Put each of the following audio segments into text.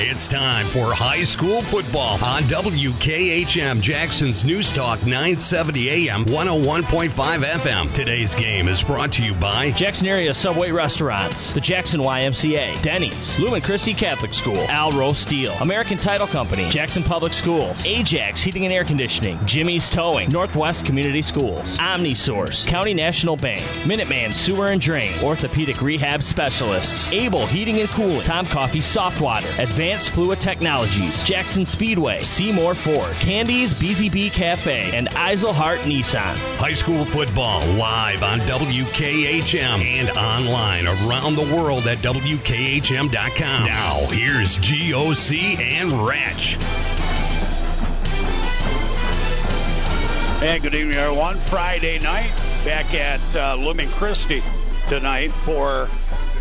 It's time for high school football on WKHM, Jackson's News Talk 970 AM, 101.5 FM. Today's game is brought to you by Jackson area Subway restaurants, the Jackson YMCA, Denny's, Lumen Christi Catholic School, Alro Steel, American Title Company, Jackson Public Schools, Ajax Heating and Air Conditioning, Jimmy's Towing, Northwest Community Schools, OmniSource, County National Bank, Minuteman Sewer and Drain, Orthopedic Rehab Specialists, Able Heating and Cooling, Tom Coffee Soft Water, Advanced Fluid Technologies, Jackson Speedway, Seymour Ford, Candy's BZB Cafe, and Eiselhart Nissan. high school football live on WKHM and online around the world at WKHM.com. Now, here's GOC and Ratch. And good evening, everyone. Friday night, back at Lumen Christi tonight for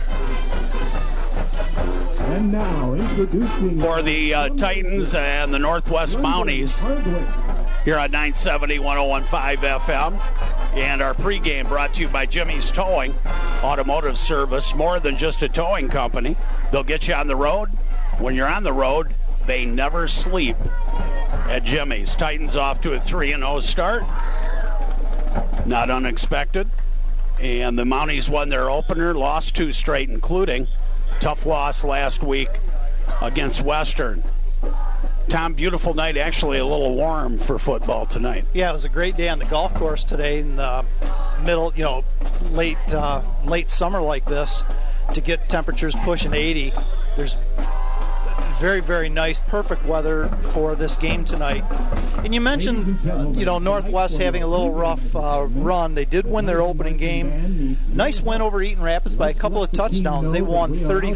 the Titans and the Northwest Mounties here on 970 101.5 FM. And our pregame brought to you by Jimmy's Towing, automotive service, more than just a towing company. They'll get you on the road. When you're on the road, they never sleep at Jimmy's. Titans off to a 3-0 start. Not unexpected. And the Mounties won their opener, lost 2 straight, including tough loss last week against Western. Tom, beautiful night, actually a little warm for football tonight. Yeah, it was a great day on the golf course today in the middle, late summer like this, to get temperatures pushing 80. There's very, very nice, perfect weather for this game tonight. And you mentioned, Northwest having a little rough run. They did win their opening game. Nice win over Eaton Rapids by a couple of touchdowns. They won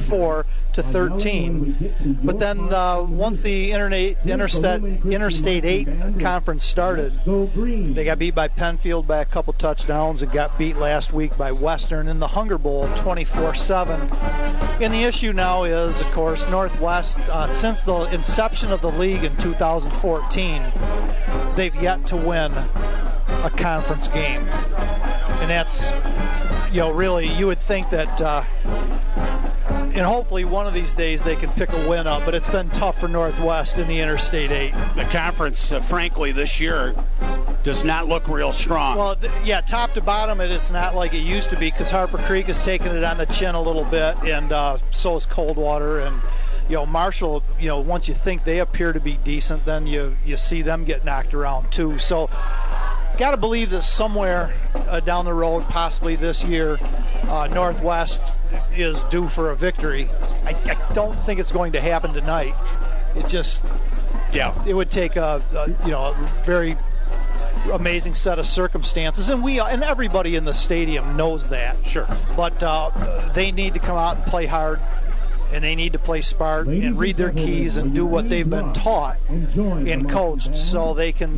34-13. But then once the Interstate 8 conference started, they got beat by Penfield by a couple touchdowns and got beat last week by Western in the Hunger Bowl 24-7. And the issue now is, of course, Northwest, since the inception of the league in 2014, they've yet to win a conference game. And that's, really, you would think that, and hopefully one of these days they can pick a win up, but it's been tough for Northwest in the Interstate 8. The conference, frankly, this year does not look real strong. Well, top to bottom, it's not like it used to be, because Harper Creek has taken it on the chin a little bit, and so is Coldwater, and Marshall, once you think they appear to be decent, then you see them get knocked around too. So got to believe that somewhere down the road, possibly this year, Northwest is due for a victory. I don't think it's going to happen tonight. It would take a very amazing set of circumstances, and everybody in the stadium knows that. Sure. But they need to come out and play hard. And they need to play smart and read their keys and do what they've been taught and coached, so they can,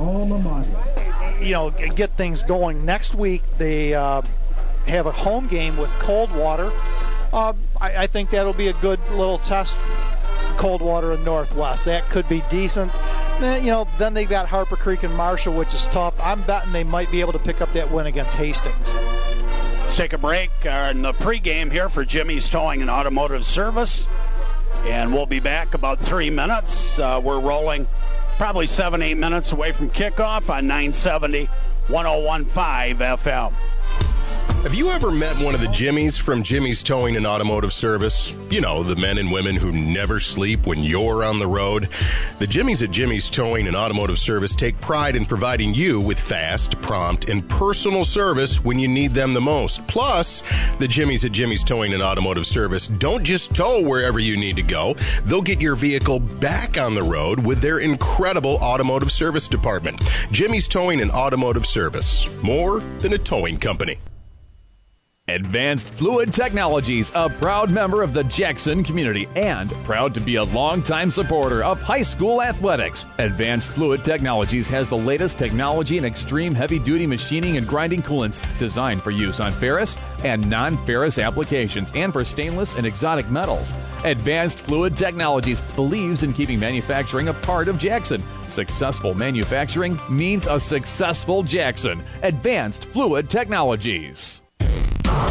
get things going. Next week they have a home game with Coldwater. I think that'll be a good little test. Coldwater and Northwest, that could be decent. Then they've got Harper Creek and Marshall, which is tough. I'm betting they might be able to pick up that win against Hastings. Let's take a break in the pregame here for Jimmy's Towing and Automotive Service. And we'll be back about 3 minutes. We're rolling probably 7-8 minutes away from kickoff on 970 101.5 FM. Have you ever met one of the Jimmies from Jimmy's Towing and Automotive Service? The men and women who never sleep when you're on the road. The Jimmies at Jimmy's Towing and Automotive Service take pride in providing you with fast, prompt, and personal service when you need them the most. Plus, the Jimmies at Jimmy's Towing and Automotive Service don't just tow wherever you need to go. They'll get your vehicle back on the road with their incredible automotive service department. Jimmy's Towing and Automotive Service. More than a towing company. Advanced Fluid Technologies, a proud member of the Jackson community and proud to be a longtime supporter of high school athletics. Advanced Fluid Technologies has the latest technology in extreme heavy-duty machining and grinding coolants designed for use on ferrous and non-ferrous applications and for stainless and exotic metals. Advanced Fluid Technologies believes in keeping manufacturing a part of Jackson. Successful manufacturing means a successful Jackson. Advanced Fluid Technologies.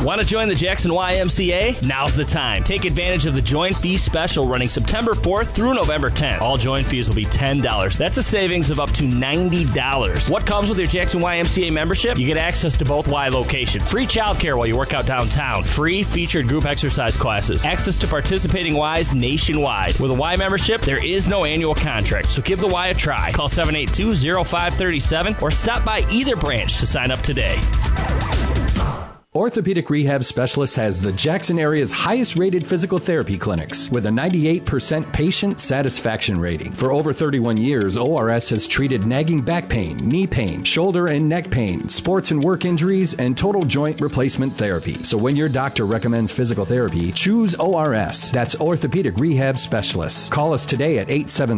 Want to join the Jackson YMCA? Now's the time. Take advantage of the join fee special running September 4th through November 10th. All join fees will be $10. That's a savings of up to $90. What comes with your Jackson YMCA membership? You get access to both Y locations, free childcare while you work out downtown, free featured group exercise classes, access to participating Ys nationwide. With a Y membership, there is no annual contract, so give the Y a try. Call 782-0537 or stop by either branch to sign up today. Orthopedic Rehab Specialists has the Jackson area's highest rated physical therapy clinics with a 98% patient satisfaction rating. For over 31 years, ORS has treated nagging back pain, knee pain, shoulder and neck pain, sports and work injuries, and total joint replacement therapy. So when your doctor recommends physical therapy, choose ORS. That's Orthopedic Rehab Specialists. Call us today at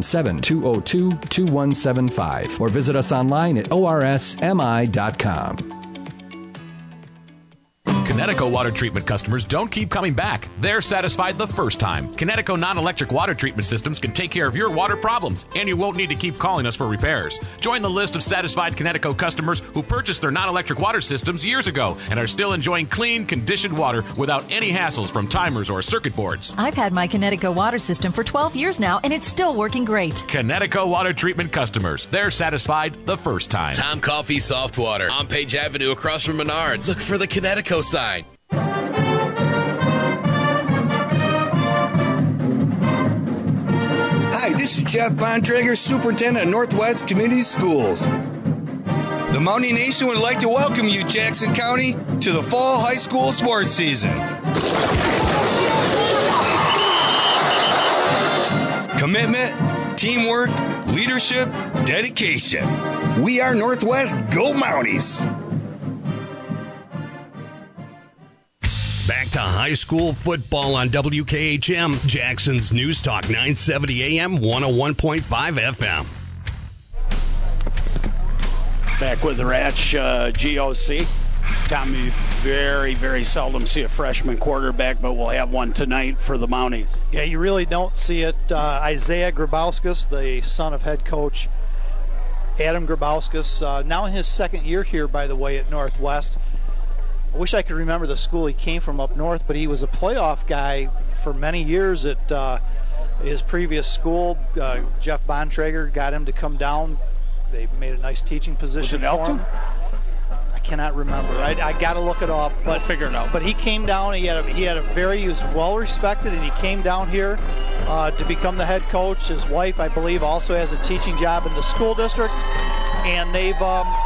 877-202-2175 or visit us online at orsmi.com. Connecticut water treatment customers don't keep coming back. They're satisfied the first time. Connecticut non-electric water treatment systems can take care of your water problems, and you won't need to keep calling us for repairs. Join the list of satisfied Connecticut customers who purchased their non-electric water systems years ago and are still enjoying clean, conditioned water without any hassles from timers or circuit boards. I've had my Connecticut water system for 12 years now, and it's still working great. Connecticut water treatment customers. They're satisfied the first time. Tom Coffee Soft Water on Page Avenue across from Menards. Look for the Connecticut sign. Hi, this is Jeff Bontrager, Superintendent of Northwest Community Schools. The Mountie Nation would like to welcome you, Jackson County, to the fall high school sports season. Commitment, teamwork, leadership, dedication. We are Northwest Go Mounties. Back to high school football on WKHM, Jackson's News Talk 970 AM, 101.5 FM. Back with the Ratch GOC. Tommy, very, very seldom see a freshman quarterback, but we'll have one tonight for the Mounties. Yeah, you really don't see it. Isaiah Grabauskas, the son of head coach Adam Grabauskas, now in his second year here, by the way, at Northwest. I wish I could remember the school he came from up north, but he was a playoff guy for many years at his previous school. Jeff Bontrager got him to come down. They made a nice teaching position for him. I cannot remember. I got to look it up, but we'll figure it out. But he came down. He was well respected, and he came down here to become the head coach. His wife, I believe, also has a teaching job in the school district, and they've,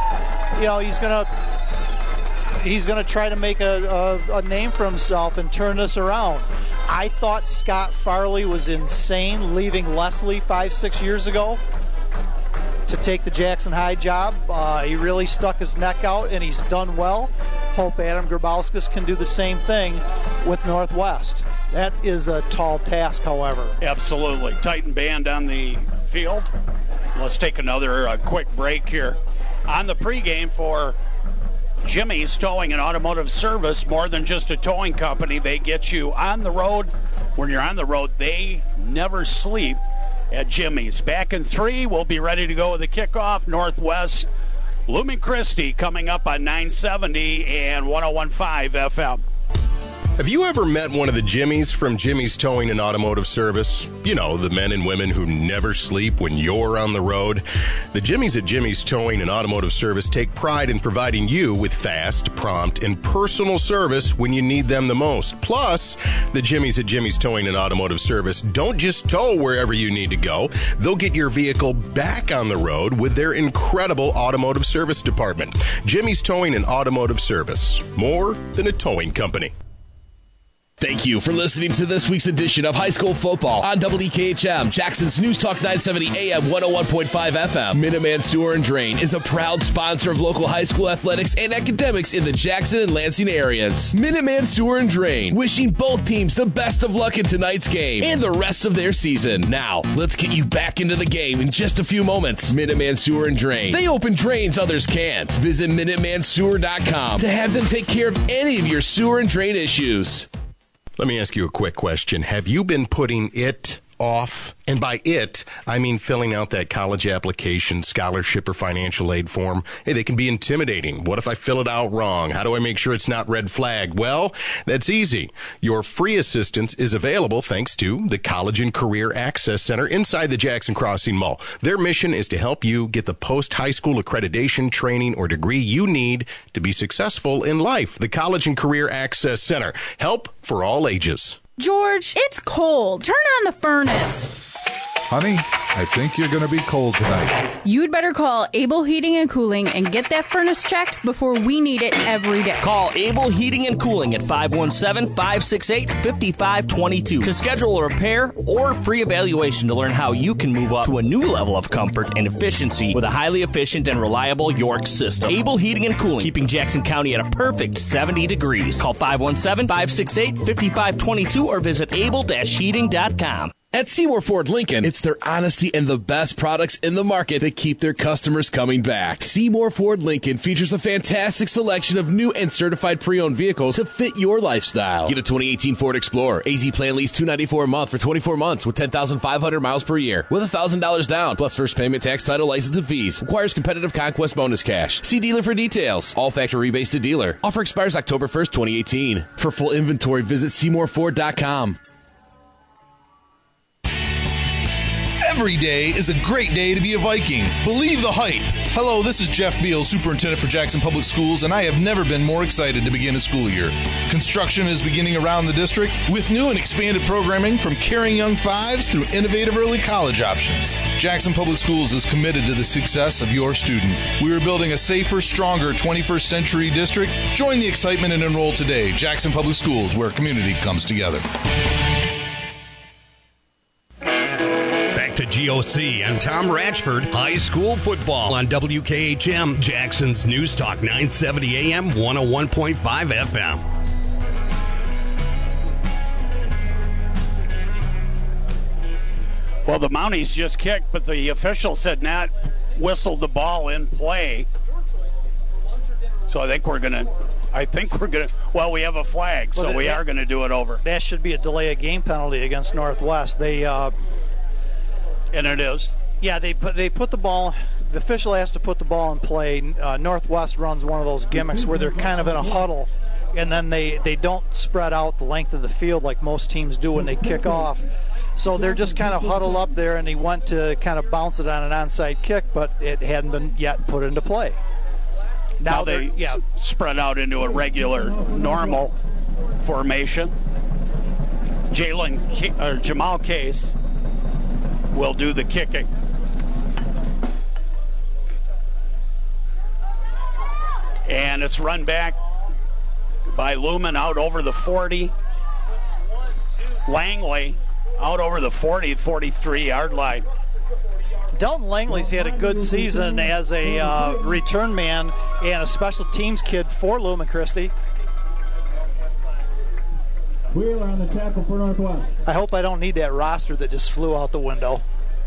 he's going to try to make a name for himself and turn this around. I thought Scott Farley was insane leaving Leslie 5-6 years ago to take the Jackson High job. He really stuck his neck out, and he's done well. Hope Adam Grabauskas can do the same thing with Northwest. That is a tall task, however. Absolutely. Titan band on the field. Let's take another quick break here. On the pregame for Jimmy's Towing and Automotive Service, more than just a towing company. They get you on the road. When you're on the road, they never sleep at Jimmy's. Back in 3, we'll be ready to go with the kickoff. Northwest, Lumen Christi coming up on 970 and 101.5 FM. Have you ever met one of the Jimmies from Jimmy's Towing and Automotive Service? You know, the men and women who never sleep when you're on the road. The Jimmies at Jimmy's Towing and Automotive Service take pride in providing you with fast, prompt, and personal service when you need them the most. Plus, the Jimmies at Jimmy's Towing and Automotive Service don't just tow wherever you need to go. They'll get your vehicle back on the road with their incredible automotive service department. Jimmy's Towing and Automotive Service. More than a towing company. Thank you for listening to this week's edition of High School Football on WKHM, Jackson's News Talk 970 AM 101.5 FM. Minuteman Sewer and Drain is a proud sponsor of local high school athletics and academics in the Jackson and Lansing areas. Minuteman Sewer and Drain, wishing both teams the best of luck in tonight's game and the rest of their season. Now, let's get you back into the game in just a few moments. Minuteman Sewer and Drain. They open drains others can't. Visit MinutemanSewer.com to have them take care of any of your sewer and drain issues. Let me ask you a quick question. Have you been putting it off. And by it, I mean filling out that college application, scholarship, or financial aid form. Hey, they can be intimidating. What if I fill it out wrong? How do I make sure it's not red flag? Well, that's easy. Your free assistance is available thanks to the College and Career Access Center inside the Jackson Crossing Mall. Their mission is to help you get the post-high school accreditation, training, or degree you need to be successful in life. The College and Career Access Center. Help for all ages. George, it's cold. Turn on the furnace. Honey, I think you're going to be cold tonight. You'd better call Able Heating and Cooling and get that furnace checked before we need it every day. Call Able Heating and Cooling at 517-568-5522 to schedule a repair or free evaluation to learn how you can move up to a new level of comfort and efficiency with a highly efficient and reliable York system. Able Heating and Cooling, keeping Jackson County at a perfect 70 degrees. Call 517-568-5522 or visit able-heating.com. At Seymour Ford Lincoln, it's their honesty and the best products in the market that keep their customers coming back. Seymour Ford Lincoln features a fantastic selection of new and certified pre-owned vehicles to fit your lifestyle. Get a 2018 Ford Explorer, AZ Plan Lease $294 a month for 24 months with 10,500 miles per year with $1,000 down, plus first payment, tax, title, license, and fees. Requires competitive Conquest bonus cash. See dealer for details. All factory rebates to dealer. Offer expires October 1st, 2018. For full inventory, visit SeymourFord.com. Every day is a great day to be a Viking. Believe the hype. Hello, this is Jeff Beal, Superintendent for Jackson Public Schools, and I have never been more excited to begin a school year. Construction is beginning around the district with new and expanded programming from caring young fives through innovative early college options. Jackson Public Schools is committed to the success of your student. We are building a safer, stronger 21st century district. Join the excitement and enroll today. Jackson Public Schools, where community comes together. To GOC and Tom Ratchford, high school football on WKHM, Jackson's News Talk 970 AM, 101.5 FM. Well, the Mounties just kicked, but the official said not whistled the ball in play. So I think we're going to, well, we have a flag, so we are going to do it over. That should be a delay of game penalty against Northwest. And it is. Yeah, they put the ball. The official has to put the ball in play. Northwest runs one of those gimmicks where they're kind of in a huddle, and then they don't spread out the length of the field like most teams do when they kick off. So they're just kind of huddled up there, and he went to kind of bounce it on an onside kick, but it hadn't been yet put into play. Now they spread out into a regular, normal formation. Jamal Case will do the kicking. And it's run back by Lumen out over the 40. Langley out over the 40, 43-yard line. Dalton Langley's had a good season as a return man and a special teams kid for Lumen Christi. Wheeler on the tackle for Northwest. I hope I don't need that roster that just flew out the window.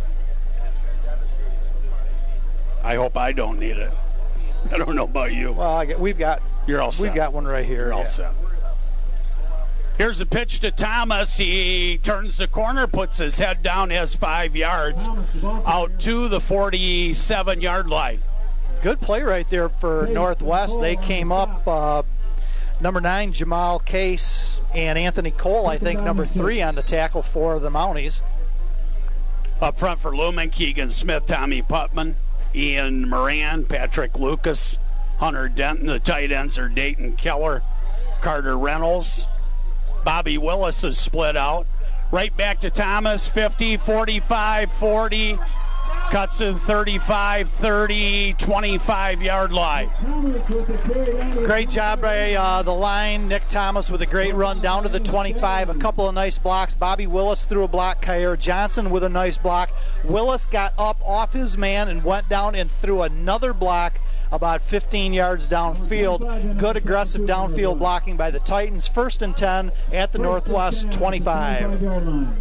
I hope I don't need it. I don't know about you. Well, You're all set. We've got one right here. You're all set. Here's a pitch to Thomas. He turns the corner, puts his head down, has 5 yards out to the 47-yard line. Good play right there for Northwest. They came up. Number 9, Jamal Case, and Anthony Cole, I think, number 3 on the tackle for the Mounties. Up front for Lumen, Keegan Smith, Tommy Putman, Ian Moran, Patrick Lucas, Hunter Denton. The tight ends are Dayton Keller, Carter Reynolds. Bobby Willis is split out. Right back to Thomas, 50, 45, 40. Cuts to 35, 30, 25-yard line. Great job by the line. Nick Thomas with a great run down to the 25. A couple of nice blocks. Bobby Willis threw a block. Kyer Johnson with a nice block. Willis got up off his man and went down and threw another block about 15 yards downfield. Good aggressive downfield blocking by the Titans. 1st and 10 at the Northwest 25.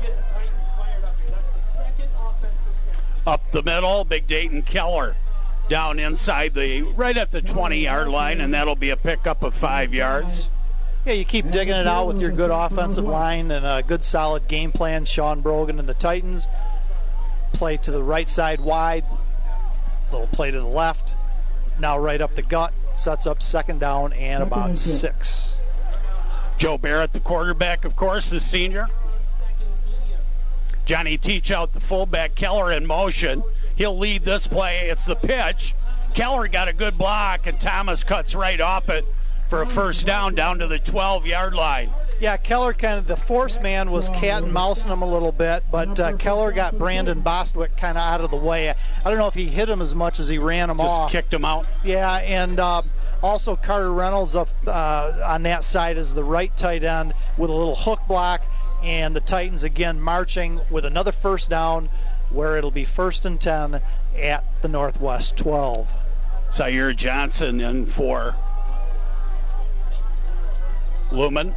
Up the middle, big Dayton Keller down inside right at the 20-yard line, and that'll be a pickup of 5 yards. Yeah, you keep digging it out with your good offensive line and a good solid game plan. Sean Brogan and the Titans play to the right side wide, little play to the left, now right up the gut, sets up second down and about 6. Joe Barrett, the quarterback, of course, the senior. Johnny Teachout, the fullback. Keller in motion. He'll lead this play. It's the pitch. Keller got a good block, and Thomas cuts right off it for a first down to the 12-yard line. Yeah, Keller kind of, the force man was cat and mousing him a little bit, but Keller got Brandon Bostwick kind of out of the way. I don't know if he hit him as much as he ran him off. Just kicked him out. Yeah, and also Carter Reynolds up on that side is the right tight end with a little hook block, and the Titans again marching with another first down where it'll be 1st and 10 at the Northwest 12. Zaire Johnson in for Lumen.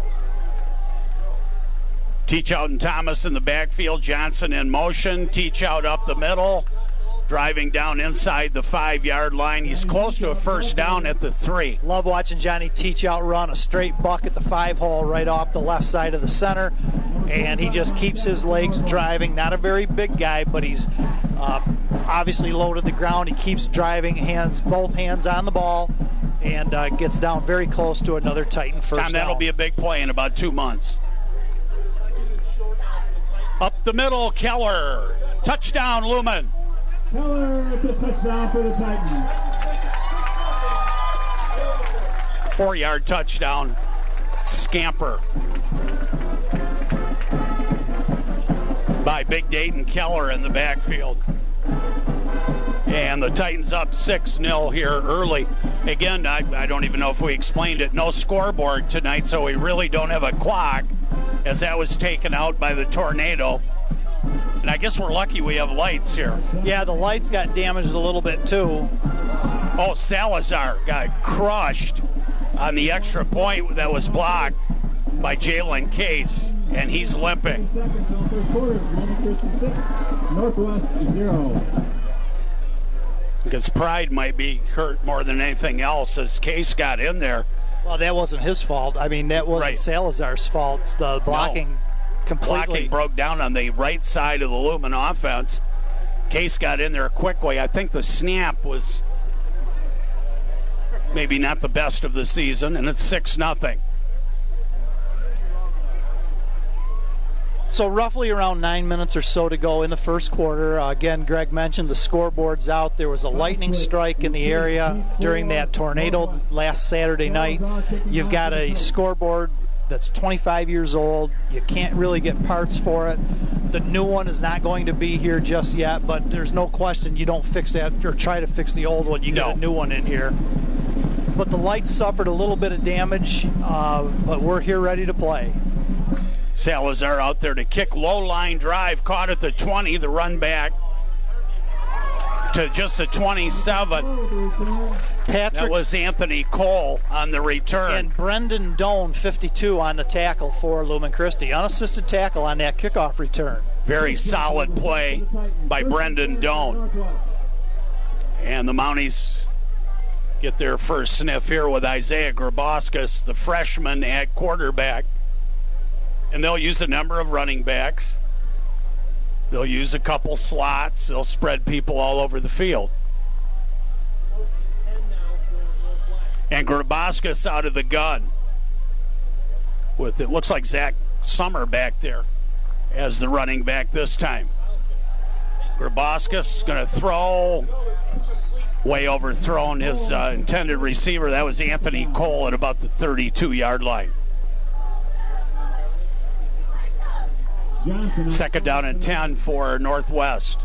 Teachout and Thomas in the backfield. Johnson in motion. Teachout up the middle. Driving down inside the 5-yard line. He's close to a first down at the 3. Love watching Johnny Teachout run a straight buck at the 5-hole right off the left side of the center. And he just keeps his legs driving. Not a very big guy, but he's obviously low to the ground. He keeps driving, both hands on the ball, and gets down very close to another Titan first down. That'll be a big play in about 2 months. Up the middle, Keller. Touchdown, Lumen. Keller, it's a touchdown for the Titans. 4-yard touchdown. Scamper by Big Dayton Keller in the backfield. And the Titans up 6-0 here early. Again, I don't even know if we explained it. No scoreboard tonight, so we really don't have a clock, as that was taken out by the tornado. And I guess we're lucky we have lights here. Yeah, the lights got damaged a little bit too. Oh, Salazar got crushed on the extra point that was blocked by Jalen Case, and he's limping. Northwest 0. Because Pride might be hurt more than anything else as Case got in there. Well, that wasn't his fault. I mean, that wasn't Salazar's fault. It's the blocking completely. Blocking broke down on the right side of the Lumen offense. Case got in there quickly. I think the snap was maybe not the best of the season, and it's 6-0. So roughly around 9 minutes or so to go in the first quarter. Again, Greg mentioned the scoreboard's out. There was a lightning strike in the area during that tornado last Saturday night. You've got a scoreboard that's 25 years old. You can't really get parts for it. The new one is not going to be here just yet, but there's no question you don't fix that or try to fix the old one. You get a new one in here. But the lights suffered a little bit of damage, but we're here ready to play. Salazar out there to kick, low line drive, caught at the 20, the run back to just the 27. That was Anthony Cole on the return. And Brendan Doan, 52, on the tackle for Lumen Christi. Unassisted tackle on that kickoff return. Very solid play by Brendan Doan. And the Mounties get their first sniff here with Isaiah Grabowskis, the freshman at quarterback. And they'll use a number of running backs. They'll use a couple slots. They'll spread people all over the field. And Grabowskis out of the gun. With it looks like Zach Summer back there as the running back this time. Grabowskis going to throw. Way overthrown his intended receiver. That was Anthony Cole at about the 32-yard line. Second down and 10 for Northwest.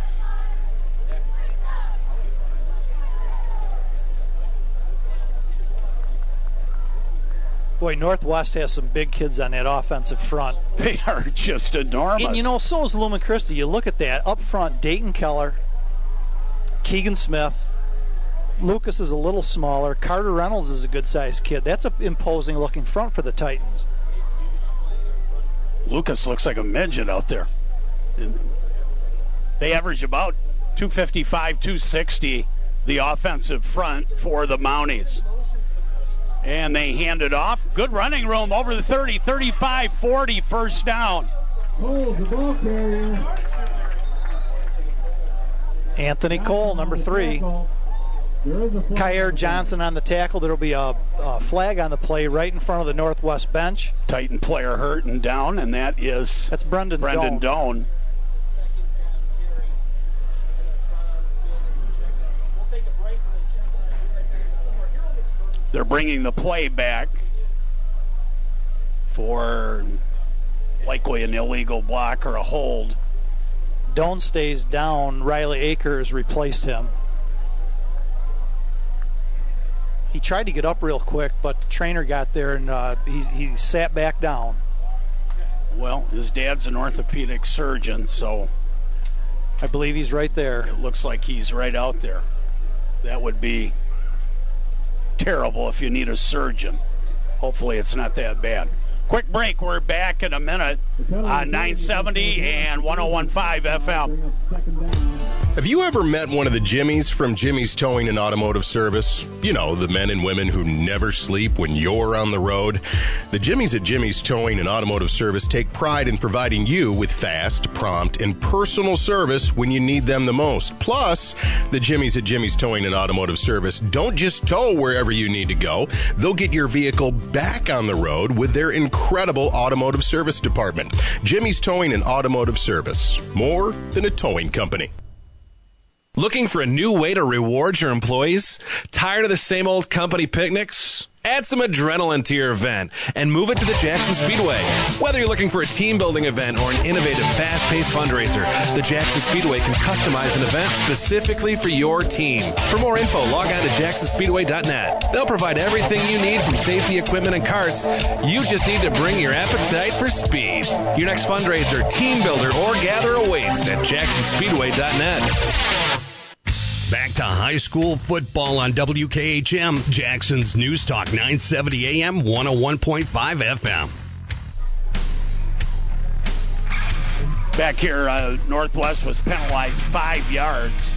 Boy, Northwest has some big kids on that offensive front. They are just enormous. And, you know, so is Lumen Christi. You look at that. Up front, Dayton Keller, Keegan Smith. Lucas is a little smaller. Carter Reynolds is a good-sized kid. That's an imposing-looking front for the Titans. Lucas looks like a midget out there. They average about 255, 260, the offensive front for the Mounties. And they hand it off. Good running room over the 30, 35, 40, first down. Cole, the ball carrier. Anthony Cole, number 3. Kyer Johnson on the tackle. There will be a flag on the play right in front of the Northwest bench. Titan player hurt and down, and that's Brendan Doan. They're bringing the play back for likely an illegal block or a hold. Doan stays down. Riley Akers replaced him. He tried to get up real quick, but the trainer got there and he sat back down. Well, his dad's an orthopedic surgeon, so I believe he's right there. It looks like he's right out there. That would be terrible if you need a surgeon. Hopefully it's not that bad. Quick break. We're back in a minute on 970 and 101.5 FM. Have you ever met one of the Jimmies from Jimmy's Towing and Automotive Service? You know, the men and women who never sleep when you're on the road. The Jimmies at Jimmy's Towing and Automotive Service take pride in providing you with fast, prompt, and personal service when you need them the most. Plus, the Jimmies at Jimmy's Towing and Automotive Service don't just tow wherever you need to go. They'll get your vehicle back on the road with their incredible automotive service department. Jimmy's Towing and Automotive Service. More than a towing company. Looking for a new way to reward your employees? Tired of the same old company picnics? Add some adrenaline to your event and move it to the Jackson Speedway. Whether you're looking for a team-building event or an innovative, fast-paced fundraiser, the Jackson Speedway can customize an event specifically for your team. For more info, log on to jacksonspeedway.net. They'll provide everything you need from safety equipment and carts. You just need to bring your appetite for speed. Your next fundraiser, team builder, or gather awaits at jacksonspeedway.net. Back to high school football on WKHM, Jackson's News Talk 970 AM, 101.5 FM. Back here, Northwest was penalized 5 yards.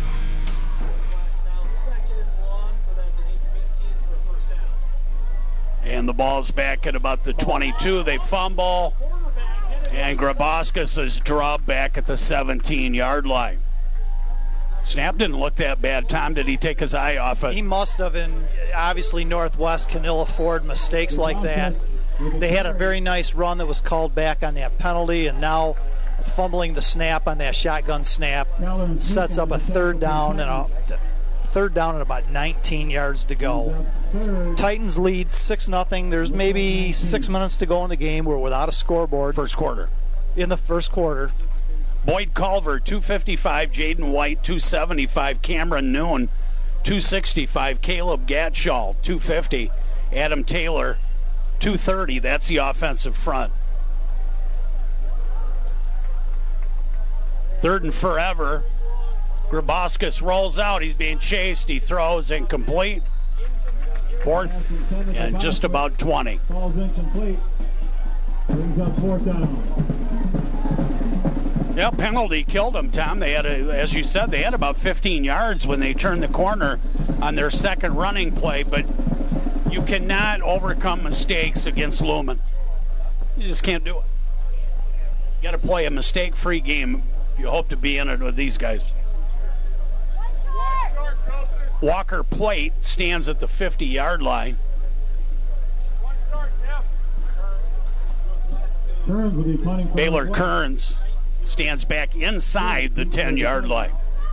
And the ball's back at about the 22. They fumble. And Grabowskis is drubbed back at the 17-yard line. Snap didn't look that bad. Tom, did he take his eye off it? He must have, and obviously Northwest can ill afford mistakes like that. They had a very nice run that was called back on that penalty, and now fumbling the snap on that shotgun snap sets up a third down and about 19 yards to go. Titans lead 6-0. There's maybe 6 minutes to go in the game. We're without a scoreboard. First quarter. In the first quarter. Boyd Culver, 255. Jaden White, 275. Cameron Noon, 265. Caleb Gatschall, 250. Adam Taylor, 230. That's the offensive front. Third and forever. Grabowskis rolls out. He's being chased. He throws incomplete. Fourth and just about 20. Ball's incomplete. Brings up fourth down. Yeah, penalty killed them, Tom. They had, as you said, they had about 15 yards when they turned the corner on their second running play, but you cannot overcome mistakes against Lumen. You just can't do it. You got to play a mistake-free game if you hope to be in it with these guys. Walker Plate stands at the 50-yard line. Baylor Kearns stands back inside the 10-yard line.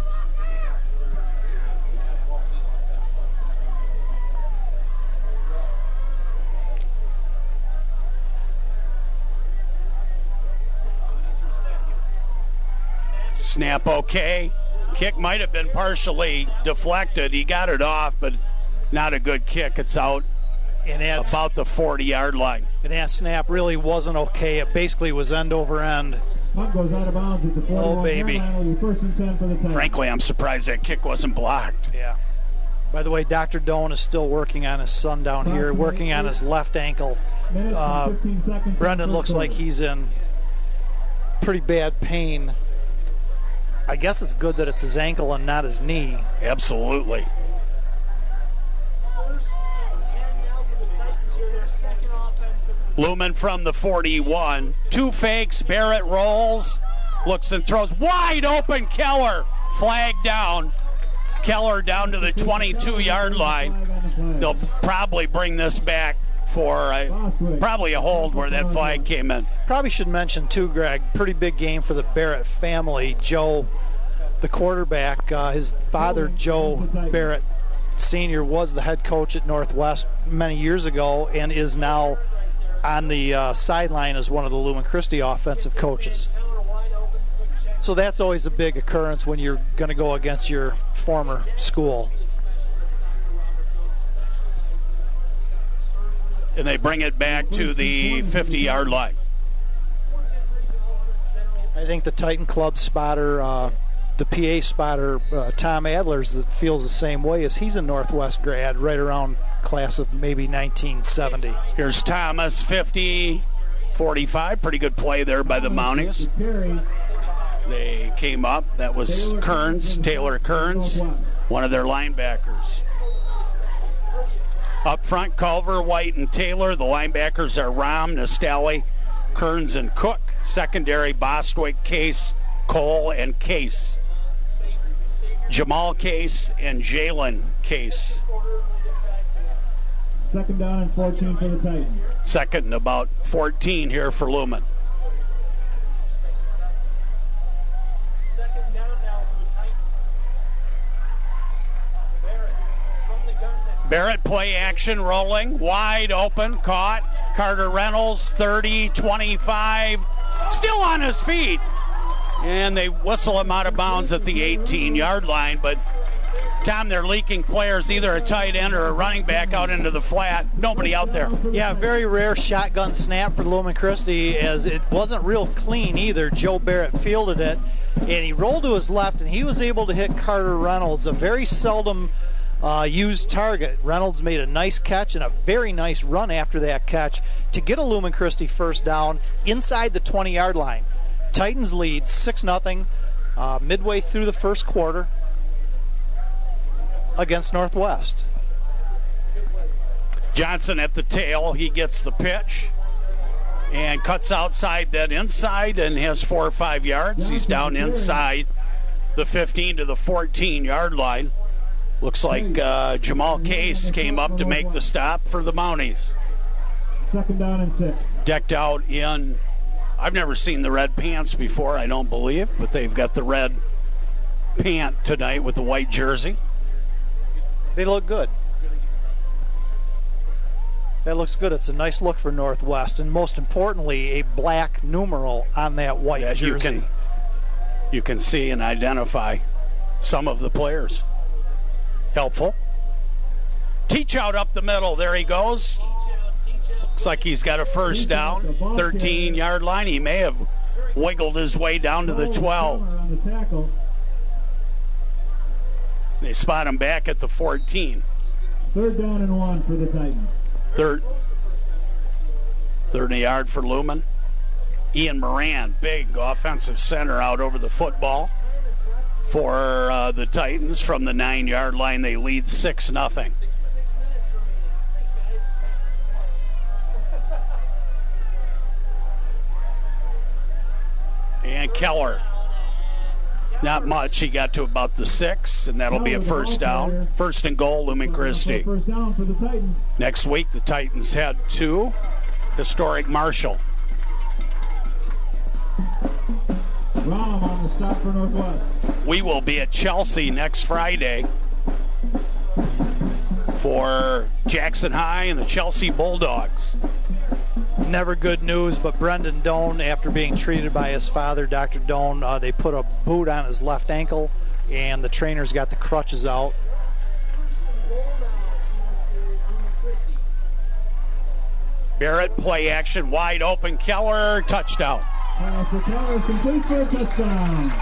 Snap okay. Kick might have been partially deflected. He got it off, but not a good kick. It's out and about the 40-yard line. And that snap really wasn't okay. It basically was end over end. Punt goes out of bounds at the 41. Oh, baby. First and 10 for the Titans. Frankly, I'm surprised that kick wasn't blocked. Yeah. By the way, Dr. Doan is still working on his son down here, working on his left ankle. Brendan looks like he's in pretty bad pain. I guess it's good that it's his ankle and not his knee. Absolutely. Lumen from the 41. 2 fakes. Barrett rolls. Looks and throws. Wide open. Keller. Flag down. Keller down to the 22-yard line. They'll probably bring this back for probably a hold where that flag came in. Probably should mention, too, Greg, pretty big game for the Barrett family. Joe, the quarterback, his father, Joe Barrett Sr., was the head coach at Northwest many years ago and is now on the sideline as one of the Lumen Christi offensive coaches. So that's always a big occurrence when you're going to go against your former school. And they bring it back to the 50-yard line. I think the Titan Club spotter, the PA spotter, Tom Adlers, that feels the same way, as he's a Northwest grad, right around class of maybe 1970. Here's Thomas, 50, 45. Pretty good play there by the Mounties. They came up. That was Kearns, Taylor Kearns, one of their linebackers. Up front, Culver, White, and Taylor. The linebackers are Rom, Nastelli, Kearns, and Cook. Secondary, Bostwick, Case, Cole, and Case. Jamal Case and Jalen Case. Second down and 14 for the Titans. Second and about 14 here for Lumen. Second down now for the Titans. Barrett play action, rolling, wide open, caught. Carter Reynolds, 30, 25, still on his feet. And they whistle him out of bounds at the 18-yard line. But, Tom, they're leaking players, either a tight end or a running back, out into the flat. Nobody out there. Yeah, very rare shotgun snap for Lumen Christi, as it wasn't real clean either. Joe Barrett fielded it, and he rolled to his left, and he was able to hit Carter Reynolds, a very seldom used target. Reynolds made a nice catch and a very nice run after that catch to get a Lumen Christi first down inside the 20-yard line. Titans lead 6-0 midway through the first quarter against Northwest. Johnson at the tail. He gets the pitch and cuts outside, then inside, and has 4 or 5 yards. He's down inside the 15 to the 14-yard line. Looks like Jamal Case came up to make the stop for the Mounties. Second down and 6. Decked out in, I've never seen the red pants before, I don't believe, but they've got the red pant tonight with the white jersey. They look good. That looks good. It's a nice look for Northwest, and most importantly, a black numeral on that white jersey. You can see and identify some of the players. Helpful. Teach out up the middle. There he goes. Looks like he's got a first down. 13-yard line. He may have wiggled his way down to the 12. They spot him back at the 14. Third down and 1 for the Titans. Third and a yard for Lumen. Ian Moran, big offensive center, out over the football for the Titans from the 9-yard line. They lead 6-0. And Keller, not much. He got to about the 6, and that'll be a first down. First and goal, Lumen Christi. First down for the Titans. Next week, the Titans head to historic Marshall. Rom on the stop for Northwest. We will be at Chelsea next Friday for Jackson High and the Chelsea Bulldogs. Never good news, but Brendan Doan, after being treated by his father, Dr. Doan, they put a boot on his left ankle, and the trainers got the crutches out. Barrett, play action, wide open. Keller, touchdown. Keller is complete for a touchdown.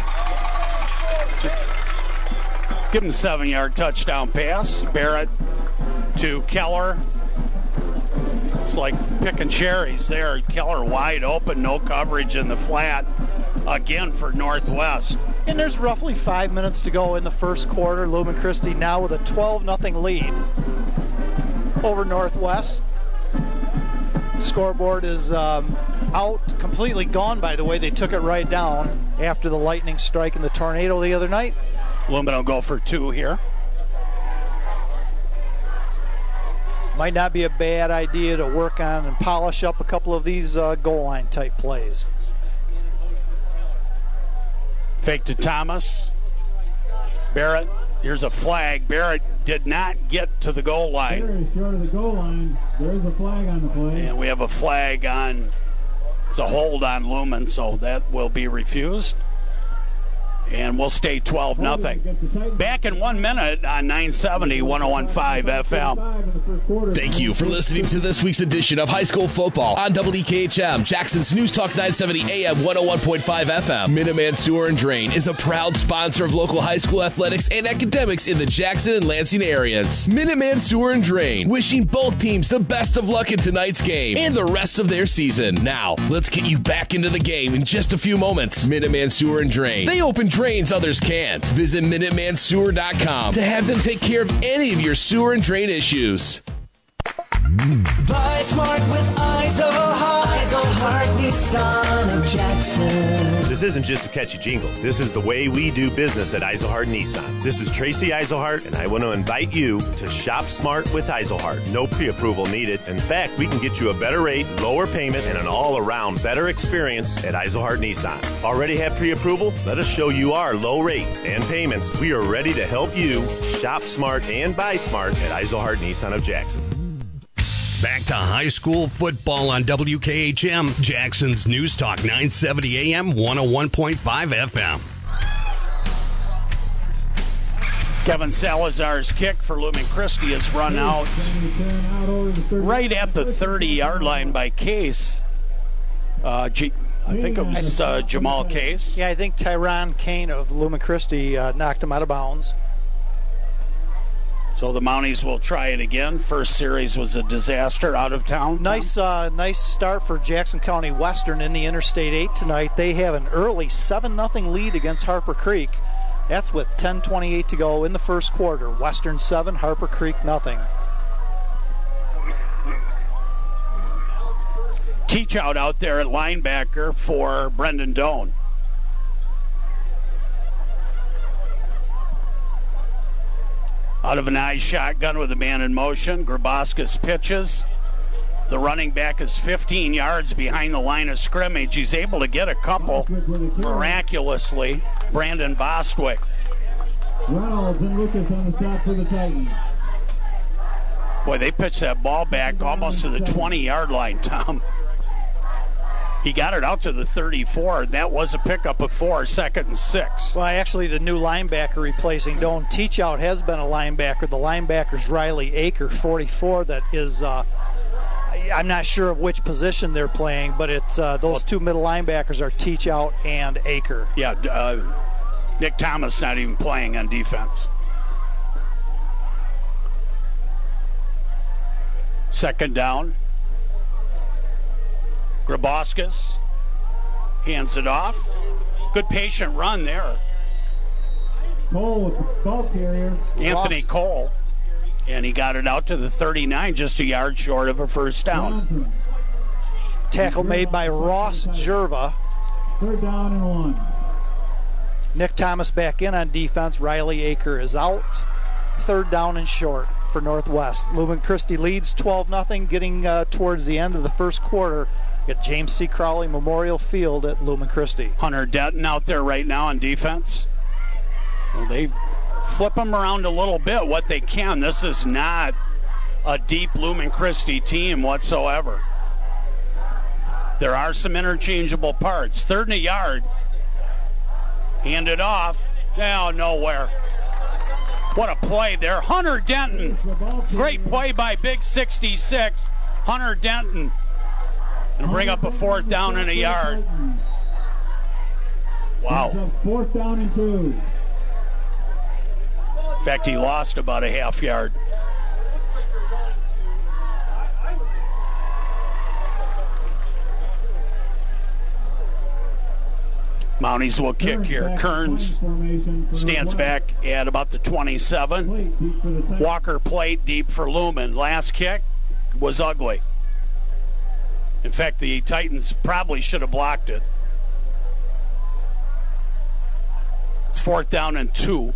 Give him a 7-yard touchdown pass. Barrett to Keller. It's like picking cherries there. Keller wide open, no coverage in the flat. Again for Northwest. And there's roughly 5 minutes to go in the first quarter. Lumen Christi now with a 12-0 lead over Northwest. scoreboard is out, completely gone, by the way. They took it right down after the lightning strike and the tornado the other night. Lumen will go for 2 here. Might not be a bad idea to work on and polish up a couple of these goal line type plays. Fake to Thomas. Barrett, here's a flag. Barrett did not get to the goal line. Very short of the goal line. There is a flag on the play. And we have a flag on, it's a hold on Lumen, so that will be refused. And we'll stay 12-0. Back in 1 minute on 970 1015 FM. Thank you for listening to this week's edition of High School Football on WKHM, Jackson's News Talk 970 AM 101.5 FM. Minuteman Sewer and Drain is a proud sponsor of local high school athletics and academics in the Jackson and Lansing areas. Minuteman Sewer and Drain, wishing both teams the best of luck in tonight's game and the rest of their season. Now, let's get you back into the game in just a few moments. Minuteman Sewer and Drain. They open drains others can't. Visit MinutemanSewer.com to have them take care of any of your sewer and drain issues. Buy smart with Eiselhart Nissan of Jackson. This isn't just a catchy jingle. This is the way we do business at Eiselhart Nissan. This is Tracy Eiselhart, and I want to invite you to shop smart with Eiselhart. No pre-approval needed. In fact, we can get you a better rate, lower payment, and an all-around better experience at Eiselhart Nissan. Already have pre-approval? Let us show you our low rate and payments. We are ready to help you shop smart and buy smart at Eiselhart Nissan of Jackson. Back to high school football on WKHM, Jackson's News Talk 970 AM, 101.5 FM. Kevin Salazar's kick for Lumen Christi is run out right at the 30-yard line by Case. I think it was Jamal Case. Yeah, I think Tyron Kane of Lumen Christi knocked him out of bounds. So the Mounties will try it again. First series was a disaster out of town. Nice start for Jackson County Western in the Interstate 8 tonight. They have an early 7-0 lead against Harper Creek. That's with 10:28 to go in the first quarter. Western 7, Harper Creek 0. Teach out there at linebacker for Brendan Doan. Out of an eye shotgun with a man in motion, Grabowskis pitches. The running back is 15 yards behind the line of scrimmage. He's able to get a couple, miraculously. Brandon Bostwick. Reynolds and Lucas on the stop for the Titans. Boy, they pitched that ball back almost to the 20-yard line, Tom. He got it out to the 34, and that was a pickup of 4, 2nd and 6. Well, actually, the new linebacker replacing Doan Teachout has been a linebacker. The linebacker's Riley Aker, 44, that is, I'm not sure of which position they're playing, but it's those two middle linebackers are Teachout and Aker. Yeah, Nick Thomas not even playing on defense. Second down. Grabowskis hands it off. Good patient run there. Cole with the ball carrier. Anthony Cole. And he got it out to the 39, just a yard short of a first down. Tackle made by Ross Jerva. 3rd down and 1. Nick Thomas back in on defense. Riley Aker is out. 3rd down and short for Northwest. Lumen Christi leads 12-0, getting towards the end of the first quarter at James C. Crowley Memorial Field at Lumen Christi. Hunter Denton out there right now on defense. Well, they flip them around a little bit what they can. This is not a deep Lumen Christi team whatsoever. There are some interchangeable parts. 3rd and a yard. Hand it off. Now nowhere. What a play there. Hunter Denton. Great play by Big 66. Hunter Denton. And bring up a 4th down and a yard. Wow. 4th down and 2. In fact, he lost about a half yard. Mounties will kick here. Kearns stands back at about the 27. Walker plate deep for Lumen. Last kick was ugly. In fact, the Titans probably should have blocked it. It's 4th down and 2.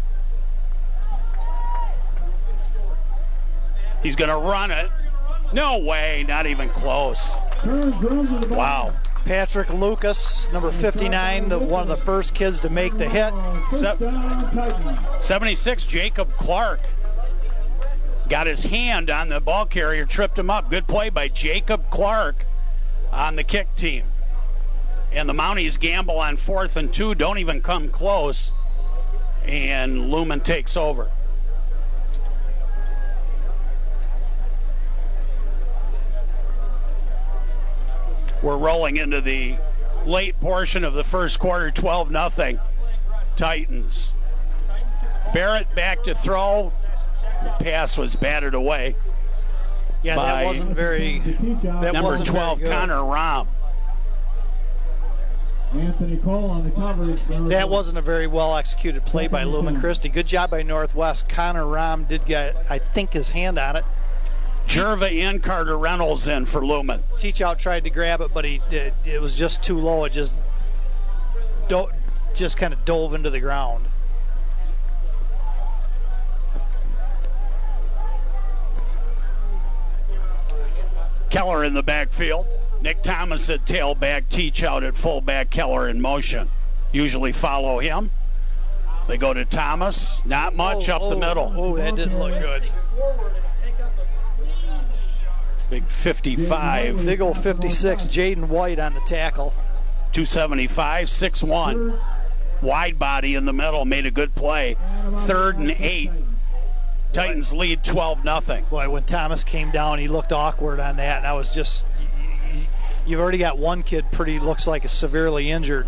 He's going to run it. No way, not even close. Wow. Patrick Lucas, number 59, one of the first kids to make the hit. 76, Jacob Clark. Got his hand on the ball carrier, tripped him up. Good play by Jacob Clark on the kick team. And the Mounties gamble on 4th and 2, don't even come close. And Lumen takes over. We're rolling into the late portion of the first quarter, 12-0 Titans. Barrett back to throw. The pass was batted away. Yeah, that wasn't very. Number 12, Connor Rahm. Anthony Cole on the coverage. That wasn't a very well executed play by Lumen Christi. Good job by Northwest. Connor Rahm did get, I think, his hand on it. Jerva and Carter Reynolds in for Lumen. Teachout tried to grab it, but it was just too low. It just kind of dove into the ground. Keller in the backfield. Nick Thomas at tailback, Teachout at fullback, Keller in motion. Usually follow him. They go to Thomas. Not much up the middle. Oh, that didn't look good. Big 55. Big old 56, Jaden White on the tackle. 275, 6'1". Wide body in the middle, made a good play. 3rd and 8. Titans lead 12-0. Boy, when Thomas came down, he looked awkward on that, and I was just, you've already got one kid looks like severely injured.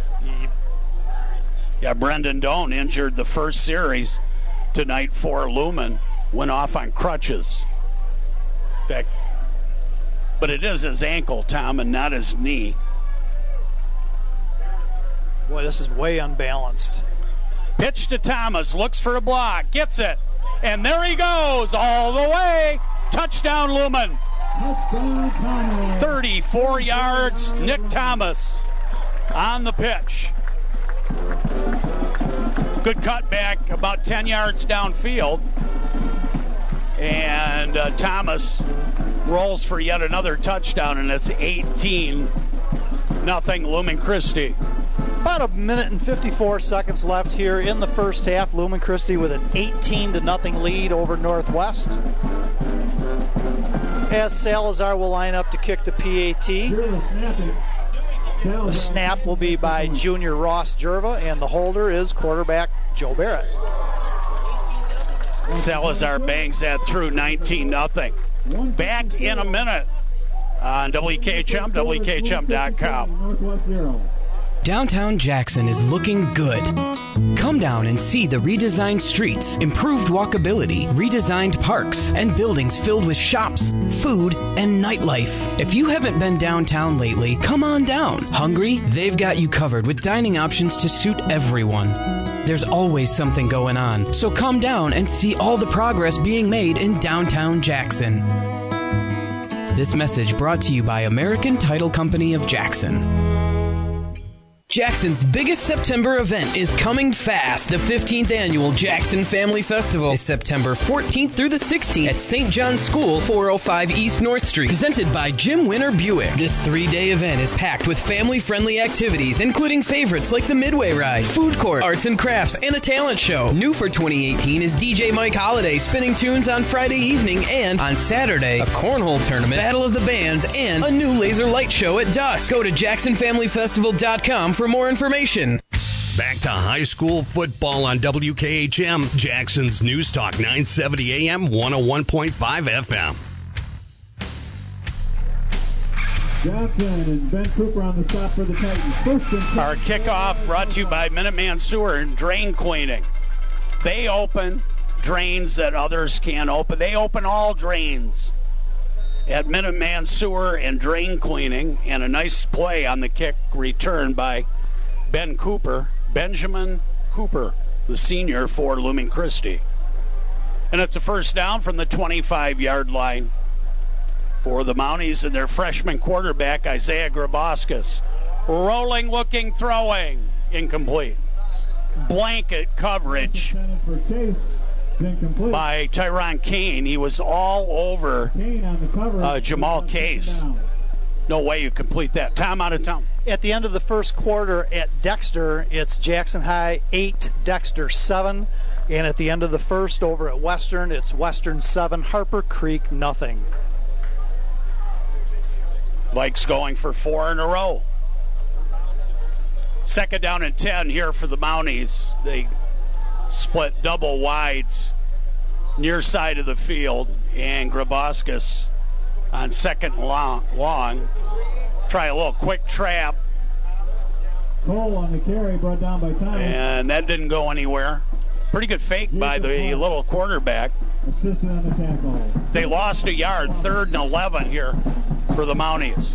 Yeah, Brendan Doan injured the first series tonight for Lumen. Went off on crutches. In fact, but it is his ankle, Tom, and not his knee. Boy, this is way unbalanced. Pitch to Thomas, looks for a block, gets it, and there he goes all the way. Touchdown, Lumen. 34 yards, Nick Thomas on the pitch. Good cutback, about 10 yards downfield. And Thomas rolls for yet another touchdown, and it's 18-0 Lumen Christi. About a minute and 54 seconds left here in the first half. Lumen Christi with an 18-0 lead over Northwest. As Salazar will line up to kick the PAT. The snap will be by junior Ross Jerva, and the holder is quarterback Joe Barrett. Salazar bangs that through, 19-0. Back in a minute on WKHM, WKHM.com. Downtown Jackson is looking good. Come down and see the redesigned streets, improved walkability, redesigned parks, and buildings filled with shops, food, and nightlife. If you haven't been downtown lately, come on down. Hungry? They've got you covered with dining options to suit everyone. There's always something going on, so come down and see all the progress being made in downtown Jackson. This message brought to you by American Title Company of Jackson. Jackson's biggest September event is coming fast. The 15th annual Jackson Family Festival is September 14th through the 16th at St. John's School, 405 East North Street. Presented by Jim Winter Buick. This 3-day event is packed with family-friendly activities, including favorites like the Midway Ride, food court, arts and crafts, and a talent show. New for 2018 is DJ Mike Holiday spinning tunes on Friday evening, and on Saturday, a cornhole tournament, battle of the bands, and a new laser light show at dusk. Go to JacksonFamilyFestival.com for more information. Back to high school football on WKHM, Jackson's News Talk 970 AM, 101.5 FM. Johnson and Ben Cooper on the stop for the Titans. Our kickoff brought to you by Minuteman Sewer and Drain Cleaning. They open drains that others can't open. They open all drains at Minuteman Sewer and Drain Cleaning, and a nice play on the kick return by Ben Cooper, Benjamin Cooper, the senior for Lumen Christi. And it's a first down from the 25-yard line. for the Mounties and their freshman quarterback, Isaiah Grabowskis. Rolling, looking, throwing. Incomplete. Blanket coverage by Tyron Kane. He was all over Jamal Case. No way you complete that. Tom out of town. At the end of the first quarter at Dexter, it's Jackson High 8, Dexter 7. And at the end of the first over at Western, it's Western 7, Harper Creek nothing. Vikes going for 4 in a row. Second down and 10 here for the Mounties. They split double wides near side of the field, and Grabowskis on second long. Try a little quick trap. Cole on the carry, brought down by Thomas. And that didn't go anywhere. Pretty good fake by the little quarterback. Assisted on the tackle. They lost a yard, 3rd and 11 here for the Mounties.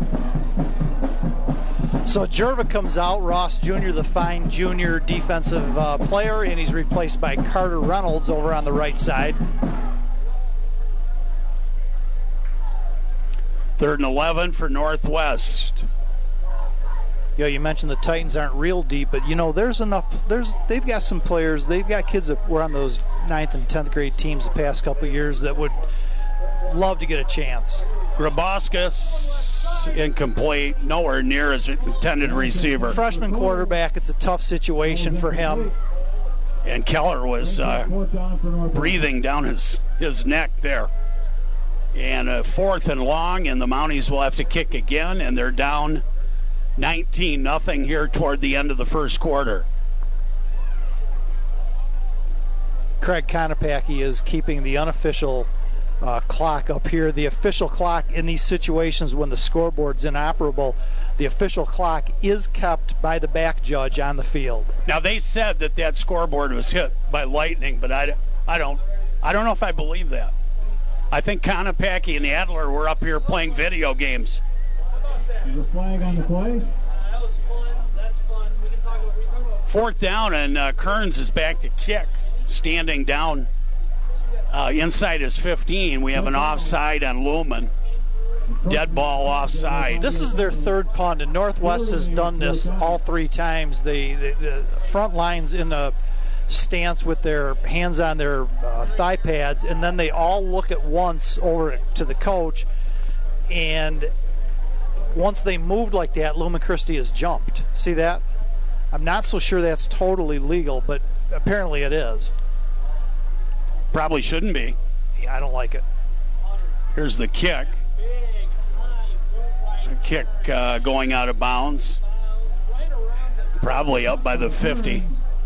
So Jerva comes out, Ross Jr., the fine junior defensive player, and he's replaced by Carter Reynolds over on the right side. 3rd and 11 for Northwest. You mentioned the Titans aren't real deep, but there's enough. They've got some players. They've got kids that were on those 9th and 10th grade teams the past couple of years that would love to get a chance. Grabowskis incomplete, nowhere near his intended receiver. Freshman quarterback, it's a tough situation for him. And Keller was breathing down his neck there. And 4th and long, and the Mounties will have to kick again, and they're down 19-0 here toward the end of the first quarter. Craig Konopacki is keeping the unofficial clock up here. The official clock in these situations when the scoreboard's inoperable, the official clock is kept by the back judge on the field. Now, they said that scoreboard was hit by lightning, but I don't know if I believe that. I think Konopacki and Adler were up here playing video games. There's a flag on the play. That was fun. That's fun. We can talk about 4th down, and Kearns is back to kick, standing down inside his 15. We have an offside on Lumen. Dead ball offside. This is their 3rd punt, and Northwest has done this all 3 times. The front line's in a stance with their hands on their thigh pads, and then they all look at once over to the coach, and once they moved like that, Lumen Christi has jumped. See that? I'm not so sure that's totally legal, but apparently it is. Probably shouldn't be. Yeah, I don't like it. Here's the kick. The kick going out of bounds. Probably up by the 50.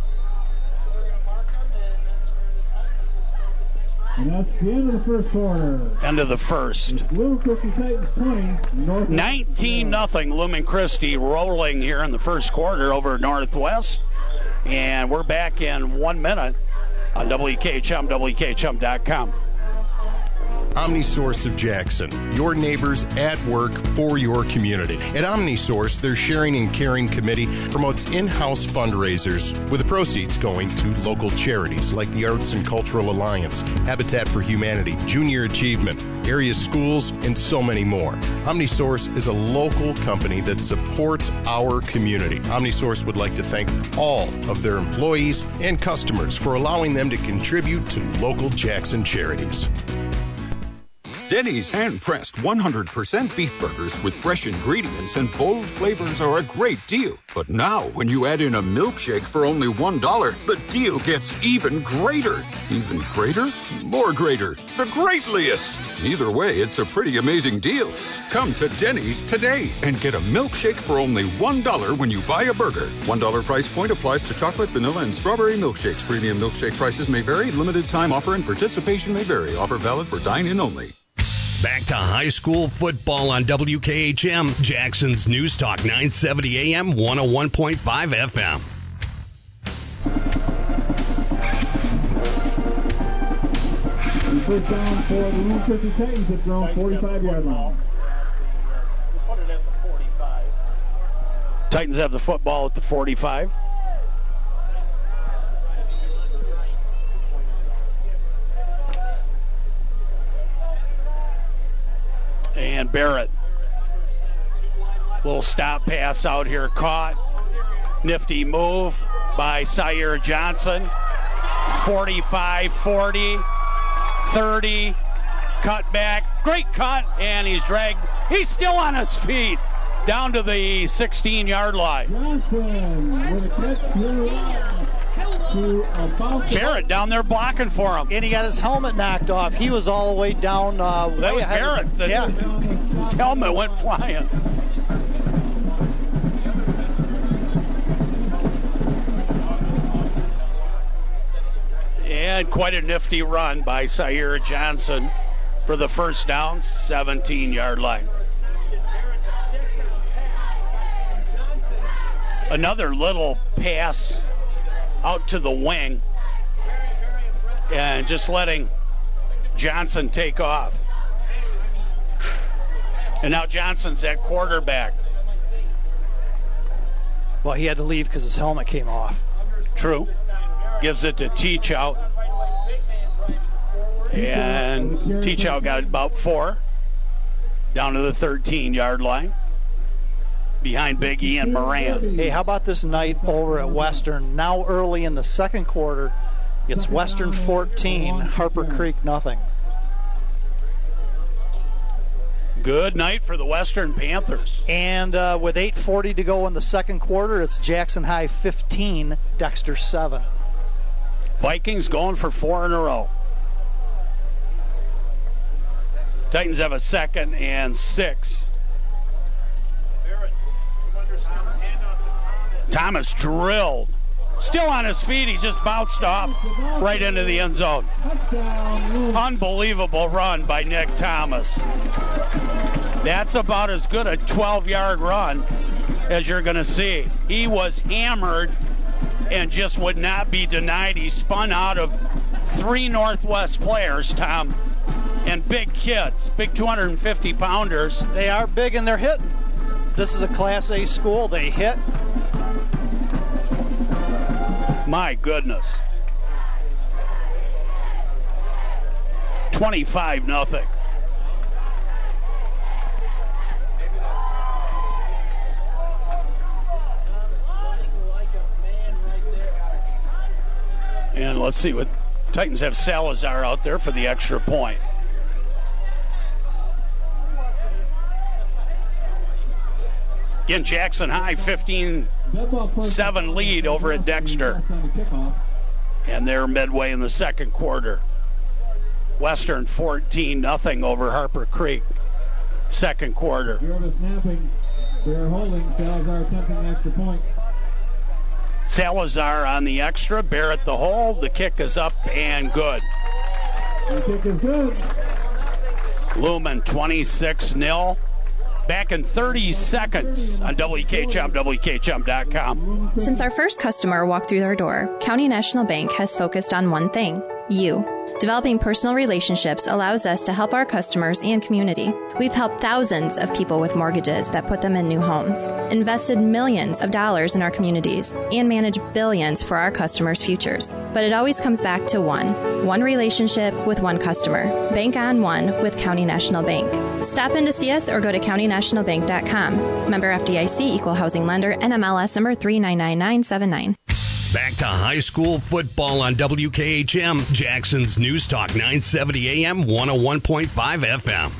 And that's the end of the first quarter. End of the first. Lumen Christi Titans 20. 19-0 Lumen Christi rolling here in the first quarter over Northwest. And we're back in 1 minute on WKHM, WKHM.com. OmniSource of Jackson, your neighbors at work for your community. At OmniSource, their Sharing and Caring Committee promotes in-house fundraisers with the proceeds going to local charities like the Arts and Cultural Alliance, Habitat for Humanity, Junior Achievement, area schools, and so many more. OmniSource is a local company that supports our community. OmniSource would like to thank all of their employees and customers for allowing them to contribute to local Jackson charities. Denny's hand-pressed 100% beef burgers with fresh ingredients and bold flavors are a great deal. But now, when you add in a milkshake for only $1, the deal gets even greater. Even greater? More greater. The greatliest! Either way, it's a pretty amazing deal. Come to Denny's today and get a milkshake for only $1 when you buy a burger. $1 price point applies to chocolate, vanilla, and strawberry milkshakes. Premium milkshake prices may vary. Limited time offer and participation may vary. Offer valid for dine-in only. Back to high school football on WKHM, Jackson's News Talk 970 AM, 101.5 FM. First down for the Lumen Christi Titans at their own 45-yard line. Put it at the 45. Titans have the football at the 45. And Barrett. Little stop pass out here caught. Nifty move by Sire Johnson. 45, 40, 30. Cut back. Great cut. And he's dragged. He's still on his feet. Down to the 16-yard line. Johnson with a catch to about Barrett down there blocking for him. And he got his helmet knocked off. He was all the way down. That was Barrett. His helmet went flying. And quite a nifty run by Sire Johnson for the first down, 17-yard line. Another little pass out to the wing and just letting Johnson take off. And now Johnson's at quarterback. Well, he had to leave because his helmet came off. True. Gives it to Teachout. And Teachout got about 4. Down to the 13-yard line. Behind Big E and Moran. Hey, how about this night over at Western? Now early in the second quarter, it's Western 14, Harper Creek nothing. Good night for the Western Panthers. And with 8:40 to go in the second quarter, it's Jackson High 15, Dexter 7. Vikings going for 4 in a row. Titans have a 2nd and 6. Thomas drilled. Still on his feet. He just bounced off right into the end zone. Unbelievable run by Nick Thomas. That's about as good a 12-yard run as you're going to see. He was hammered and just would not be denied. He spun out of 3 Northwest players, Tom, and big kids, big 250-pounders. They are big and they're hitting. This is a Class A school. They hit. My goodness. 25-0. And let's see what Titans have. Salazar out there for the extra point. Again, Jackson High 15-7 lead over at Dexter. And they're midway in the second quarter. Western 14-0 over Harper Creek. Second quarter. You're snapping. They're holding. Salazar attempting the extra point. Salazar on the extra. Barrett the hold. The kick is up and good. The kick is good. Lumen 26-0. Back in 30 seconds on WKHM, WKHM.com. Since our first customer walked through our door, County National Bank has focused on one thing: you. Developing personal relationships allows us to help our customers and community. We've helped thousands of people with mortgages that put them in new homes, invested millions of dollars in our communities, and managed billions for our customers' futures. But it always comes back to one relationship with one customer. Bank on one with County National Bank. Stop in to see us or go to countynationalbank.com. Member FDIC, Equal Housing Lender, NMLS number 399979. Back to high school football on WKHM, Jackson's News Talk 970 AM, 101.5 FM.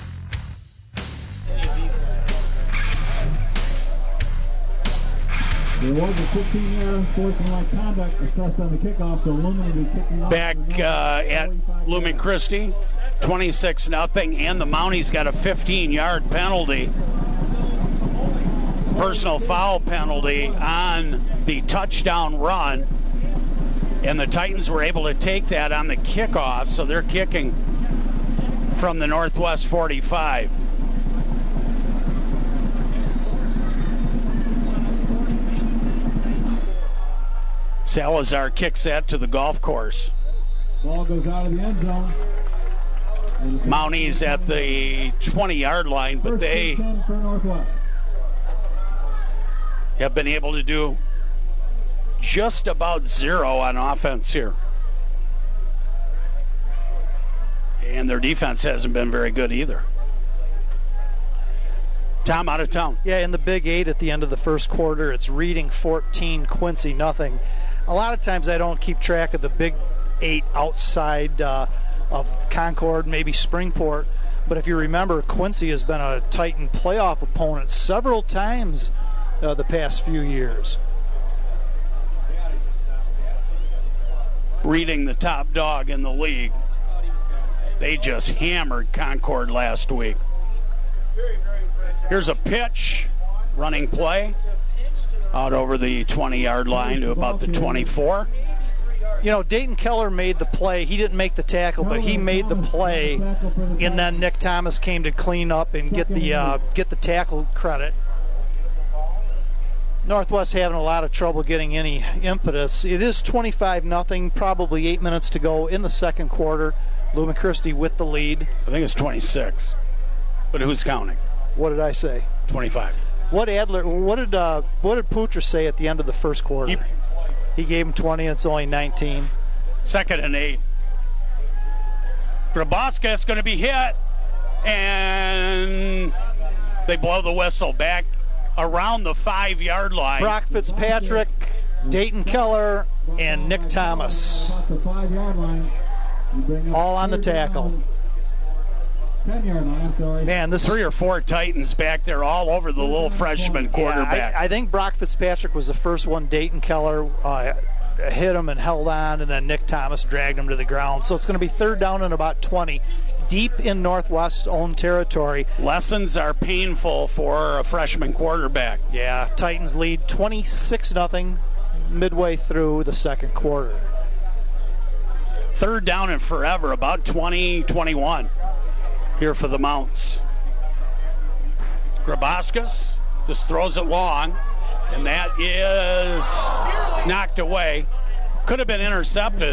There was a 15-yard unsportsmanlike conduct assessed on the kickoff, so Lumen will be kicking off. Back at Lumen Christi, 26-0, and the Mounties got a 15-yard penalty. Personal foul penalty on the touchdown run, and the Titans were able to take that on the kickoff, so they're kicking from the Northwest 45. Salazar kicks that to the golf course. Ball goes out of the end zone. Mounties at the 20-yard line, but they have been able to do just about zero on offense here. And their defense hasn't been very good either. Tom out of town. Yeah, in the Big 8 at the end of the first quarter, it's Reading 14, Quincy nothing. A lot of times I don't keep track of the Big 8 outside of Concord, maybe Springport. But if you remember, Quincy has been a Titan playoff opponent several times the past few years. Reading the top dog in the league. They just hammered Concord last week. Here's a pitch, running play, out over the 20-yard line to about the 24. You know, Dayton Keller made the play. He didn't make the tackle, but he made the play, and then Nick Thomas came to clean up and get the tackle credit. Northwest having a lot of trouble getting any impetus. It is 25-0, probably 8 minutes to go in the second quarter. Lumen Christi with the lead. I think it's 26, but who's counting? What did I say? 25. What did Putra say at the end of the first quarter? He gave him 20, and it's only 19. 2nd and 8. Grabaska is going to be hit, and they blow the whistle back around the 5-yard line. Brock Fitzpatrick, Dayton Keller, and Nick Thomas. All on the tackle. 10-yard line, I'm sorry. Man, this 3 or 4 Titans back there all over the little freshman quarterback. I think Brock Fitzpatrick was the first one. Dayton Keller hit him and held on, and then Nick Thomas dragged him to the ground. So it's going to be 3rd down and about 20, deep in Northwest's own territory. Lessons are painful for a freshman quarterback. Yeah, Titans lead 26-0 midway through the second quarter. 3rd down and forever, about 20-21 here for the Mounts. Grabaskas just throws it long, and that is knocked away. Could have been intercepted.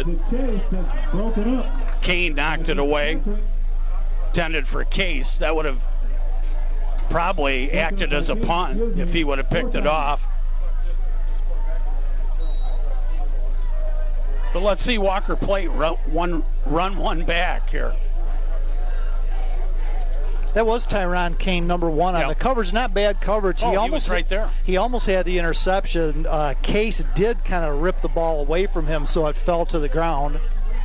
Kane knocked it away. Intended for Case. That would have probably acted as a punt if he would have picked it off. But let's see Walker Plate run one back here. That was Tyron Kane, number 1 on the coverage. Not bad coverage. He was right there. He almost had the interception. Case did kind of rip the ball away from him, so it fell to the ground.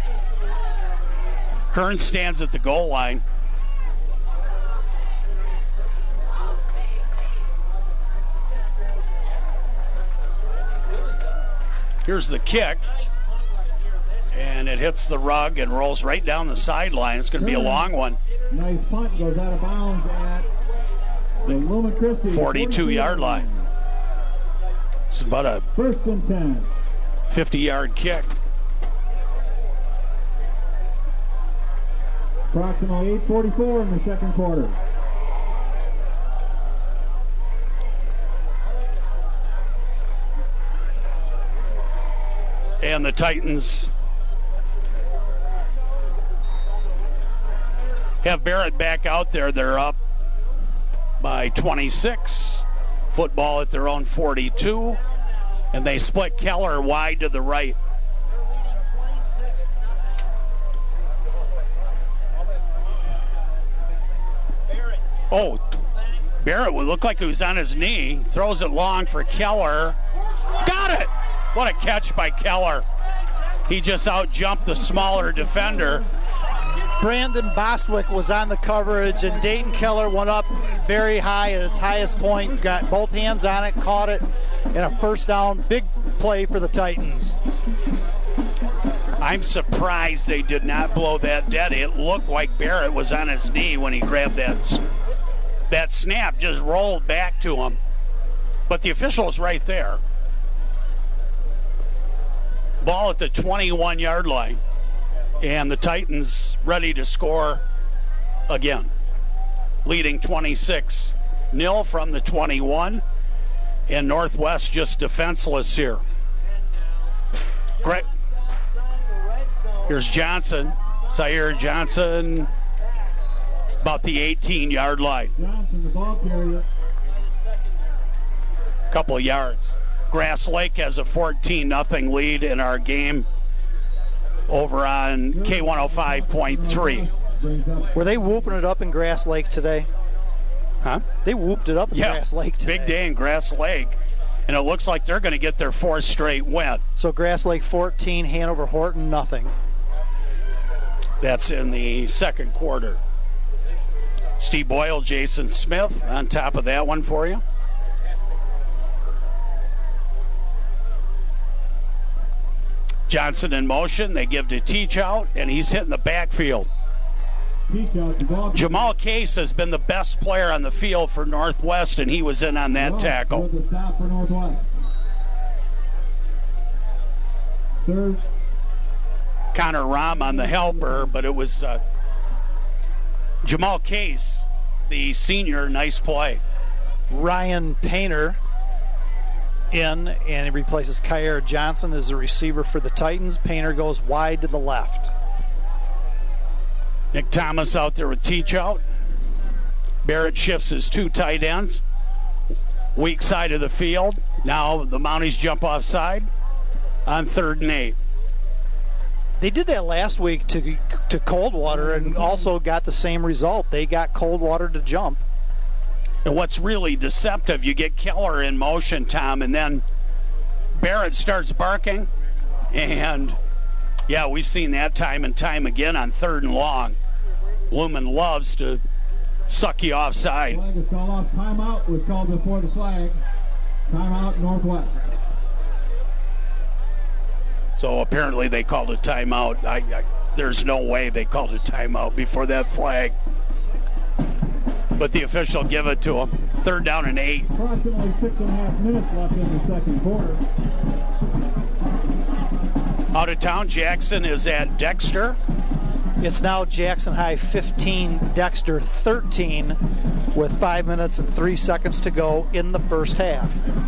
Kern stands at the goal line. Here's the kick. And it hits the rug and rolls right down the sideline. It's going to be a long one. Nice punt, goes out of bounds at the Lumen Christi 42-yard line. It's about a 1st and 10. 50-yard kick. Approximately 8:44 in the second quarter. And the Titans have Barrett back out there. They're up by 26. Football at their own 42. And they split Keller wide to the right. Oh, Barrett would look like he was on his knee. Throws it long for Keller. Got it! What a catch by Keller. He just out-jumped the smaller defender. Brandon Bostwick was on the coverage, and Dayton Keller went up very high at its highest point, got both hands on it, caught it, and a 1st down. Big play for the Titans. I'm surprised they did not blow that dead. It looked like Barrett was on his knee when he grabbed that. That snap just rolled back to him. But the official was right there. Ball at the 21-yard line. And the Titans ready to score again. Leading 26-0 from the 21. And Northwest just defenseless here. Great. Here's Johnson. Zaire Johnson. About the 18-yard line. Johnson, the ball carrier. Couple of yards. Grass Lake has a 14-0 lead in our game over on K105.3. Were they whooping it up in Grass Lake today? Huh? They whooped it up in Grass Lake today. Big day in Grass Lake. And it looks like they're going to get their 4th straight win. So Grass Lake 14, Hanover Horton nothing. That's in the second quarter. Steve Boyle, Jason Smith on top of that one for you. Johnson in motion. They give to Teach out, and he's hitting the backfield. Jamal Case has been the best player on the field for Northwest, and he was in on that tackle. The stop for Northwest. Third. Connor Rahm on the helper, but it was Jamal Case, the senior. Nice play. Ryan Painter in, and he replaces Kyer Johnson as the receiver for the Titans. Painter goes wide to the left. Nick Thomas out there with Teach out. Barrett shifts his 2 tight ends. Weak side of the field. Now the Mounties jump offside on 3rd and 8. They did that last week to Coldwater and also got the same result. They got Coldwater to jump. And what's really deceptive, you get Keller in motion, Tom, and then Barrett starts barking. And, yeah, we've seen that time and time again on 3rd and long. Lumen loves to suck you offside. Flag is called off. Timeout was called before the flag. Timeout Northwest. So apparently they called a timeout. There's no way they called a timeout before that flag. But the official give it to him. 3rd down and 8. Approximately 6.5 minutes left in the second quarter. Out of town, Jackson is at Dexter. It's now Jackson High 15, Dexter 13, with 5 minutes and 3 seconds to go in the first half.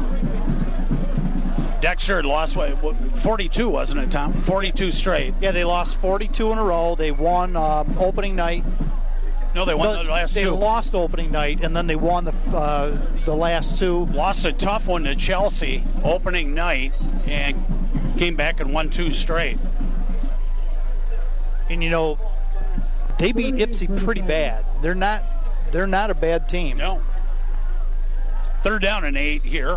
Dexter had lost 42, wasn't it, Tom? 42 straight. Yeah, they lost 42 in a row. They won opening night. No, they won the last 2. They lost opening night, and then they won the last 2. Lost a tough one to Chelsea opening night, and came back and won 2 straight. And you know, they beat Ypsi pretty bad. They're not a bad team. No. 3rd down and 8 here.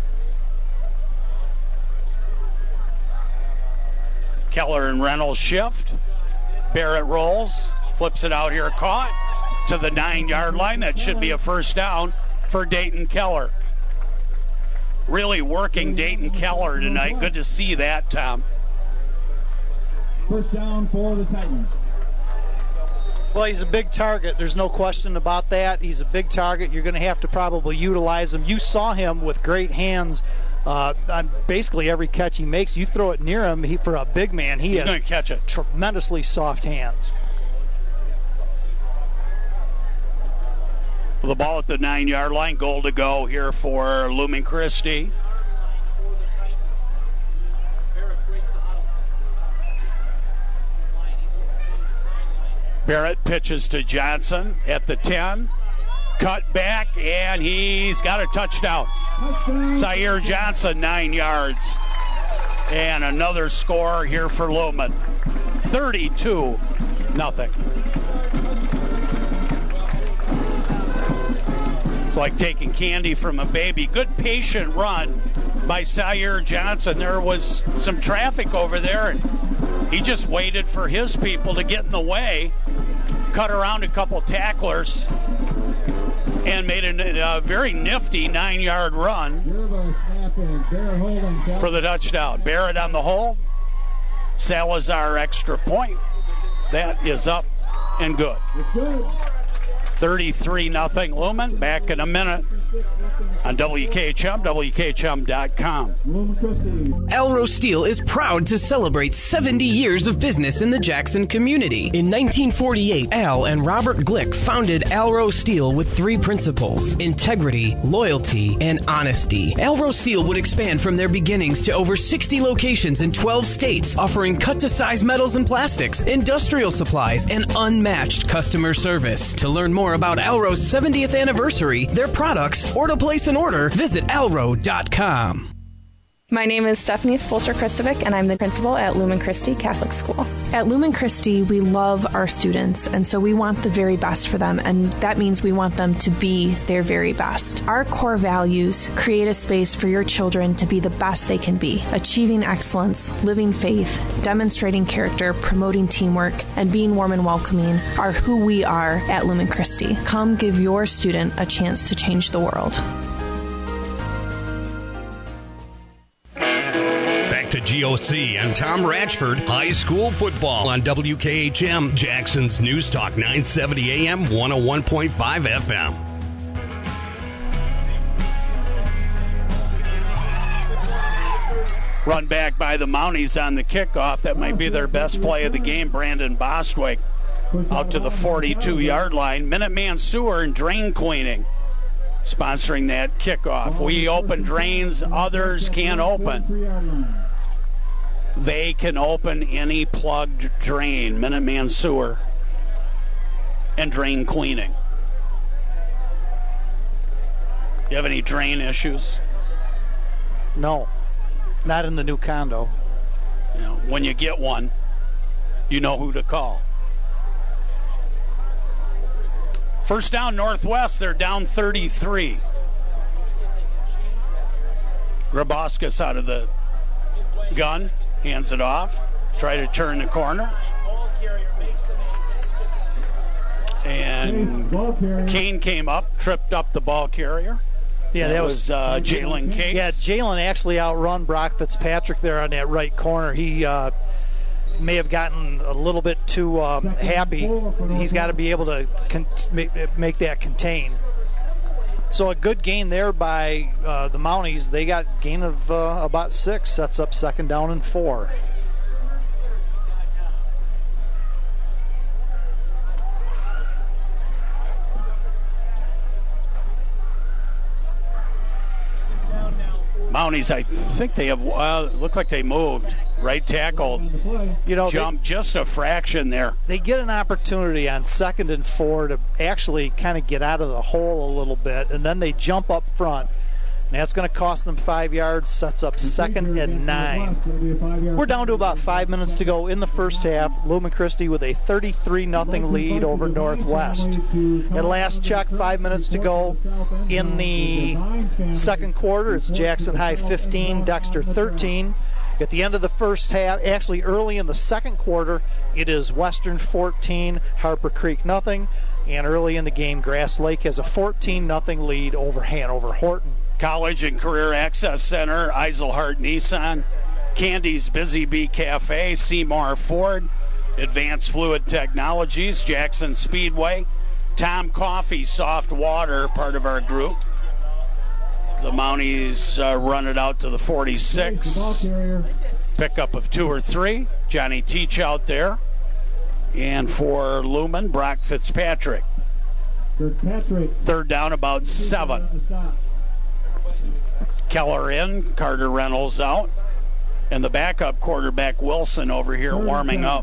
Keller and Reynolds shift. Barrett rolls, flips it out here, caught to the 9-yard line. That should be a first down for Dayton Keller. Really working Dayton Keller tonight. Good to see that, Tom. First down for the Titans. Well, he's a big target. There's no question about that. He's a big target. You're going to have to probably utilize him. You saw him with great hands on basically every catch he makes. You throw it near him, for a big man, he's going to catch it. Tremendously soft hands. The ball at the 9-yard line. Goal to go here for Lumen Christi. Barrett pitches to Johnson at the 10. Cut back, and he's got a touchdown. Zaire Johnson, 9 yards. And another score here for Lumen. 32-0. It's like taking candy from a baby. Good patient run by Zaire Johnson. There was some traffic over there, and he just waited for his people to get in the way, cut around a couple tacklers, and made a very nifty 9-yard run for the touchdown. Barrett on the hold. Salazar extra point. That is up and good. 33-0 Lumen. Back in a minute on WKHM, WKHM.com. Alro Steel is proud to celebrate 70 years of business in the Jackson community. In 1948, Al and Robert Glick founded Alro Steel with 3 principles: integrity, loyalty, and honesty. Alro Steel would expand from their beginnings to over 60 locations in 12 states, offering cut-to-size metals and plastics, industrial supplies, and unmatched customer service. To learn more about Alro's 70th anniversary, their products, or to place an order, visit alro.com. My name is Stephanie Spolster-Kristovic, and I'm the principal at Lumen Christi Catholic School. At Lumen Christi, we love our students, and so we want the very best for them, and that means we want them to be their very best. Our core values create a space for your children to be the best they can be, achieving excellence, living faith, demonstrating character, promoting teamwork, and being warm and welcoming are who we are at Lumen Christi. Come give your student a chance to change the world. To GOC and Tom Ratchford, high school football on WKHM, Jackson's News Talk 970 AM, 101.5 FM. Run back by the Mounties on the kickoff. That might be their best play of the game. Brandon Bostwick out to the 42-yard line. Minuteman Sewer and Drain Cleaning sponsoring that kickoff. We open drains, others can't open. They can open any plugged drain. Minuteman Sewer and Drain Cleaning. You have any drain issues? No, not in the new condo. You know, when you get one, you know who to call. First down, Northwest. They're down 33. Grabowskis out of the gun. Hands it off. Try to turn the corner. And Kane came up, tripped up the ball carrier. Yeah, that was Jalen Case. Yeah, Jalen actually outrun Brock Fitzpatrick there on that right corner. He may have gotten a little bit too happy. He's got to be able to make that contain. So a good gain there by the Mounties. They got gain of about 6. Sets up second down and 4. Mounties, I think they have, look like they moved. Right tackle, jumped just a fraction there. They get an opportunity on 2nd and 4 to actually kind of get out of the hole a little bit, and then they jump up front. And that's going to cost them 5 yards, sets up 2nd and 9. We're down to about 5 minutes to go in the first half. Lumen Christi with a 33-0 lead over Northwest. At last check, 5 minutes to go in the second quarter. It's Jackson High 15, Dexter 13. At the end of the first half, actually early in the second quarter, it is Western 14, Harper Creek nothing. And early in the game, Grass Lake has a 14-0 lead over Hanover Horton. College and Career Access Center, Eiselhart Nissan, Candy's Busy Bee Cafe, Seymour Ford, Advanced Fluid Technologies, Jackson Speedway, Tom Coffee Soft Water, part of our group. The Mounties run it out to the 46. Pickup of 2 or 3. Johnny Teach out there. And for Lumen, Brock Fitzpatrick. Third down, about 7. Keller in, Carter Reynolds out. And the backup quarterback, Wilson, over here warming up.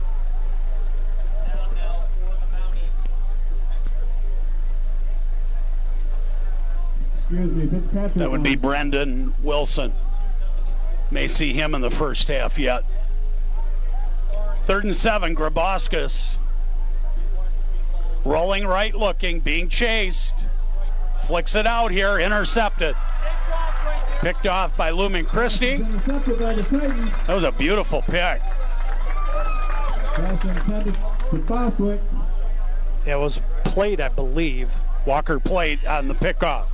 That would be Brendan Wilson. May see him in the first half yet. 3rd and 7, Grabowskis. Rolling right, looking, being chased. Flicks it out here, intercepted. Picked off by Lumen Christi. That was a beautiful pick. It was played, I believe. Walker played on the pickoff.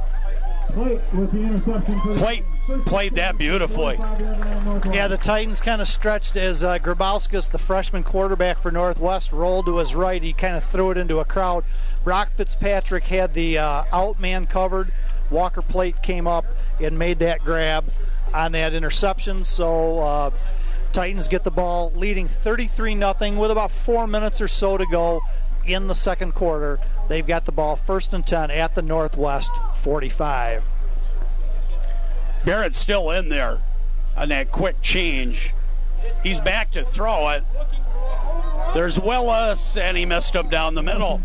Played that beautifully. Yeah, the Titans kind of stretched as Grabowskis, the freshman quarterback for Northwest, rolled to his right. He kind of threw it into a crowd. Brock Fitzpatrick had the out man covered. Walker Plate came up and made that grab on that interception. So Titans get the ball leading 33-0 with about 4 minutes or so to go in the second quarter. They've got the ball 1st and 10 at the Northwest 45. Barrett's still in there on that quick change. He's back to throw it. There's Willis, and he missed him down the middle.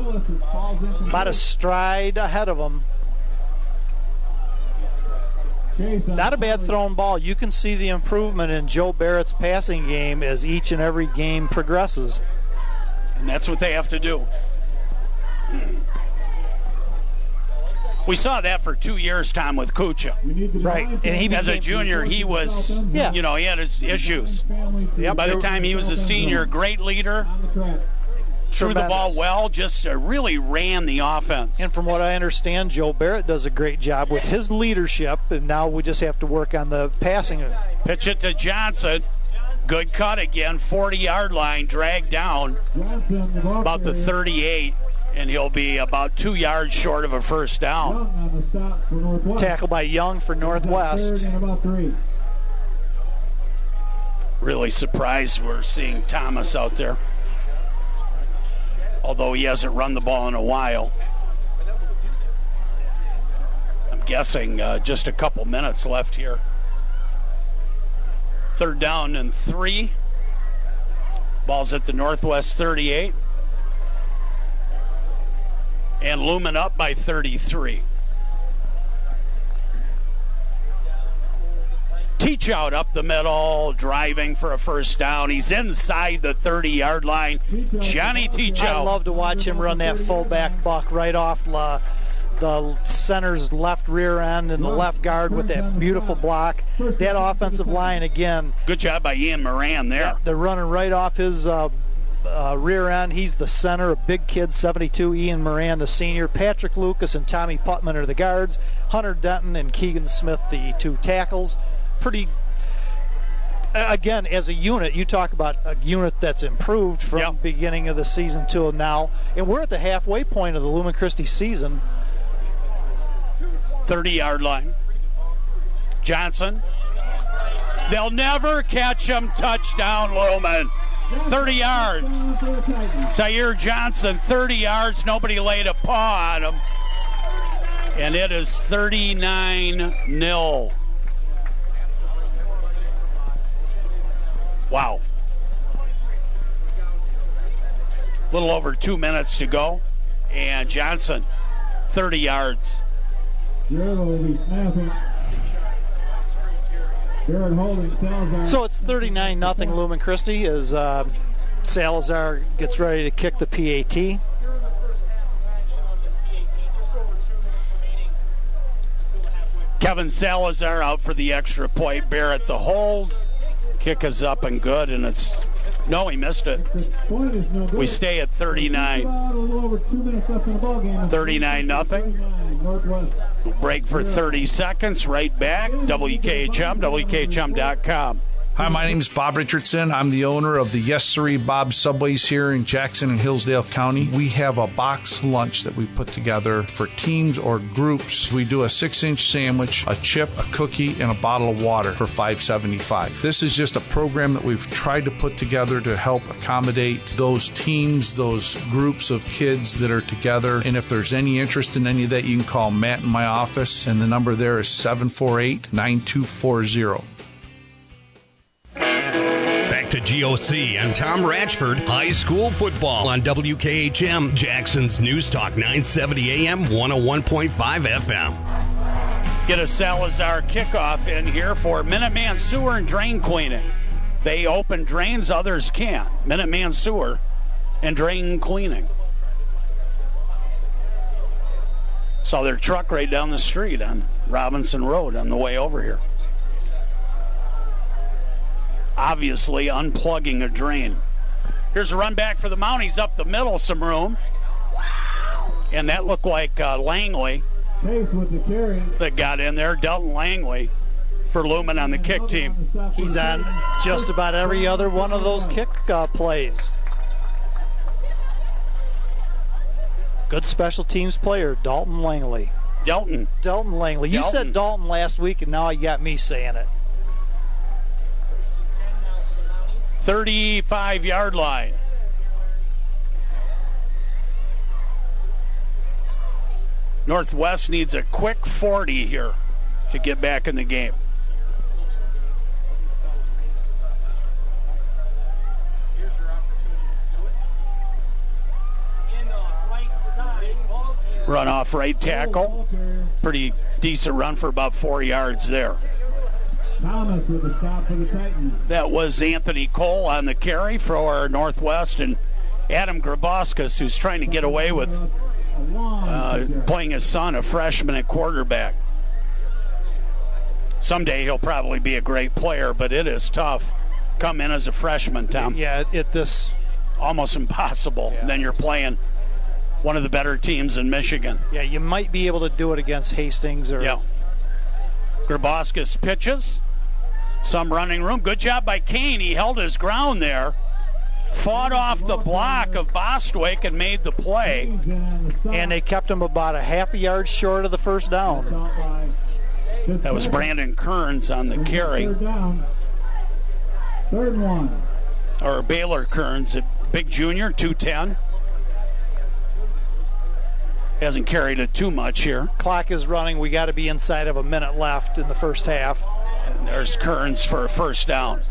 About a stride ahead of him. Not a bad thrown ball. You can see the improvement in Joe Barrett's passing game as each and every game progresses. And that's what they have to do. We saw that for 2 years, Tom, with Kucha. Right. And he as a junior, he was, he had his issues. Yep. By the time he was a senior, great leader. Threw the ball well, just really ran the offense. And from what I understand, Joe Barrett does a great job with his leadership, and now we just have to work on the passing. Pitch it to Johnson. Good cut again, 40-yard line, dragged down about the 38, and he'll be about 2 yards short of a first down. Tackle by Young for Northwest. Really surprised we're seeing Thomas out there, although he hasn't run the ball in a while. I'm guessing just a couple minutes left here. 3rd down and 3. Ball's at the Northwest 38. And Lumen up by 33. Teach out up the middle, driving for a first down. He's inside the 30-yard line. Johnny Teach out. I love to watch him run that fullback buck right off the center's left rear end and the left guard with that beautiful block. That offensive line, again. Good job by Ian Moran there. Yeah, they're running right off his rear end. He's the center, a big kid, 72. Ian Moran, the senior. Patrick Lucas and Tommy Putman are the guards. Hunter Denton and Keegan Smith, the 2 tackles. Pretty, again, as a unit, you talk about a unit that's improved from the beginning of the season till now. And we're at the halfway point of the Lumen Christi season. 30-yard line. Johnson. They'll never catch him. Touchdown, Lumen. 30 yards. Zaire Johnson, 30 yards. Nobody laid a paw on him. And it is 39-0. Wow. A little over 2 minutes to go. And Johnson, 30 yards. So it's 39-0 Lumen Christi as Salazar gets ready to kick the PAT. Kevin Salazar out for the extra point. Barrett the hold. Kick is up and good, and it's... No, he missed it. We stay at 39. 39-0. We'll break for 30 seconds. Right back. WKHM, WKHM.com. Hi, my name is Bob Richardson. I'm the owner of the Yes Siree Bob Subways here in Jackson and Hillsdale County. We have a box lunch that we put together for teams or groups. We do a 6-inch sandwich, a chip, a cookie, and a bottle of water for $5.75. This is just a program that we've tried to put together to help accommodate those teams, those groups of kids that are together. And if there's any interest in any of that, you can call Matt in my office, and the number there is 748-9240. To GOC and Tom Ratchford, high school football on WKHM, Jackson's News Talk 970 AM, 101.5 FM. Get a Salazar kickoff in here for Minuteman Sewer and Drain Cleaning. They open drains, others can't. Minuteman Sewer and Drain Cleaning. Saw their truck right down the street on Robinson Road on the way over here. Obviously unplugging a drain. Here's a run back for the Mounties up the middle, some room. And that looked like Langley that got in there. Dalton Langley for Lumen on the kick team. He's on just about every other one of those kick plays. Good special teams player, Dalton Langley. Dalton Langley. You said Dalton last week, and now you got me saying it. 35-yard line. Northwest needs a quick 40 here to get back in the game. Run off right tackle. Pretty decent run for about 4 yards there. Thomas with a stop for the Titans. That was Anthony Cole on the carry for Northwest, and Adam Grabowskis, who's trying to get away with playing his son, a freshman at quarterback. Someday he'll probably be a great player, but it is tough. Come in as a freshman, Tom. Yeah, this almost impossible. Yeah. Then you're playing one of the better teams in Michigan. Yeah, you might be able to do it against Hastings or. Yeah. Grabowskis pitches. Some running room. Good job by Kane. He held his ground there. Fought off the block of Bostwick and made the play. And they kept him about a half a yard short of the first down. That was Brandon Kearns on the carry. Third and 1. Or Baylor Kearns, a big junior, 210. Hasn't carried it too much here. Clock is running. We got to be inside of a minute left in the first half. And there's Kearns for a first down.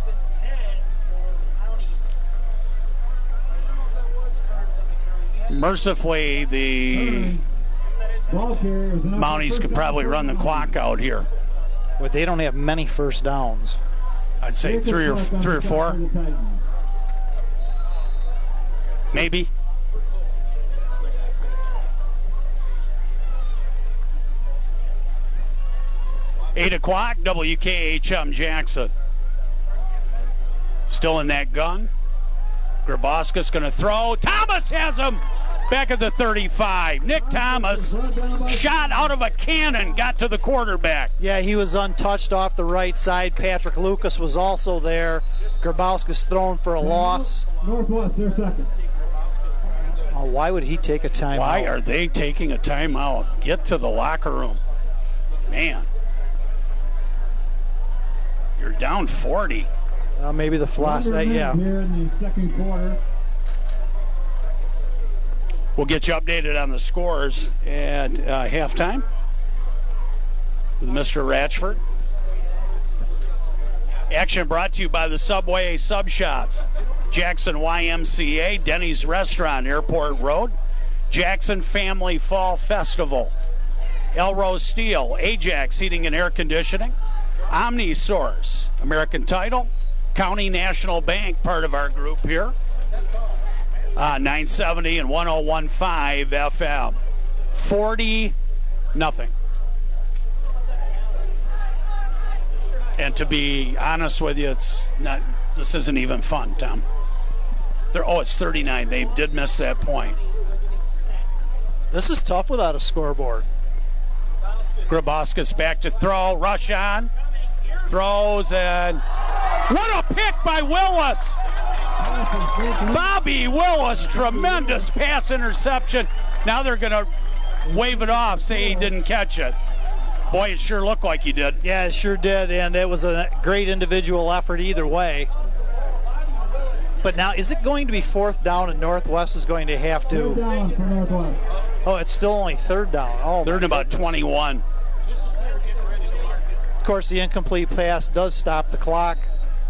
Mercifully, the Mounties could probably run the clock out here. But they don't have many first downs. I'd say three or four. Maybe. Eight o'clock, WKHM Jackson. Still in that gun. Grabowskis going to throw. Thomas has him back at the 35. Nick Thomas shot out of a cannon, got to the quarterback. Yeah, he was untouched off the right side. Patrick Lucas was also there. Grabowskis thrown for a loss. Northwest, their second. Oh, why would he take a timeout? Why are they taking a timeout? Get to the locker room. Man. You're down 40. Maybe the floss. Yeah. Here in the second quarter. We'll get you updated on the scores at halftime with Mr. Ratchford. Action brought to you by the Subway Sub Shops, Jackson YMCA, Denny's Restaurant, Airport Road, Jackson Family Fall Festival, Elrose Steel, Ajax Heating and Air Conditioning, OmniSource, American Title, County National Bank, part of our group here. 970 and 101.5 FM. 40-0. And to be honest with you, it's not. This isn't even fun, Tom. It's 39. They did miss that point. This is tough without a scoreboard. Grabowskis back to throw. Rush on. Throws and what a pick by Willis. Bobby Willis, tremendous pass interception. Now they're going to wave it off, say he didn't catch it. Boy, it sure looked like he did. Yeah, it sure did, and it was a great individual effort either way. But now, is it going to be fourth down and Northwest is going to have to... Third down for Northwest. Oh, it's still only third down. Oh, third and about 21. Of course, the incomplete pass does stop the clock.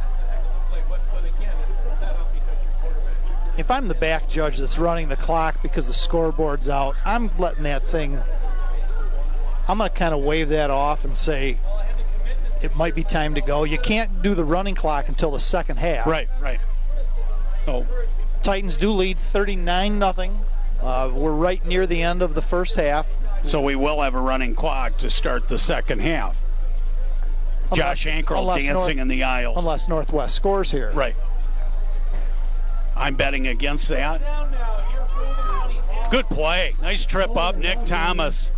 If I'm the back judge that's running the clock because the scoreboard's out, I'm letting that thing... I'm going to kind of wave that off and say it might be time to go. You can't do the running clock until the second half. Right. Oh. Titans do lead 39-0. We're right near the end of the first half. So we will have a running clock to start the second half. Josh Ankrell dancing in the aisle. Unless Northwest scores here. Right. I'm betting against that. Good play. Nice trip up, Nick Thomas.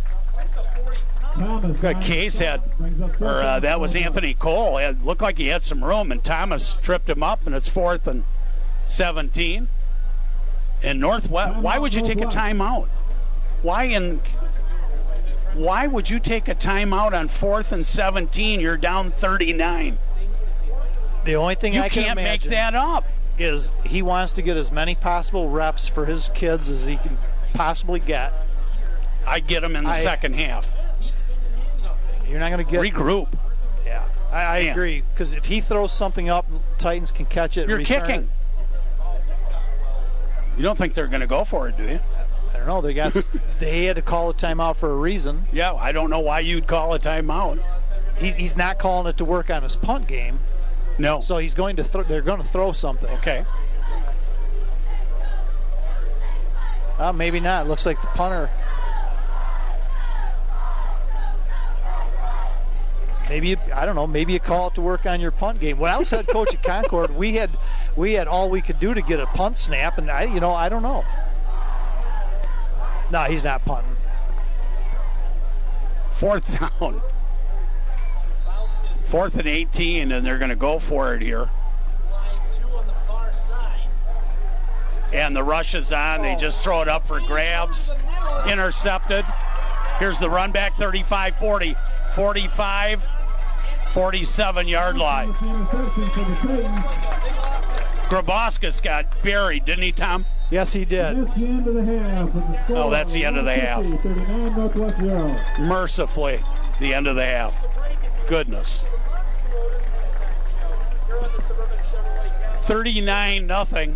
Good case that was Anthony Cole. It looked like he had some room, and Thomas tripped him up, and it's 4th and 17. And Northwest, why would you take a timeout? Why would you take a timeout on 4th and 17? You're down 39. The only thing I can imagine make that up is he wants to get as many possible reps for his kids as he can possibly get. I'd get him in the second half. You're not going to get... Regroup. Yeah, I agree. Because if he throws something up, Titans can catch it. You're kicking. You don't think they're going to go for it, do you? I don't know. They had to call a timeout for a reason. Yeah, I don't know why you'd call a timeout. He's not calling it to work on his punt game. No. So he's going to. They're going to throw something. Okay. Maybe not. Looks like the punter. Maybe I don't know. Maybe you call it to work on your punt game. When I was head coach at Concord, we had all we could do to get a punt snap, and I don't know. No, he's not punting. 4th down. 4th and 18, and they're going to go for it here. And the rush is on. They just throw it up for grabs. Intercepted. Here's the run back, 35-40. 45, 47-yard line. Grabowskis got buried, didn't he, Tom? Yes, he did. That's the end of the half. Oh, that's the end of the half. 39 Northwest 0. Mercifully, the end of the half. Goodness. 39-0.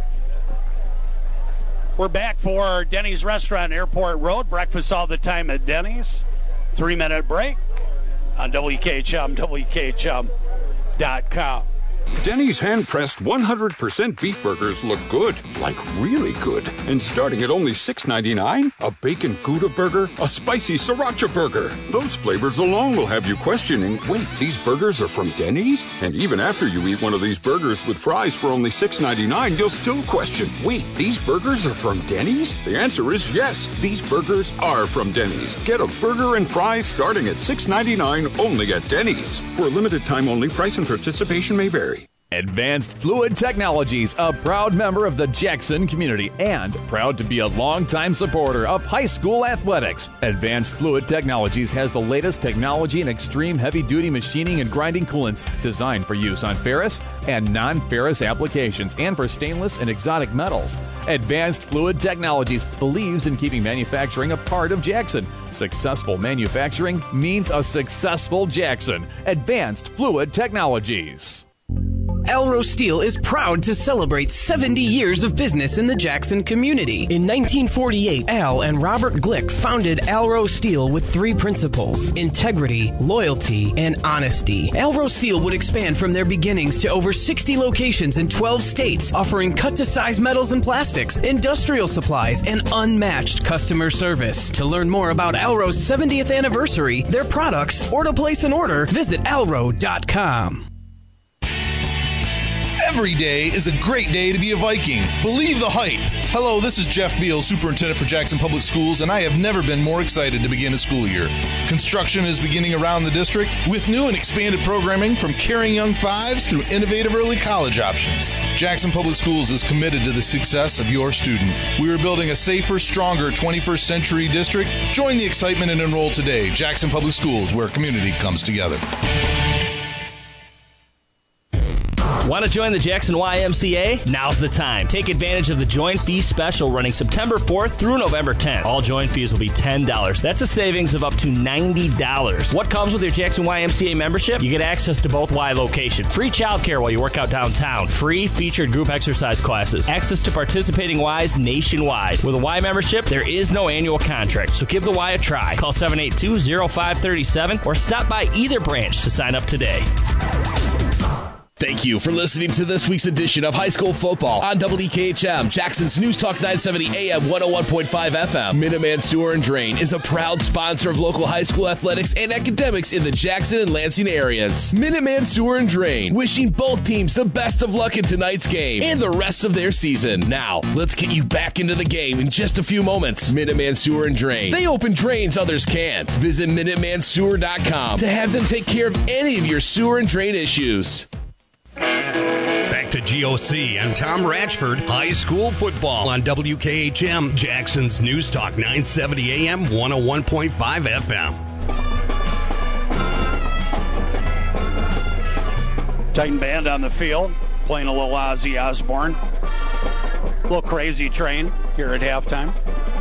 We're back for Denny's Restaurant, Airport Road. Breakfast all the time at Denny's. 3-minute break on WKHM, WKHM.com. Denny's hand-pressed 100% beef burgers look good, like really good. And starting at only $6.99, a bacon Gouda burger, a spicy sriracha burger. Those flavors alone will have you questioning, wait, these burgers are from Denny's? And even after you eat one of these burgers with fries for only $6.99, you'll still question, wait, these burgers are from Denny's? The answer is yes, these burgers are from Denny's. Get a burger and fries starting at $6.99 only at Denny's. For a limited time only, price and participation may vary. Advanced Fluid Technologies, a proud member of the Jackson community and proud to be a longtime supporter of high school athletics. Advanced Fluid Technologies has the latest technology in extreme heavy-duty machining and grinding coolants designed for use on ferrous and non-ferrous applications and for stainless and exotic metals. Advanced Fluid Technologies believes in keeping manufacturing a part of Jackson. Successful manufacturing means a successful Jackson. Advanced Fluid Technologies. Alro Steel is proud to celebrate 70 years of business in the Jackson community. In 1948, Al and Robert Glick founded Alro Steel with 3 principles: integrity, loyalty, and honesty. Alro Steel would expand from their beginnings to over 60 locations in 12 states, offering cut-to-size metals and plastics, industrial supplies, and unmatched customer service. To learn more about Alro's 70th anniversary, their products, or to place an order, visit alro.com. Every day is a great day to be a Viking. Believe the hype. Hello, this is Jeff Beal, Superintendent for Jackson Public Schools, and I have never been more excited to begin a school year. Construction is beginning around the district with new and expanded programming from caring young fives through innovative early college options. Jackson Public Schools is committed to the success of your student. We are building a safer, stronger 21st century district. Join the excitement and enroll today. Jackson Public Schools, where community comes together. Want to join the Jackson YMCA? Now's the time. Take advantage of the Join Fee Special running September 4th through November 10th. All join fees will be $10. That's a savings of up to $90. What comes with your Jackson YMCA membership? You get access to both Y locations, free childcare while you work out downtown, free featured group exercise classes, access to participating Ys nationwide. With a Y membership, there is no annual contract, so give the Y a try. Call 782-0537 or stop by either branch to sign up today. Thank you for listening to this week's edition of High School Football on WKHM, Jackson's News Talk 970 AM 101.5 FM. Minuteman Sewer and Drain is a proud sponsor of local high school athletics and academics in the Jackson and Lansing areas. Minuteman Sewer and Drain, wishing both teams the best of luck in tonight's game and the rest of their season. Now, let's get you back into the game in just a few moments. Minuteman Sewer and Drain. They open drains others can't. Visit MinutemanSewer.com to have them take care of any of your sewer and drain issues. Back to GOC and Tom Ratchford, high school football on WKHM, Jackson's News Talk 970 AM, 101.5 FM. Titan band on the field, playing a little Ozzy Osbourne. A little Crazy Train here at halftime.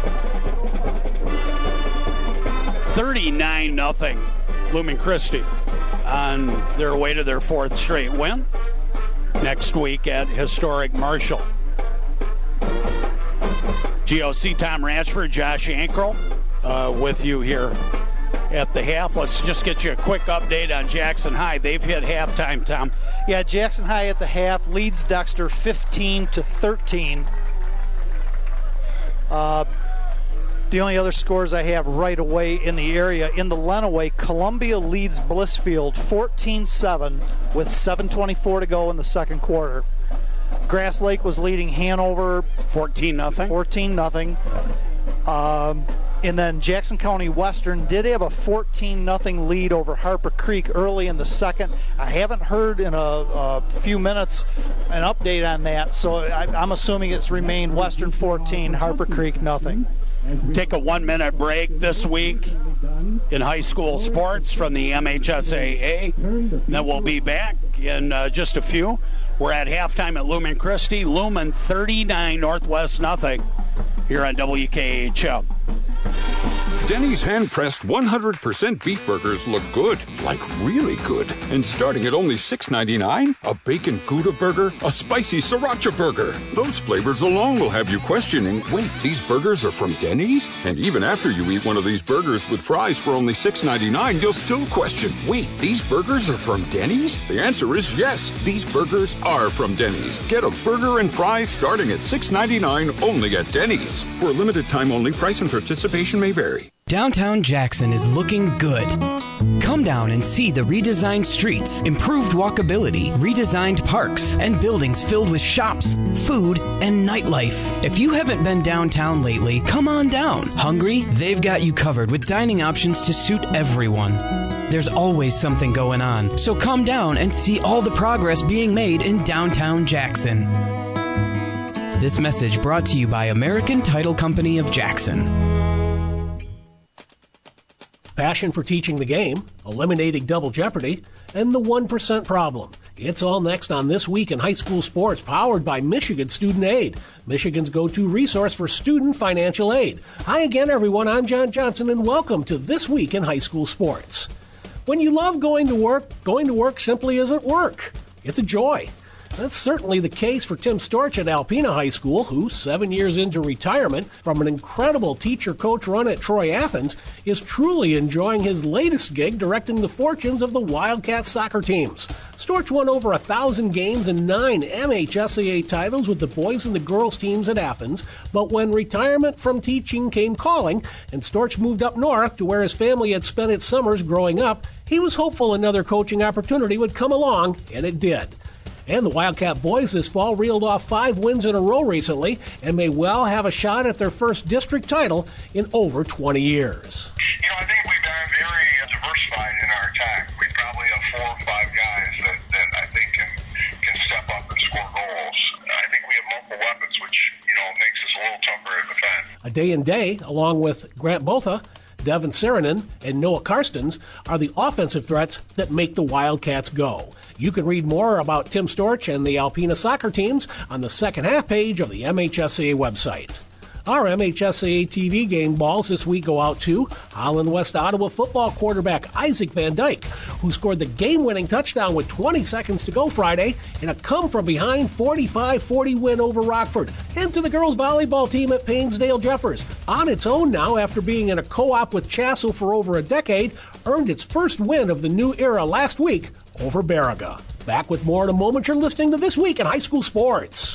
39-0 Lumen Christi on their way to their 4th straight win next week at historic Marshall. GOC Tom Ranchford, Josh Ankrel with you here at the half. Let's just get you a quick update on Jackson High. They've hit halftime, Tom. Yeah, Jackson High at the half leads Dexter 15-13. The only other scores I have right away in the area, in the Lenawee, Columbia leads Blissfield 14-7 with 7:24 to go in the second quarter. Grass Lake was leading Hanover 14-0. And then Jackson County Western did have a 14-0 lead over Harper Creek early in the second. I haven't heard in a few minutes an update on that, so I'm assuming it's remained Western 14, Harper Creek nothing. Take a 1-minute break this week in high school sports from the MHSAA. Then we'll be back in just a few. We're at halftime at Lumen Christi. Lumen 39, Northwest nothing here on WKHM. Denny's hand-pressed 100% beef burgers look good, like really good. And starting at only $6.99, a bacon Gouda burger, a spicy sriracha burger. Those flavors alone will have you questioning, wait, these burgers are from Denny's? And even after you eat one of these burgers with fries for only $6.99, you'll still question, wait, these burgers are from Denny's? The answer is yes, these burgers are from Denny's. Get a burger and fries starting at $6.99 only at Denny's. For a limited time only, price and participation may vary. Downtown Jackson is looking good. Come down and see the redesigned streets, improved walkability, redesigned parks, and buildings filled with shops, food, and nightlife. If you haven't been downtown lately, come on down. Hungry? They've got you covered with dining options to suit everyone. There's always something going on, so come down and see all the progress being made in downtown Jackson. This message brought to you by American Title Company of Jackson. Passion for teaching the game, eliminating double jeopardy, and the 1% problem. It's all next on This Week in High School Sports, powered by Michigan Student Aid, Michigan's go-to resource for student financial aid. Hi again, everyone. I'm John Johnson, and welcome to This Week in High School Sports. When you love going to work simply isn't work. It's a joy. That's certainly the case for Tim Storch at Alpena High School, who, 7 years into retirement from an incredible teacher-coach run at Troy Athens, is truly enjoying his latest gig directing the fortunes of the Wildcats soccer teams. Storch won over 1,000 games and 9 MHSAA titles with the boys and the girls teams at Athens, but when retirement from teaching came calling and Storch moved up north to where his family had spent its summers growing up, he was hopeful another coaching opportunity would come along, and it did. And the Wildcat boys this fall reeled off 5 wins in a row recently and may well have a shot at their first district title in over 20 years. You know, I think we've been very diversified in our attack. We probably have 4 or 5 guys that I think can step up and score goals. I think we have multiple weapons, which, you know, makes us a little tougher to defend. A Day and Day, along with Grant Botha, Devin Saranen, and Noah Karstens, are the offensive threats that make the Wildcats go. You can read more about Tim Storch and the Alpena soccer teams on the second half page of the MHSAA website. Our MHSAA TV game balls this week go out to Holland West Ottawa football quarterback Isaac Van Dyke, who scored the game-winning touchdown with 20 seconds to go Friday in a come-from-behind 45-40 win over Rockford, and to the girls' volleyball team at Painesdale Jeffers, on its own now after being in a co-op with Chassell for over a decade, earned its first win of the new era last week over Baraga. Back with more in a moment. You're listening to This Week in High School Sports.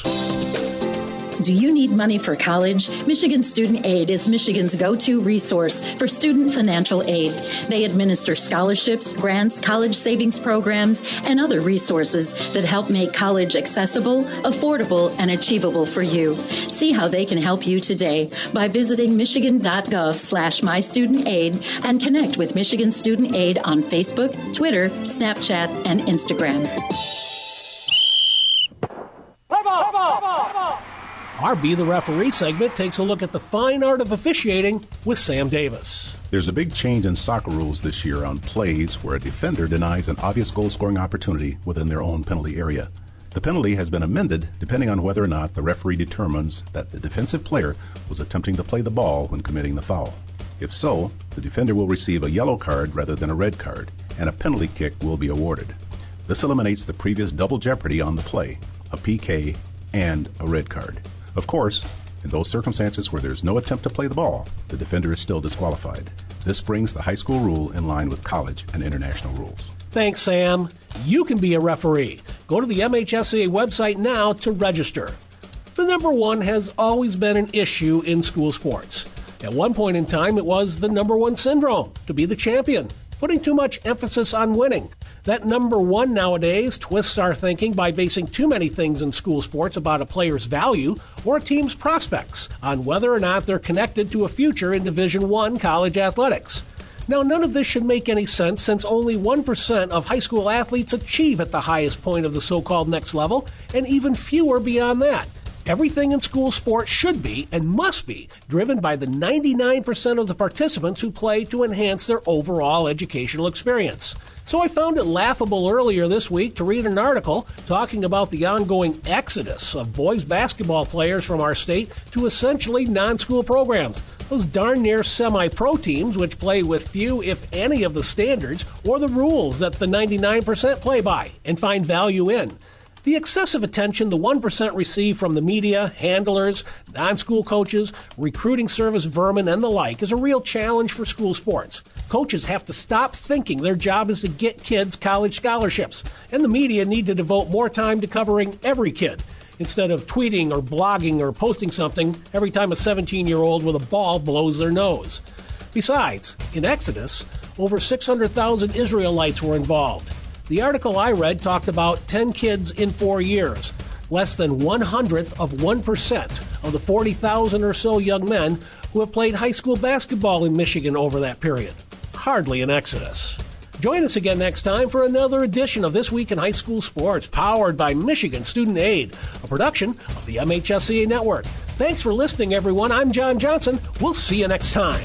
Do you need money for college? Michigan Student Aid is Michigan's go-to resource for student financial aid. They administer scholarships, grants, college savings programs, and other resources that help make college accessible, affordable, and achievable for you. See how they can help you today by visiting michigan.gov/mystudentaid and connect with Michigan Student Aid on Facebook, Twitter, Snapchat, and Instagram. Our Be the Referee segment takes a look at the fine art of officiating with Sam Davis. There's a big change in soccer rules this year on plays where a defender denies an obvious goal-scoring opportunity within their own penalty area. The penalty has been amended depending on whether or not the referee determines that the defensive player was attempting to play the ball when committing the foul. If so, the defender will receive a yellow card rather than a red card, and a penalty kick will be awarded. This eliminates the previous double jeopardy on the play, a PK and a red card. Of course, In those circumstances where there's no attempt to play the ball, the defender is still disqualified. This brings the high school rule in line with college and international rules. Thanks, Sam. You can be a referee. Go to the MHSAA website now to register. The number one has always been an issue in school sports. At one point in time, it was the number one syndrome, to be the champion, putting too much emphasis on winning. That number one nowadays twists our thinking by basing too many things in school sports about a player's value or a team's prospects on whether or not they're connected to a future in Division I college athletics. Now, none of this should make any sense since only 1% of high school athletes achieve at the highest point of the so-called next level, and even fewer beyond that. Everything in school sports should be and must be driven by the 99% of the participants who play to enhance their overall educational experience. So I found it laughable earlier this week to read an article talking about the ongoing exodus of boys basketball players from our state to essentially non-school programs. Those darn near semi-pro teams which play with few, if any, of the standards or the rules that the 99% play by and find value in. The excessive attention the 1% receive from the media, handlers, non-school coaches, recruiting service vermin, and the like is a real challenge for school sports. Coaches have to stop thinking their job is to get kids college scholarships, and the media need to devote more time to covering every kid, instead of tweeting or blogging or posting something every time a 17-year-old with a ball blows their nose. Besides, in Exodus, over 600,000 Israelites were involved. The article I read talked about 10 kids in 4 years, less than 1/100th of 1% of the 40,000 or so young men who have played high school basketball in Michigan over that period. Hardly an exodus. Join us again next time for another edition of This Week in High School Sports, powered by Michigan Student Aid, a production of the MHSAA Network. Thanks for listening, everyone. I'm John Johnson. We'll see you next time.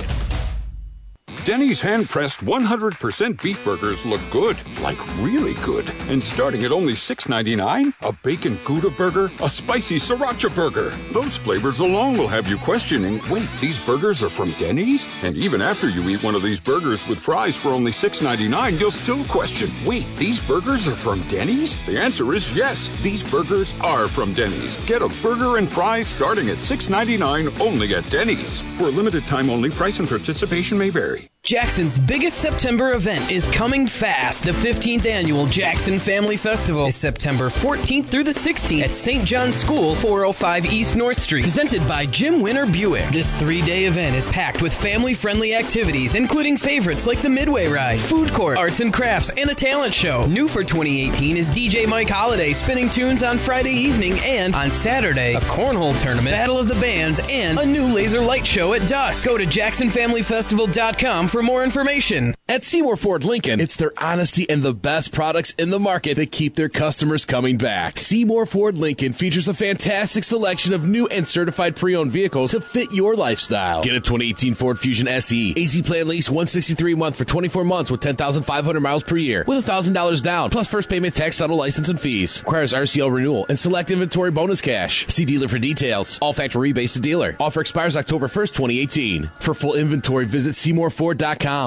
Denny's hand-pressed 100% beef burgers look good, like really good. And starting at only $6.99, a bacon Gouda burger, a spicy sriracha burger. Those flavors alone will have you questioning, wait, these burgers are from Denny's? And even after you eat one of these burgers with fries for only $6.99, you'll still question, wait, these burgers are from Denny's? The answer is yes, these burgers are from Denny's. Get a burger and fries starting at $6.99 only at Denny's. For a limited time only, price and participation may vary. Jackson's biggest September event is coming fast. The 15th annual Jackson Family Festival is September 14th through the 16th at St. John's School, 405 East North Street. Presented by Jim Winter Buick. This 3-day event is packed with family-friendly activities, including favorites like the Midway Ride, food court, arts and crafts, and a talent show. New for 2018 is DJ Mike Holiday spinning tunes on Friday evening, and on Saturday, a cornhole tournament, battle of the bands, and a new laser light show at dusk. Go to JacksonFamilyFestival.com for more information. At Seymour Ford Lincoln, it's their honesty and the best products in the market that keep their customers coming back. Seymour Ford Lincoln features a fantastic selection of new and certified pre-owned vehicles to fit your lifestyle. Get a 2018 Ford Fusion SE. Easy plan lease $163 a month for 24 months with 10,500 miles per year with $1,000 down, plus first payment tax, title, license, and fees. Requires RCL renewal and select inventory bonus cash. See dealer for details. All factory rebates to dealer. Offer expires October 1st, 2018. For full inventory, visit SeymourFord.com.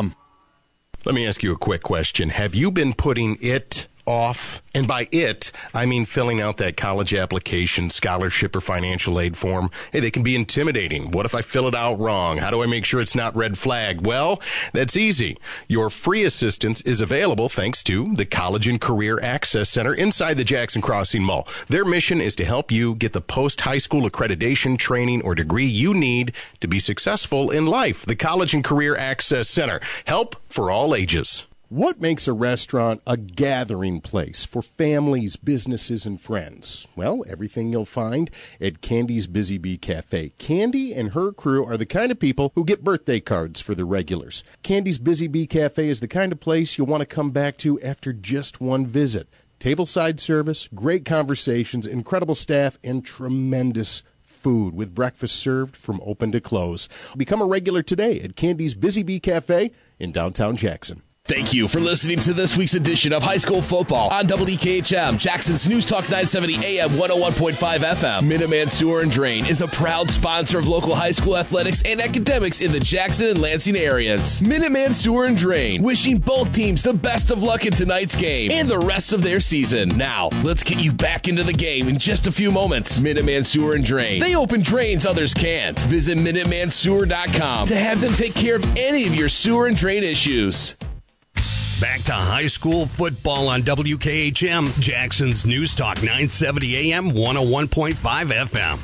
Let me ask you a quick question. Have you been putting it off? And by it, I mean filling out that college application, scholarship, or financial aid form. Hey, they can be intimidating. What if I fill it out wrong? How do I make sure it's not red flag? Well, that's easy. Your free assistance is available thanks to the College and Career Access Center inside the Jackson Crossing Mall. Their mission is to help you get the post-high school accreditation, training, or degree you need to be successful in life. The College and Career Access Center. Help for all ages. What makes a restaurant a gathering place for families, businesses, and friends? Well, everything you'll find at Candy's Busy Bee Cafe. Candy and her crew are the kind of people who get birthday cards for their regulars. Candy's Busy Bee Cafe is the kind of place you'll want to come back to after just one visit. Tableside service, great conversations, incredible staff, and tremendous food with breakfast served from open to close. Become a regular today at Candy's Busy Bee Cafe in downtown Jackson. Thank you for listening to this week's edition of High School Football on WKHM, Jackson's News Talk 970 AM 101.5 FM. Minuteman Sewer and Drain is a proud sponsor of local high school athletics and academics in the Jackson and Lansing areas. Minuteman Sewer and Drain, wishing both teams the best of luck in tonight's game and the rest of their season. Now, let's get you back into the game in just a few moments. Minuteman Sewer and Drain. They open drains others can't. Visit MinutemanSewer.com to have them take care of any of your sewer and drain issues. Back to high school football on WKHM, Jackson's News Talk 970 AM, 101.5 FM.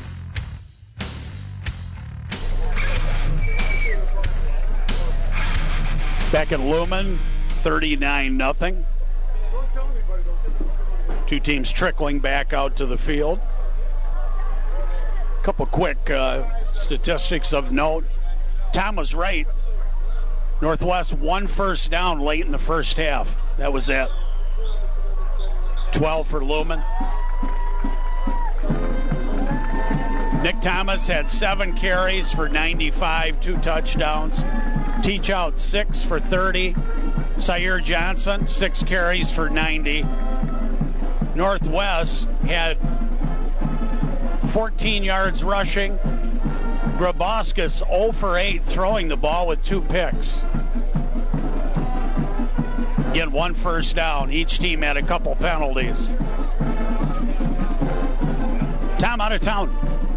Back at Lumen, 39-0. Two teams trickling back out to the field. A couple quick statistics of note. Tom was right. Northwest 1 first down late in the first half. That was it. 12 for Lumen. Nick Thomas had 7 carries for 95, 2 touchdowns. Teach out 6 for 30. Syer Johnson, 6 carries for 90. Northwest had 14 yards rushing. Grabowskis 0 for 8 throwing the ball with 2 picks. Again, 1 first down. Each team had a couple penalties. Tom, out of town.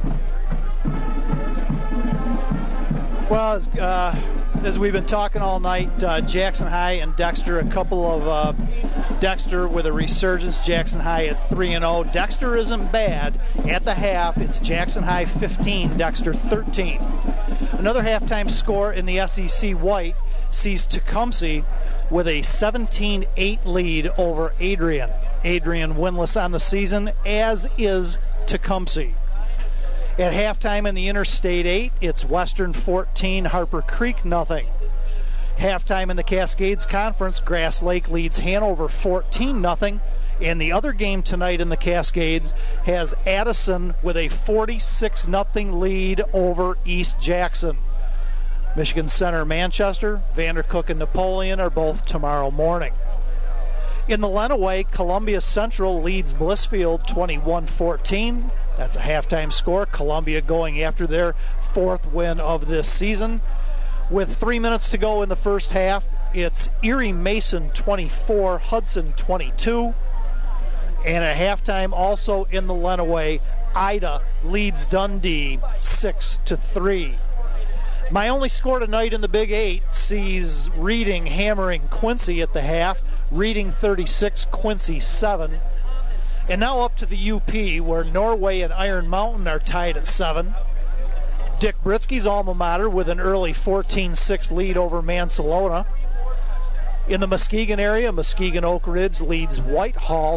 Well, as we've been talking all night, Jackson High and Dexter, a couple of Dexter with a resurgence. Jackson High at 3-0. Dexter isn't bad. At the half, it's Jackson High 15, Dexter 13. Another halftime score in the SEC White sees Tecumseh with a 17-8 lead over Adrian. Adrian winless on the season, as is Tecumseh. At halftime in the Interstate 8, it's Western 14, Harper Creek nothing. Halftime in the Cascades Conference, Grass Lake leads Hanover 14-0. And the other game tonight in the Cascades has Addison with a 46-0 lead over East Jackson. Michigan Center, Manchester, Vandercook and Napoleon are both tomorrow morning. In the Lenawee, Columbia Central leads Blissfield 21-14. That's a halftime score. Columbia going after their 4th win of this season. With 3 minutes to go in the first half, it's Erie Mason 24, Hudson 22. And at halftime, also in the Lenawee, Ida leads Dundee 6-3. My only score tonight in the Big 8 sees Reading hammering Quincy at the half. Reading 36, Quincy 7. And now up to the UP, where Norway and Iron Mountain are tied at 7. Dick Britsky's alma mater with an early 14-6 lead over Mansalona. In the Muskegon area, Muskegon Oak Ridge leads Whitehall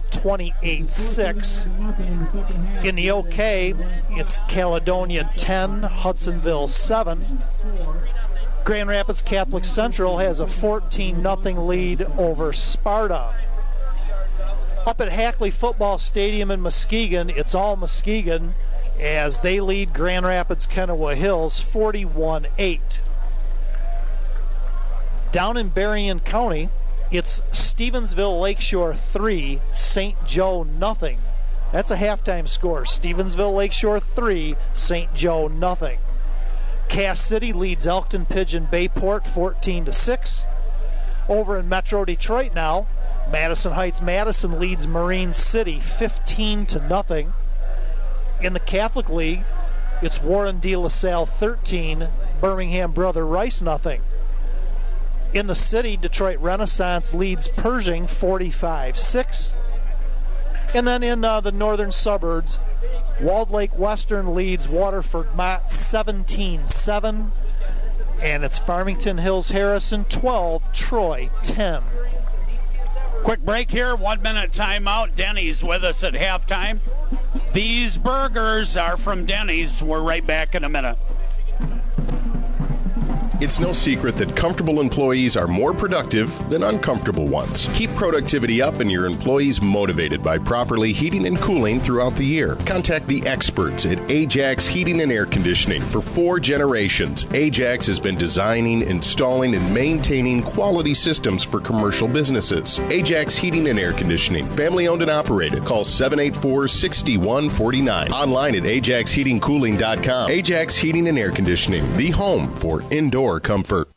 28-6. In the OK, it's Caledonia 10, Hudsonville 7. Grand Rapids Catholic Central has a 14-0 lead over Sparta. Up at Hackley Football Stadium in Muskegon, it's all Muskegon as they lead Grand Rapids Kennewa Hills 41-8. Down in Berrien County, it's Stevensville Lakeshore 3, St. Joe nothing. That's a halftime score. Stevensville Lakeshore 3, St. Joe nothing. Cass City leads Elkton Pigeon Bayport 14-6. Over in Metro Detroit now, Madison Heights Madison leads Marine City 15-0. In the Catholic League, it's Warren De La Salle 13, Birmingham Brother Rice nothing. In the city, Detroit Renaissance leads Pershing 45-6. And then in the northern suburbs, Walled Lake Western leads Waterford Mott 17-7. And it's Farmington Hills Harrison 12, Troy 10. Quick break here, 1 minute timeout. Denny's with us at halftime. These burgers are from Denny's. We're right back in a minute. It's no secret that comfortable employees are more productive than uncomfortable ones. Keep productivity up and your employees motivated by properly heating and cooling throughout the year. Contact the experts at Ajax Heating and Air Conditioning. For 4 generations, Ajax has been designing, installing, and maintaining quality systems for commercial businesses. Ajax Heating and Air Conditioning, family owned and operated. Call 784-6149. Online at ajaxheatingcooling.com. Ajax Heating and Air Conditioning, the home for indoor comfort.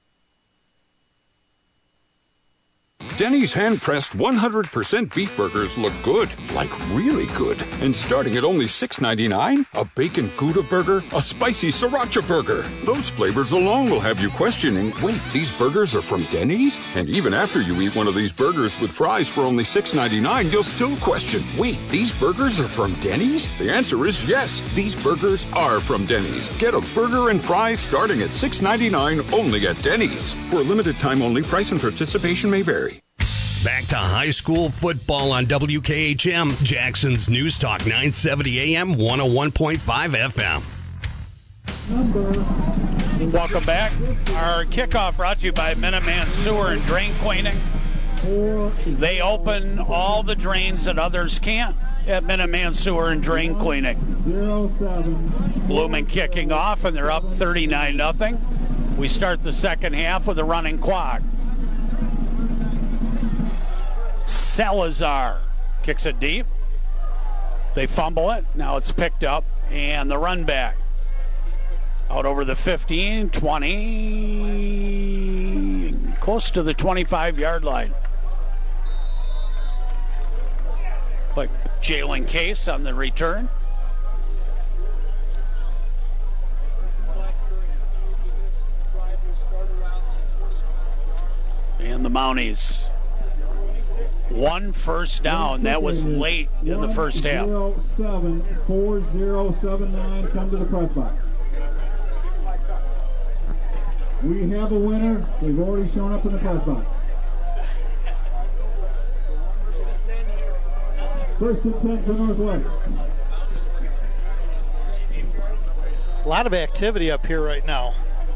Denny's hand-pressed 100% beef burgers look good, like really good. And starting at only $6.99, a bacon Gouda burger, a spicy sriracha burger. Those flavors alone will have you questioning, wait, these burgers are from Denny's? And even after you eat one of these burgers with fries for only $6.99, you'll still question, wait, these burgers are from Denny's? The answer is yes, these burgers are from Denny's. Get a burger and fries starting at $6.99 only at Denny's. For a limited time only, price and participation may vary. Back to high school football on WKHM, Jackson's News Talk 970 AM, 101.5 FM. Welcome back. Our kickoff brought to you by Minuteman Sewer and Drain Cleaning. They open all the drains that others can't at Minuteman Sewer and Drain Cleaning. 0-7. Lumen kicking off, and they're up 39-0. We start the second half with a running clock. Salazar kicks it deep. They fumble it. Now it's picked up, and the run back. Out over the 15, 20, close to the 25-yard line. Like Jalen Case on the return. And the Mounties. 1 first down. That was late in the first half. 4079, come to the press box. We have a winner. They've already shown up in the press box. First and 10 for Northwest. A lot of activity up here right now.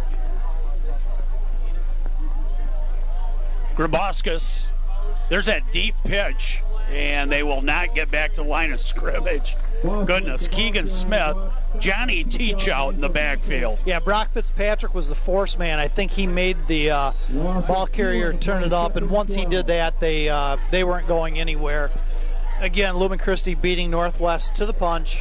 Grabowskis. There's that deep pitch, and they will not get back to line of scrimmage. Goodness, Keegan Smith, Johnny Teach out in the backfield. Yeah, Brock Fitzpatrick was the force man. I think he made the ball carrier turn it up, and once he did that, they weren't going anywhere. Again, Lumen Christi beating Northwest to the punch.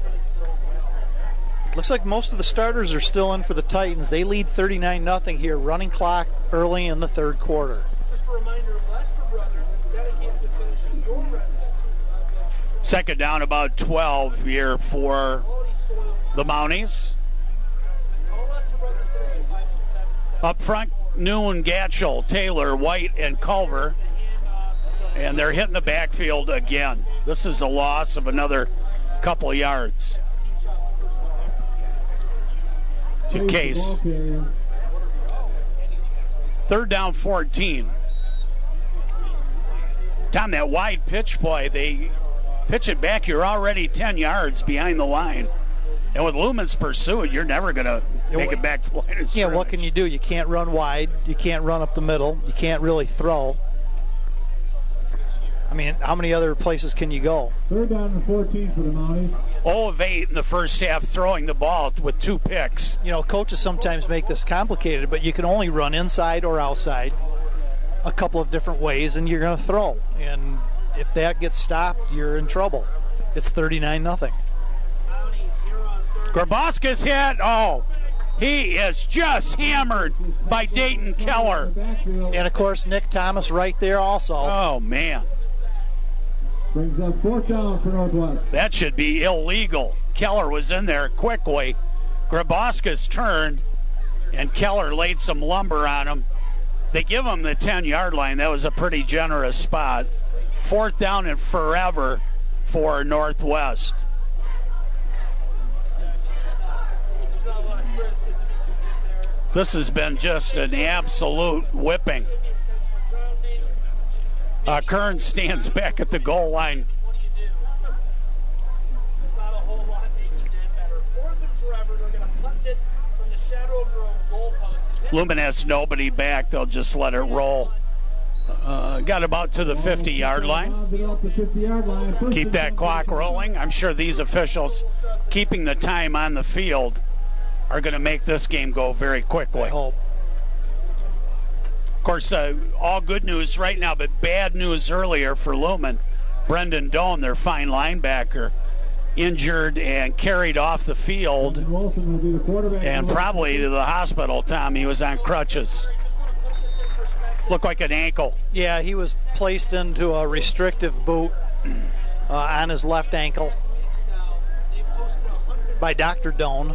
Looks like most of the starters are still in for the Titans. They lead 39-0 here, running clock early in the third quarter. Just a reminder, Lester Brothers is dedicated to finishing your record. Second down, about 12 here for the Mounties. Up front, Noon, Gatchel, Taylor, White, and Culver. And they're hitting the backfield again. This is a loss of another couple of yards. To Case. Third down, 14. Tom, that wide pitch play, they pitch it back, you're already 10 yards behind the line. And with Lumen's pursuit, you're never going to make it back to the line of scrimmage. Yeah, what can you do? You can't run wide. You can't run up the middle. You can't really throw. I mean, how many other places can you go? Third down and 14 for the Mounties. 0 of 8 in the first half, throwing the ball with 2 picks. You know, coaches sometimes make this complicated, but you can only run inside or outside a couple of different ways, and you're going to throw. And if that gets stopped, you're in trouble. It's 39-0. Grabowski's hit. Oh, he is just hammered by Dayton Keller. And, of course, Nick Thomas right there also. Oh, man. Brings up fourth down for Northwest. That should be illegal. Keller was in there quickly. Grabowski's turned, and Keller laid some lumber on him. They give him the 10-yard line. That was a pretty generous spot. Fourth down and forever for Northwest. This has been just an absolute whipping. Kern stands back at the goal line. Lumen has nobody back. They'll just let it roll. Got about to the 50-yard line. Keep that clock rolling. I'm sure these officials keeping the time on the field are going to make this game go very quickly. I hope. Of course, all good news right now, but bad news earlier for Lumen. Brendan Doan, their fine linebacker, injured and carried off the field and probably to the hospital, Tom. He was on crutches. Looked like an ankle. Yeah, he was placed into a restrictive boot on his left ankle by Dr. Doan.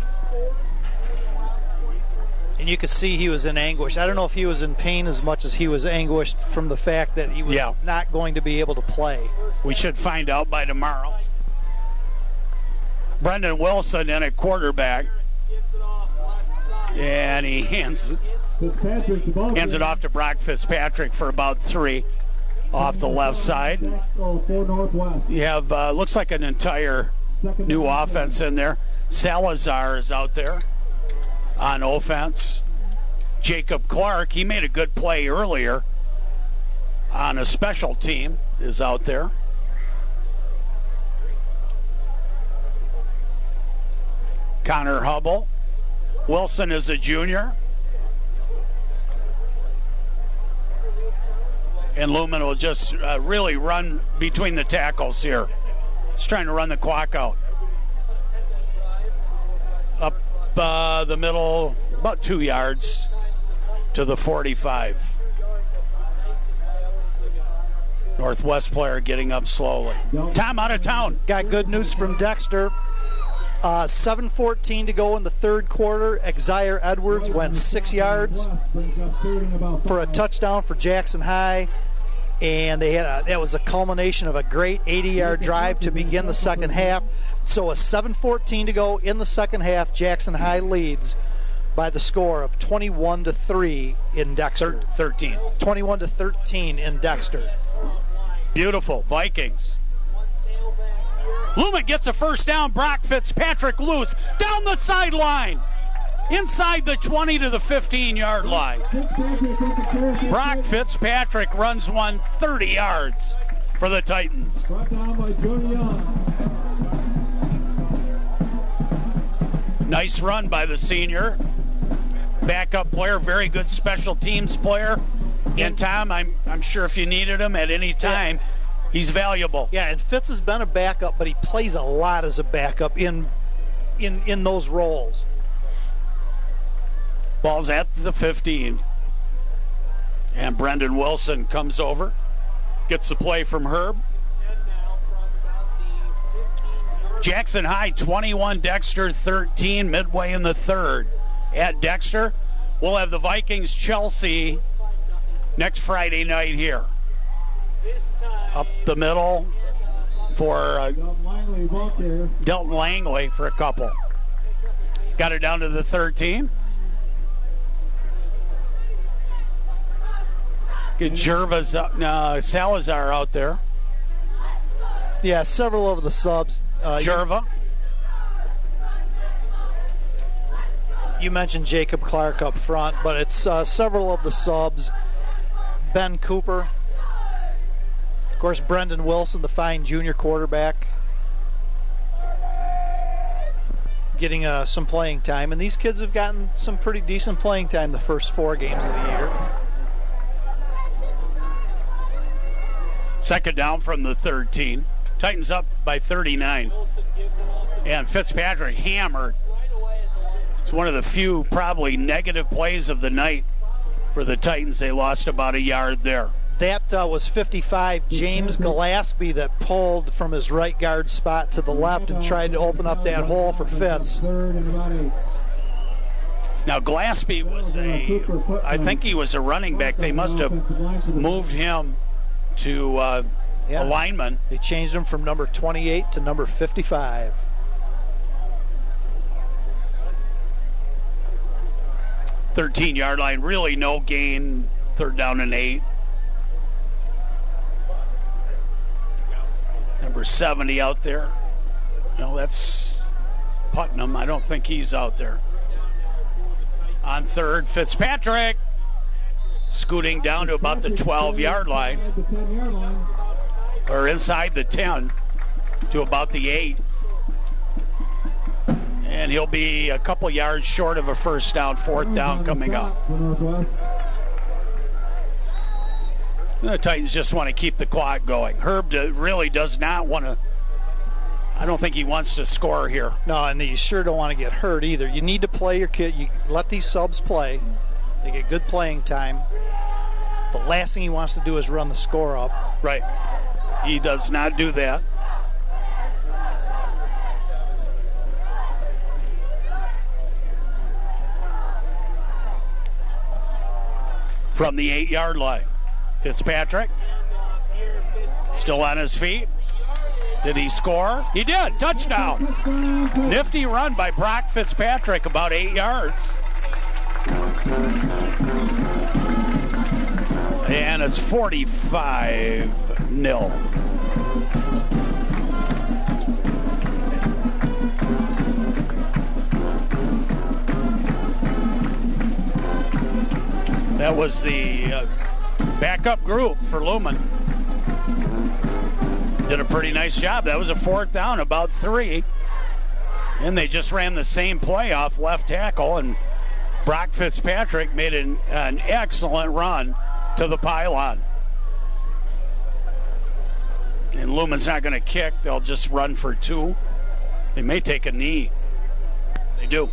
And you could see he was in anguish. I don't know if he was in pain as much as he was anguished from the fact that he was not going to be able to play. We should find out by tomorrow. Brendan Wilson in at quarterback. And he hands it off to Brock Fitzpatrick for about 3 off the left side. You have, looks like an entire new offense in there. Salazar is out there on offense. Jacob Clark, he made a good play earlier on a special team, is out there. Connor Hubble. Wilson is a junior. And Lumen will just really run between the tackles here. Just trying to run the clock out. Up the middle, about 2 yards to the 45. Northwest player getting up slowly. Tom out of town. Got good news from Dexter. 7:14 to go in the third quarter. Exire Edwards went 6 yards for a touchdown for Jackson High. And they had that was a culmination of a great 80-yard drive to begin the second half. So a 7:14 to go in the second half. Jackson High leads by the score of 21-3 in Dexter. 13. 21-13 in Dexter. Beautiful. Vikings. Lumen gets a first down. Brock Fitzpatrick loose down the sideline. Inside the 20 to the 15-yard line. Brock Fitzpatrick runs one 30 yards for the Titans. Nice run by the senior. Backup player, very good special teams player. And Tom, I'm sure if you needed him at any time, he's valuable. Yeah, and Fitz has been a backup, but he plays a lot as a backup in those roles. Ball's at the 15. And Brendan Wilson comes over, gets the play from Herb. Jackson High 21, Dexter 13, midway in the third. At Dexter, we'll have the Vikings Chelsea next Friday night here. Up the middle for Delton Langley for a couple. Got it down to the 13. Get Jervas up, Salazar out there. Yeah, several of the subs. Jerva. You mentioned Jacob Clark up front, but it's several of the subs. Ben Cooper. Of course, Brendan Wilson, the fine junior quarterback, getting some playing time. And these kids have gotten some pretty decent playing time the first 4 games of the year. Second down from the 13. Titans up by 39. And Fitzpatrick hammered. It's one of the few probably negative plays of the night for the Titans. They lost about a yard there. That was 55, James Gillespie, that pulled from his right guard spot to the left and tried to open up that hole for Fitz. Now, Gillespie was I think he was a running back. They must have moved him to a lineman. They changed him from number 28 to number 55. .13-yard line, really no gain, 3rd down and 8. Number 70 out there. No, that's Putnam. I don't think he's out there. On third, Fitzpatrick scooting down to about the 12-yard line. Or inside the 10 to about the 8. And he'll be a couple yards short of a first down, fourth down coming up. The Titans just want to keep the clock going. Herb really does not want to. I don't think he wants to score here. No, and you sure don't want to get hurt either. You need to play your kid. You let these subs play. They get good playing time. The last thing he wants to do is run the score up. Right. He does not do that. From the 8-yard line, Fitzpatrick still on his feet. Did he score? He did. Touchdown. Nifty run by Brock Fitzpatrick, about 8 yards. And it's 45-0. That was the backup group for Lumen. Did a pretty nice job. That was a fourth down, about 3. And they just ran the same play off left tackle, and Brock Fitzpatrick made an excellent run to the pylon. And Lumen's not going to kick. They'll just run for 2. They may take a knee. They do.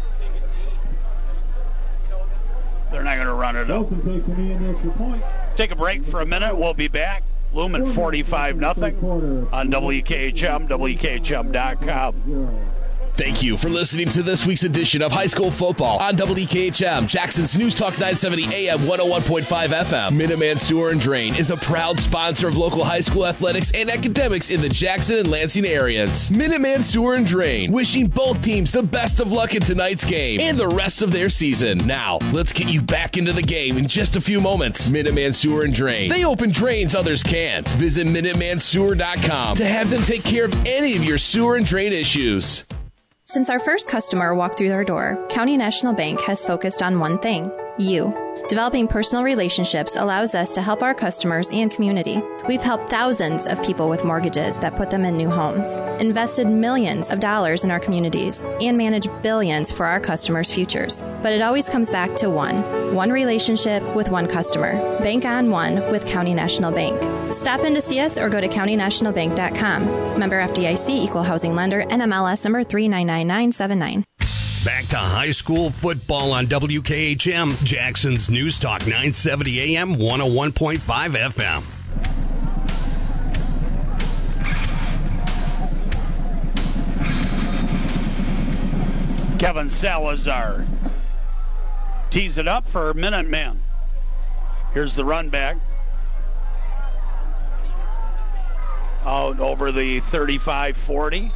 They're not going to run it up. Takes a knee in the extra point. Let's take a break for a minute. We'll be back. Lumen 45-0 on WKHM, WKHM.com. Thank you for listening to this week's edition of High School Football on WKHM, Jackson's News Talk 970 AM 101.5 FM. Minuteman Sewer and Drain is a proud sponsor of local high school athletics and academics in the Jackson and Lansing areas. Minuteman Sewer and Drain, wishing both teams the best of luck in tonight's game and the rest of their season. Now, let's get you back into the game in just a few moments. Minuteman Sewer and Drain. They open drains others can't. Visit MinutemanSewer.com to have them take care of any of your sewer and drain issues. Since our first customer walked through our door, County National Bank has focused on one thing: you. Developing personal relationships allows us to help our customers and community. We've helped thousands of people with mortgages that put them in new homes, invested millions of dollars in our communities, and managed billions for our customers' futures. But it always comes back to one relationship with one customer. Bank on one with County National Bank. Stop in to see us or go to countynationalbank.com. Member FDIC, Equal Housing Lender, NMLS number 399979. Back to high school football on WKHM, Jackson's News Talk 970 AM, 101.5 FM. Kevin Salazar tees it up for Minuteman. Here's the run back. Out over the 35-40.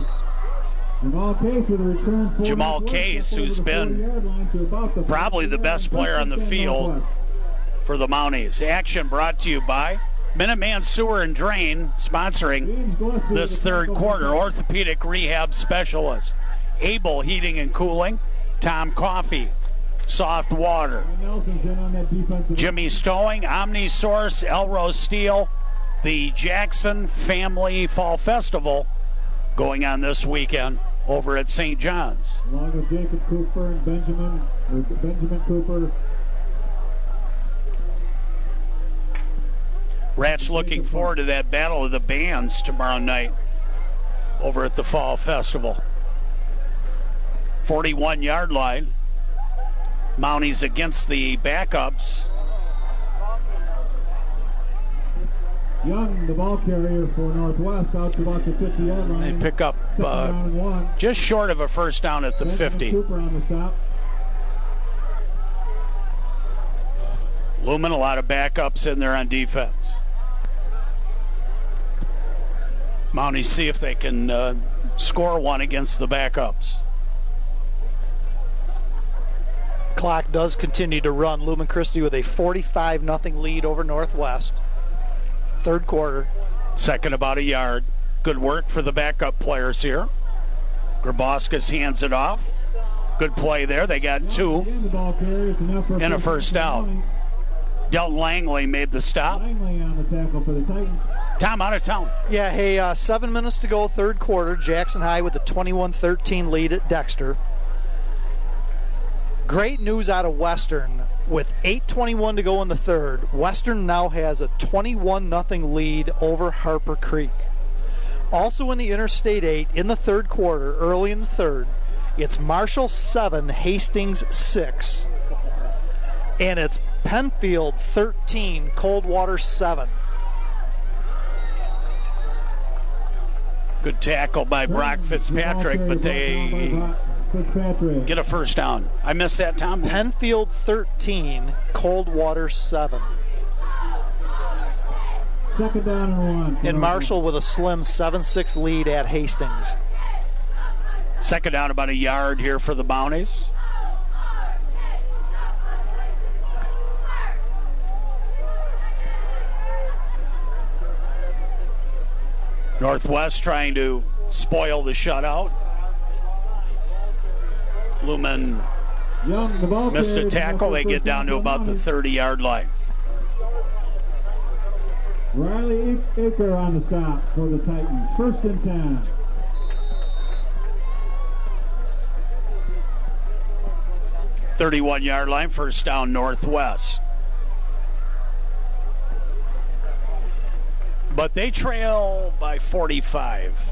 Jamal Case, who's been probably the best player on the field for the Mounties. Action brought to you by Minuteman Sewer and Drain, sponsoring this third quarter. Orthopedic Rehab Specialist, Able Heating and Cooling, Tom Coffee, Soft Water, Jimmy's Towing, OmniSource, Elrose Steel, the Jackson Family Fall Festival going on this weekend over at St. John's. Along with Jacob Cooper and Benjamin Cooper. Rats looking forward to that battle of the bands tomorrow night over at the Fall Festival. 41-yard line. Mounties against the backups. Young, the ball carrier for Northwest, out to about the 50-yard line. They pick up just short of a first down at the 50. Cooper on the stop. Lumen, a lot of backups in there on defense. Mounties see if they can score one against the backups. Clock does continue to run. Lumen Christi with a 45-0 lead over Northwest. Third quarter. Second about a yard. Good work for the backup players here. Grabowskis hands it off. Good play there. They got 2 and a first down. Delton Langley made the stop. Langley on the tackle for the Titans. Tom, out of town. Yeah, hey, 7 minutes to go, third quarter. Jackson High with a 21-13 lead at Dexter. Great news out of Western. With 8:21 to go in the third, Western now has a 21-0 lead over Harper Creek. Also in the Interstate 8, in the third quarter, early in the third, it's Marshall 7, Hastings 6. And it's Penfield 13, Coldwater 7. Good tackle by Brock Fitzpatrick, but they get a first down. I missed that, Tom. Penfield 13, Coldwater 7. Second down and 1. And Marshall with a slim 7-6 lead at Hastings. Second down, about a yard here for the Bounties. Northwest trying to spoil the shutout. Lumen missed a tackle. They get down to about the 30-yard line. Riley Aker on the stop for the Titans. First and 10. .31-yard line, first down Northwest. But they trail by 45.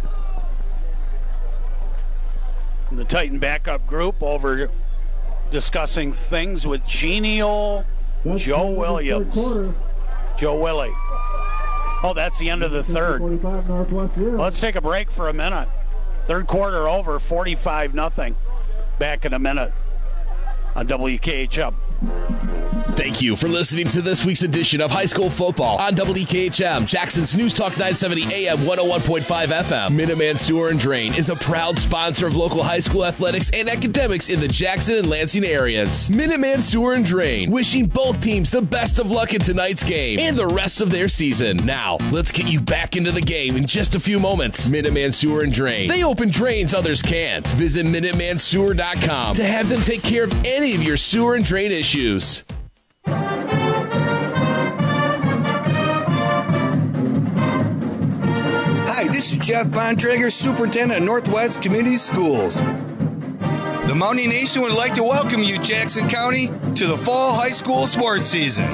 The Titan backup group over discussing things with genial Joe Williams. Joe Willie. Oh, that's the end of the third. Let's take a break for a minute. Third quarter over, 45-0. Back in a minute on WKHM. Thank you for listening to this week's edition of High School Football on WKHM, Jackson's News Talk 970 AM 101.5 FM. Minuteman Sewer and Drain is a proud sponsor of local high school athletics and academics in the Jackson and Lansing areas. Minuteman Sewer and Drain, wishing both teams the best of luck in tonight's game and the rest of their season. Now, let's get you back into the game in just a few moments. Minuteman Sewer and Drain. They open drains others can't. Visit MinutemanSewer.com to have them take care of any of your sewer and drain issues. Hi, this is Jeff Bontrager, Superintendent of Northwest Community Schools. The Mountie Nation would like to welcome you, Jackson County, to the fall high school sports season.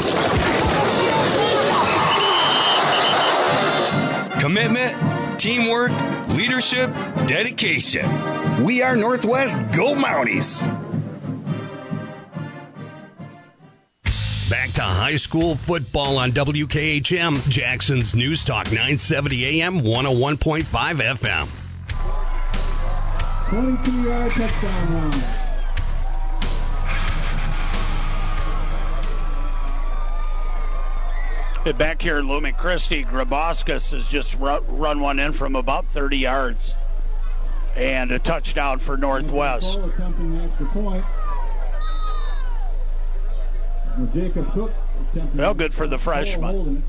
Commitment, teamwork, leadership, dedication. We are Northwest Go Mounties. Back to high school football on WKHM, Jackson's News Talk 970 AM, 101.5 FM. 22-yard touchdown run. Back here at Lumen Christi, Grabowskis has just run one in from about 30 yards. And a touchdown for Northwest. Attempting the extra point. Jacob Cook. Well, good for the freshman.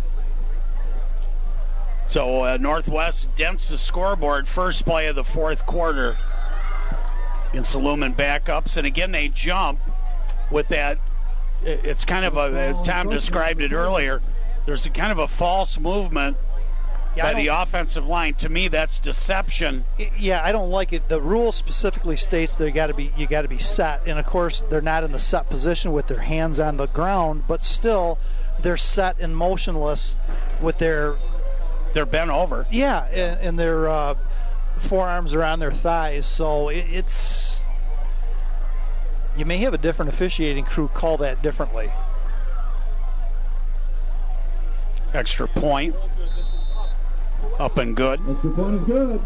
So Northwest dents the scoreboard first play of the fourth quarter against the Lumen backups. And again, they jump with that. It's kind of a, Tom described it earlier, there's a kind of a false movement by the offensive line. To me, that's deception. Yeah, I don't like it. The rule specifically states that you got to be set, and of course they're not in the set position with their hands on the ground, but still they're set and motionless with they're bent over. Yeah, and their forearms are on their thighs. So it's you may have a different officiating crew call that differently. Extra point. Up and good. Extra point is good.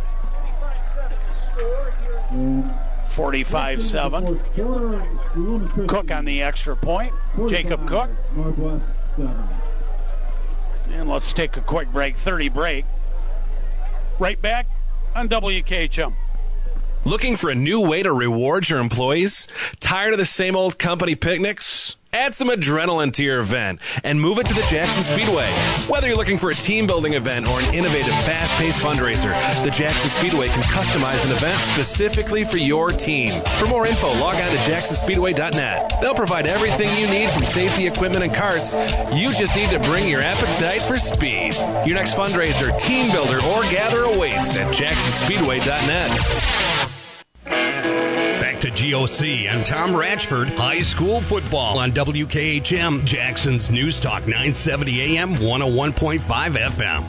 45-7. Cook on the extra point. Jacob Cook. Northwest 7. And let's take a quick break. 30 break. Right back on WKHM. Looking for a new way to reward your employees? Tired of the same old company picnics? Add some adrenaline to your event and move it to the Jackson Speedway. Whether you're looking for a team-building event or an innovative, fast-paced fundraiser, the Jackson Speedway can customize an event specifically for your team. For more info, log on to jacksonspeedway.net. They'll provide everything you need from safety equipment and carts. You just need to bring your appetite for speed. Your next fundraiser, team builder, or gather awaits at jacksonspeedway.net. Back to GOC and Tom Ratchford, high school football on WKHM, Jackson's News Talk 970 AM, 101.5 FM.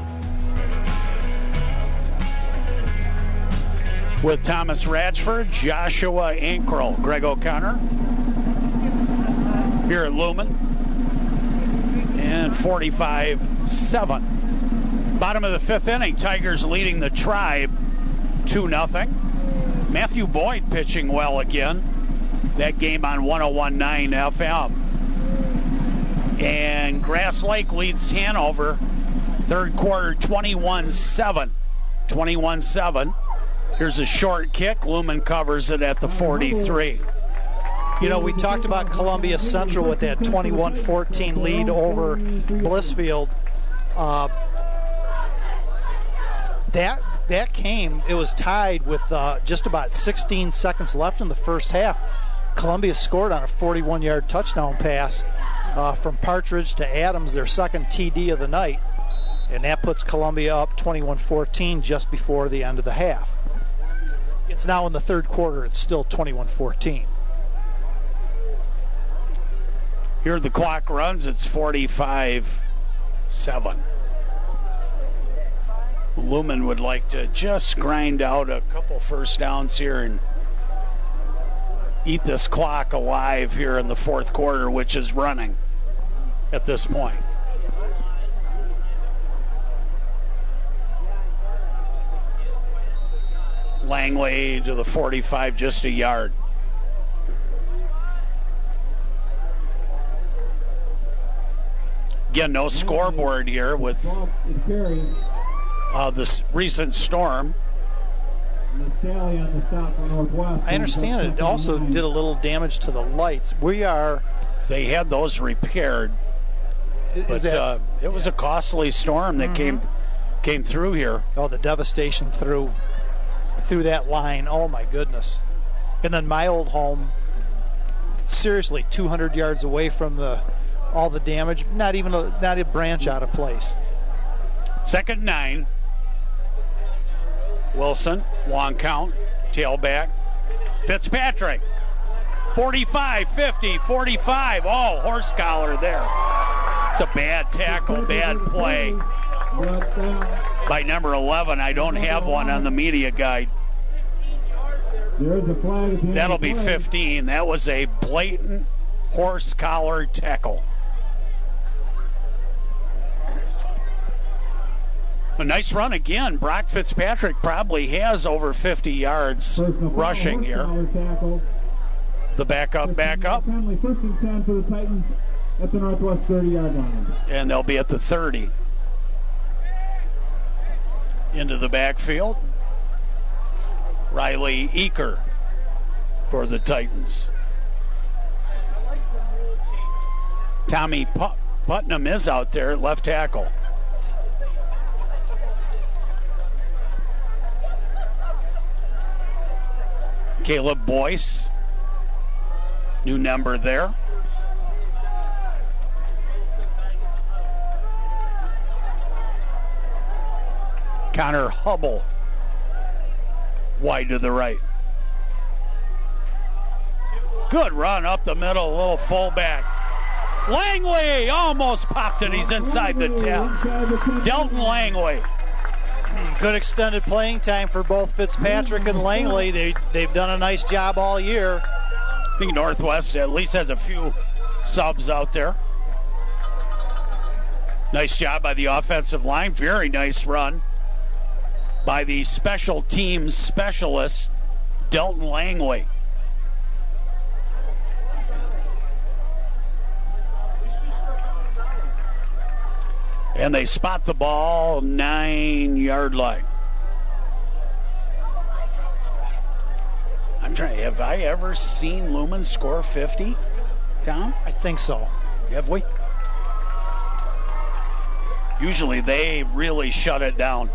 With Thomas Ratchford, Joshua Ankrel, Greg O'Connor here at Lumen. And 45-7. Bottom of the fifth inning, Tigers leading the Tribe 2-0. Matthew Boyd pitching well again. That game on 101.9 FM. And Grass Lake leads Hanover. Third quarter, 21-7. 21-7. Here's a short kick. Lumen covers it at the 43. You know, we talked about Columbia Central with that 21-14 lead over Blissfield. That came, it was tied with just about 16 seconds left in the first half. Columbia scored on a 41-yard touchdown pass from Partridge to Adams, their second TD of the night. And that puts Columbia up 21-14 just before the end of the half. It's now in the third quarter. It's still 21-14. Here the clock runs. It's 45-7. Lumen would like to just grind out a couple first downs here and eat this clock alive here in the fourth quarter, which is running at this point. Langley to the 45, just a yard. Again, no scoreboard here with this recent storm. I understand it also did a little damage to the lights. They had those repaired, but it was a costly storm that came through here. Oh, the devastation through that line. Oh my goodness. And then my old home, seriously 200 yards away from all the damage, not a branch out of place. Second 9. Wilson, long count, tailback. Fitzpatrick, 45, 50, 45. Oh, horse collar there. It's a bad tackle, bad play by number 11. I don't have one on the media guide. There's a flag. That'll be 15. That was a blatant horse collar tackle. A nice run again. Brock Fitzpatrick probably has over 50 yards rushing here. The backup. Penalty, 1st and 10 for the Titans at the Northwest 30-yard line. And they'll be at the 30. Into the backfield. Riley Eaker for the Titans. Tommy Putnam is out there at left tackle. Caleb Boyce, new number there. Connor Hubble, wide to the right. Good run up the middle, a little fullback. Langley almost popped it. He's inside the 10. Delton Langley. Good extended playing time for both Fitzpatrick and Langley. They've done a nice job all year. I think Northwest at least has a few subs out there. Nice job by the offensive line. Very nice run by the special teams specialist, Delton Langley. And they spot the ball 9-yard line. I'm trying. Have I ever seen Lumen score 50? Tom? I think so. Have we? Usually they really shut it down.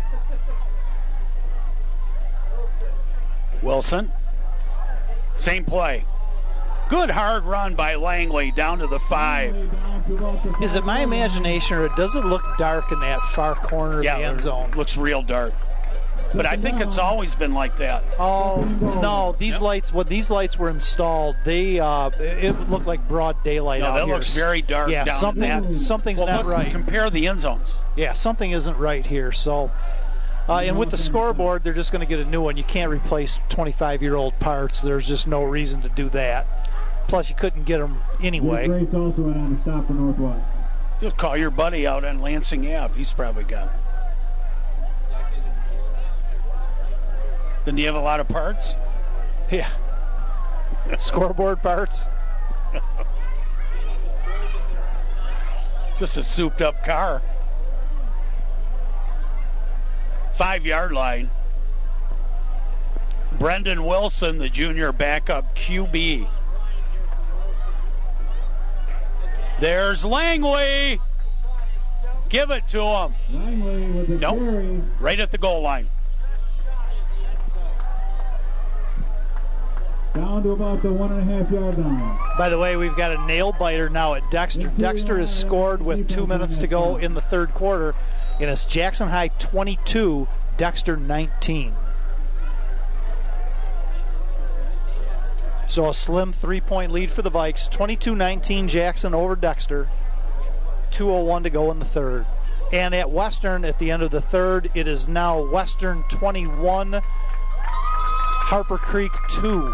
Wilson. Same play. Good hard run by Langley down to the 5. Is it my imagination, or does it look dark in that far corner of the end zone? Looks real dark. But I think it's always been like that. Oh, no, these lights, when these lights were installed, it looked like broad daylight out here. No, that here. looks very dark down in that. Something's not right. Compare the end zones. Yeah, something isn't right here. So, and with the scoreboard, they're just going to get a new one. You can't replace 25-year-old parts. There's just no reason to do that. Plus, you couldn't get them anyway. Grace also went on to stop for Northwest. Just call your buddy out on Lansing Ave. He's probably got it. Then do you have a lot of parts? Yeah. Scoreboard parts. Just a souped-up car. 5-yard line. Brendan Wilson, the junior backup QB. There's Langley. Give it to him. Langley with the carry. Right at the goal line. Down to about the 1.5-yard line. By the way, we've got a nail biter now at Dexter. Dexter has scored with 2 minutes to go in the third quarter, and it's Jackson High 22, Dexter 19. So a slim 3-point lead for the Vikes. 22-19 Jackson over Dexter. 2:01 to go in the third. And at Western, at the end of the third, it is now Western 21, Harper Creek 2.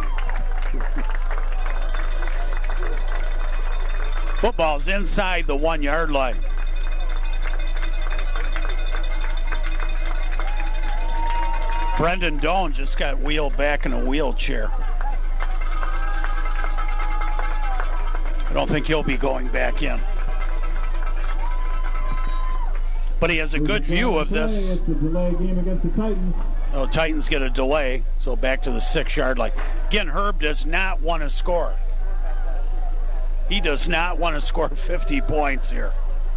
Football's inside the 1-yard line. Brendan Doan just got wheeled back in a wheelchair. I don't think he'll be going back in. But he has a good view of this. It's a delay game against the Titans. Oh, Titans get a delay, so back to the 6-yard line. Again, Herb does not want to score. He does not want to score 50 points here.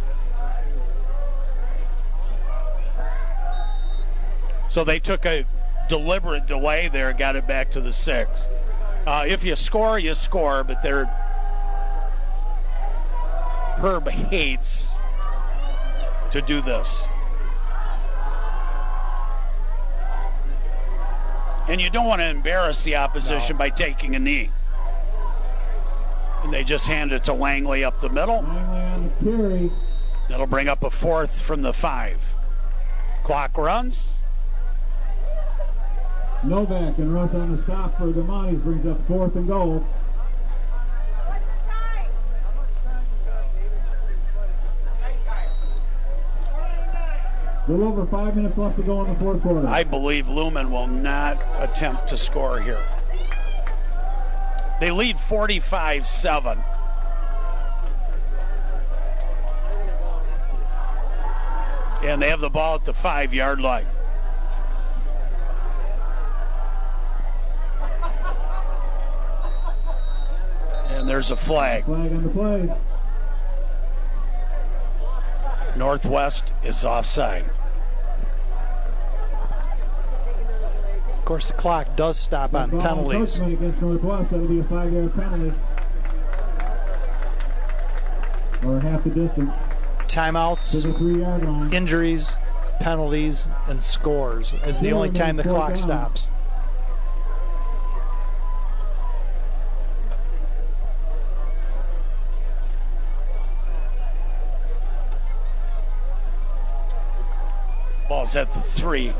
So they took a deliberate delay there, got it back to the 6. If you score, you score, but Herb hates to do this. And you don't want to embarrass the opposition by taking a knee. And they just hand it to Langley up the middle. Langley on the carry. That'll bring up a 4th from the 5. Clock runs. Novak and Russ on the stop for the Monties brings up 4th and goal. A little over 5 minutes left to go in the fourth quarter. I believe Lumen will not attempt to score here. They lead 45-7. And they have the ball at the 5-yard line. And there's a flag. Flag on the play. Northwest is offside. Of course, the clock does stop on penalties. Against Northwest, that'll be a 5-yard penalty. Or half the distance. Timeouts, to the 3-yard line. Injuries, penalties, and scores is the only time the clock stops. Ball's at the 3.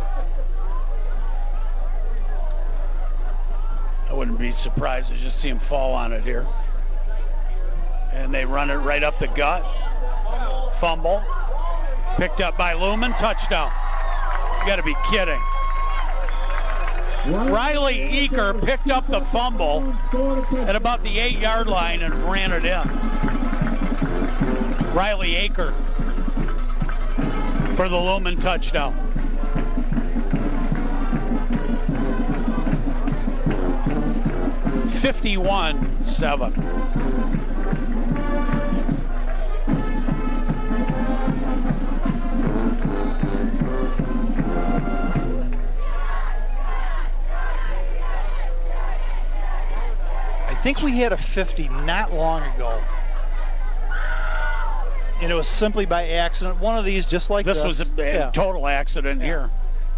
I wouldn't be surprised to just see him fall on it here. And they run it right up the gut. Fumble. Picked up by Lumen. Touchdown. You got to be kidding. Riley Eaker picked up the fumble at about the 8-yard line and ran it in. Riley Eaker for the Lumen touchdown. $51-7. think we had a 50 not long ago. And it was simply by accident. One of these just like this. This was a total accident here.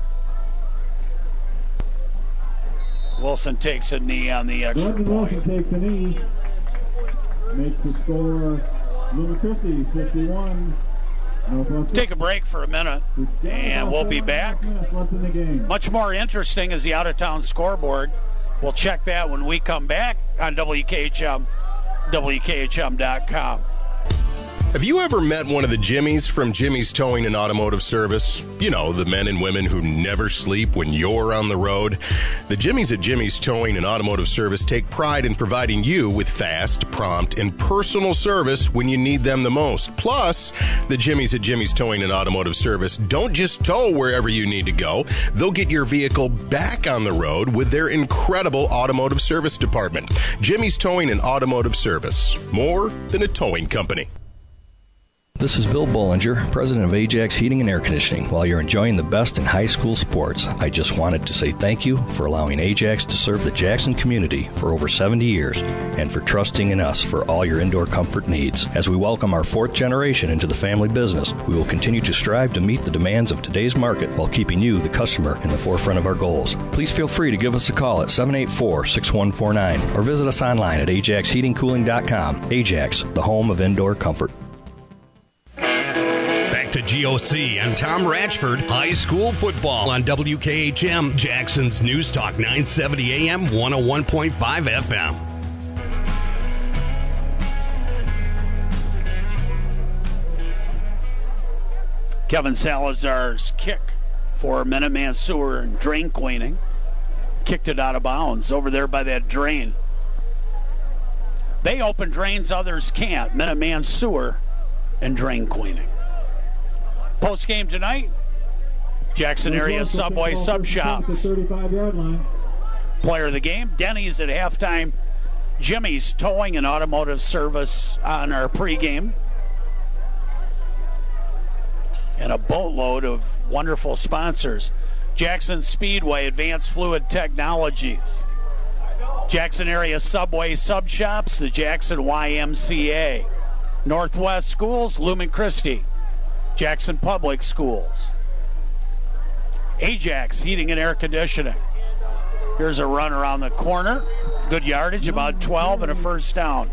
Wilson takes a knee on the extra point. Wilson takes a knee. Makes the score Lumen Christi 51. Take a break for a minute, and we'll be back. Much more interesting is the out-of-town scoreboard. We'll check that when we come back on WKHM, WKHM.com. Have you ever met one of the Jimmies from Jimmy's Towing and Automotive Service? You know, the men and women who never sleep when you're on the road. The Jimmies at Jimmy's Towing and Automotive Service take pride in providing you with fast, prompt, and personal service when you need them the most. Plus, the Jimmies at Jimmy's Towing and Automotive Service don't just tow wherever you need to go. They'll get your vehicle back on the road with their incredible automotive service department. Jimmy's Towing and Automotive Service. More than a towing company. This is Bill Bollinger, president of Ajax Heating and Air Conditioning. While you're enjoying the best in high school sports, I just wanted to say thank you for allowing Ajax to serve the Jackson community for over 70 years and for trusting in us for all your indoor comfort needs. As we welcome our fourth generation into the family business, we will continue to strive to meet the demands of today's market while keeping you, the customer, in the forefront of our goals. Please feel free to give us a call at 784-6149 or visit us online at ajaxheatingcooling.com. Ajax, the home of indoor comfort. To GOC and Tom Ratchford, high school football on WKHM, Jackson's News Talk 970 AM, 101.5 FM. Kevin Salazar's kick for Minuteman Sewer and Drain Cleaning. Kicked it out of bounds over there by that drain. They open drains others can't. Minuteman Sewer and Drain Cleaning. Post game tonight, Jackson area Subway Sub Shops. Player of the game, Denny's at halftime. Jimmy's Towing and Automotive Service on our pregame. And a boatload of wonderful sponsors. Jackson Speedway, Advanced Fluid Technologies. Jackson area Subway Sub Shops, the Jackson YMCA. Northwest Schools, Lumen Christi. Jackson Public Schools. Ajax Heating and Air Conditioning. Here's a run around the corner. Good yardage, about 12 and a first down.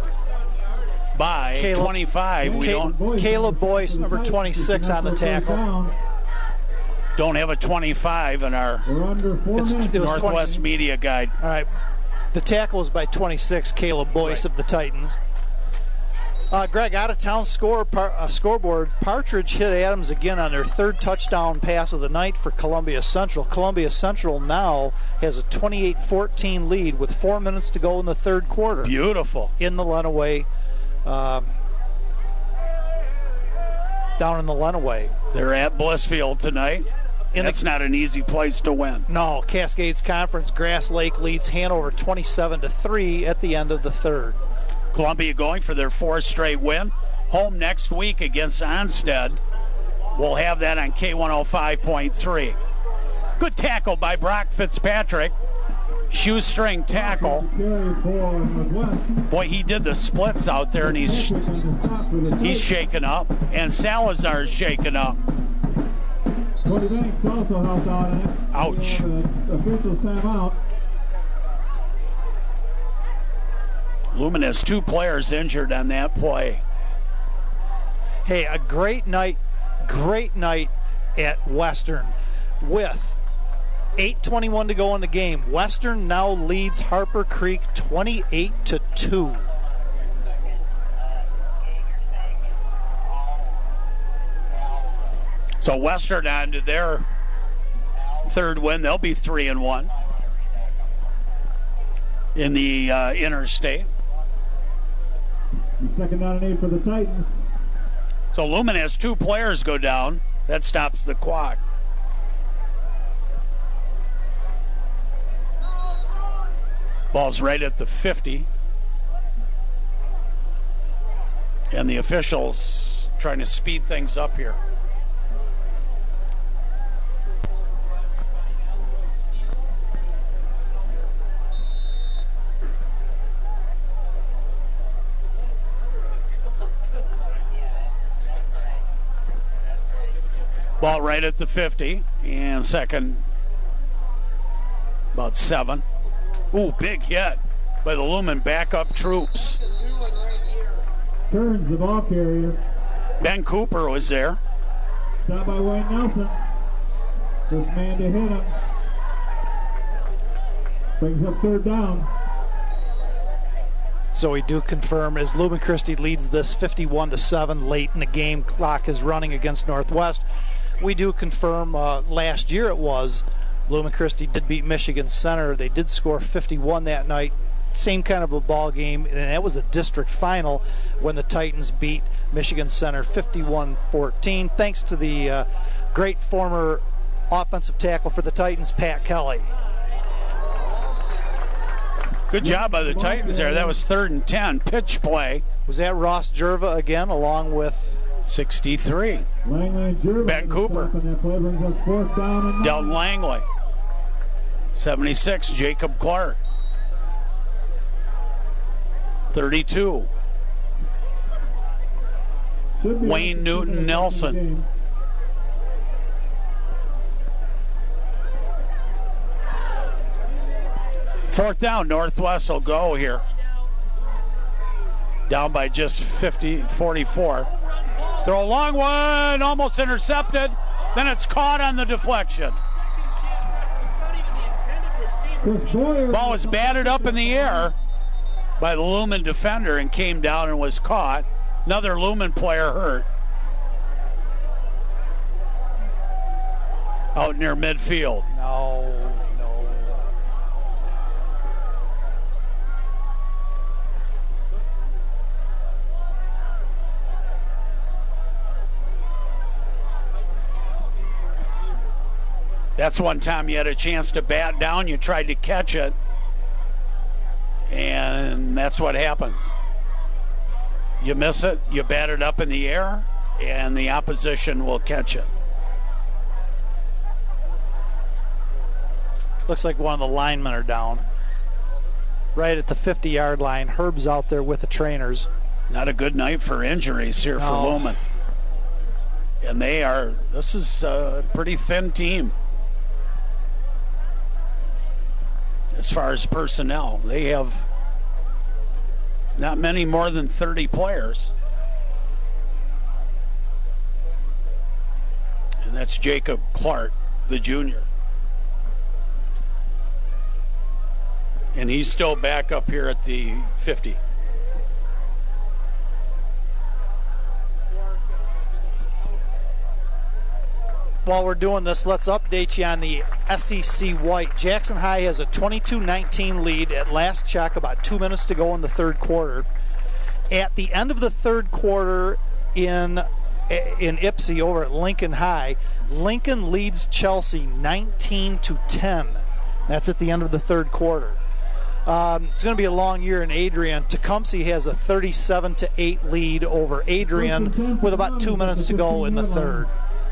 By 25. Caleb Boyce, number 26 on the tackle. Don't have a 25 in our Northwest Media Guide. All right. The tackle is by 26, Caleb Boyce of the Titans. Greg, out-of-town scoreboard. Partridge hit Adams again on their third touchdown pass of the night for Columbia Central. Columbia Central now has a 28-14 lead with 4 minutes to go in the third quarter. Beautiful. In the Lenawee, down in the Lenawee. They're at Blissfield tonight. That's not an easy place to win. No, Cascades Conference, Grass Lake leads Hanover 27-3 at the end of the third. Columbia going for their fourth straight win. Home next week against Onsted. We'll have that on K105.3. Good tackle by Brock Fitzpatrick. Shoestring tackle. Boy, he did the splits out there, and he's shaken up. And Salazar's shaken up. Cody Banks also helped out in it. Ouch. Officials timeout. Lumen has two players injured on that play. Hey, a great night at Western with 8:21 to go in the game. Western now leads Harper Creek 28-2. So Western on to their third win. They'll be 3-1 in the interstate. Second down and 8 for the Titans. So Lumen has two players go down. That stops the clock. Ball's right at the 50. And the officials trying to speed things up here. Ball right at the 50, and second, about 7. Ooh, big hit by the Lumen backup troops. Turns the ball carrier. Ben Cooper was there. Stop by Wayne Nelson. First man to hit him. Brings up third down. So we do confirm as Lumen Christi leads this 51-7 late in the game. Clock is running against Northwest. We do confirm last year it was Lumen Christi did beat Michigan Center. They did score 51 that night. Same kind of a ball game, and that was a district final when the Titans beat Michigan Center 51-14. Thanks to the great former offensive tackle for the Titans, Pat Kelly. Good job by the Titans there. That was 3rd and 10. Pitch play. Was that Ross Jerva again, along with 63? Ben Cooper. Delton Langley. 76, Jacob Clark. 32. Wayne Newton Nelson. Fourth down, Northwest will go here. Down by just 44. Throw a long one, almost intercepted. Then it's caught on the deflection. Ball was batted up in the air by the Lumen defender and came down and was caught. Another Lumen player hurt. Out near midfield. No. That's one time you had a chance to bat down, you tried to catch it, and that's what happens. You miss it, you bat it up in the air, and the opposition will catch it. Looks like one of the linemen are down. Right at the 50-yard line. Herb's out there with the trainers. Not a good night for injuries here for Lumen. And this is a pretty thin team. As far as personnel, they have not many more than 30 players. And that's Jacob Clark, the junior. And he's still back up here at the 50. While we're doing this, let's update you on the SEC White. Jackson High has a 22-19 lead at last check, about 2 minutes to go in the third quarter. At the end of the third quarter in Ypsi over at Lincoln High, Lincoln leads Chelsea 19-10. That's at the end of the third quarter. It's going to be a long year in Adrian. Tecumseh has a 37-8 lead over Adrian with about 2 minutes to go in the third.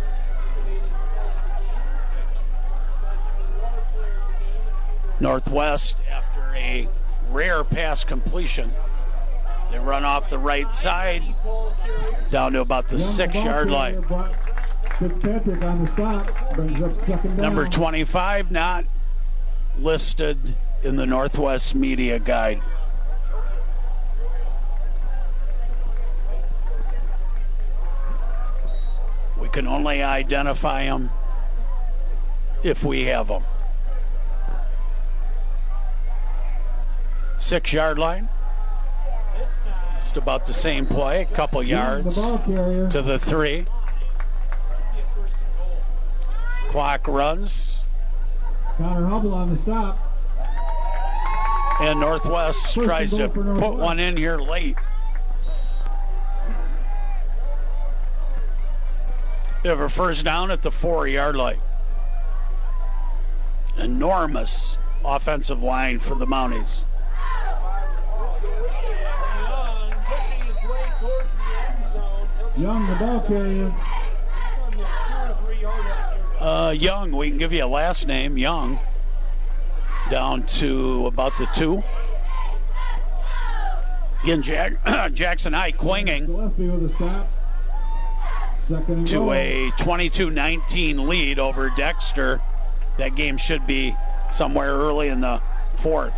Northwest, after a rare pass completion, they run off the right side down to about the 6-yard line. Fitzpatrick on the stop, brings up second down. Number 25 not listed in the Northwest Media Guide. We can only identify them if we have them. 6-yard line. Just about the same play, a couple yards to the 3. Clock runs. Connor Hubble on the stop. And Northwest tries to put one in here late. They have a first down at the 4-yard line. Enormous offensive line for the Mounties. Young, the ball carrier. Young, we can give you a last name, Young. Down to about the 2. Again, Jackson High clinging. Gillespie with a stop. to a 22-19 lead over Dexter. That game should be somewhere early in the fourth.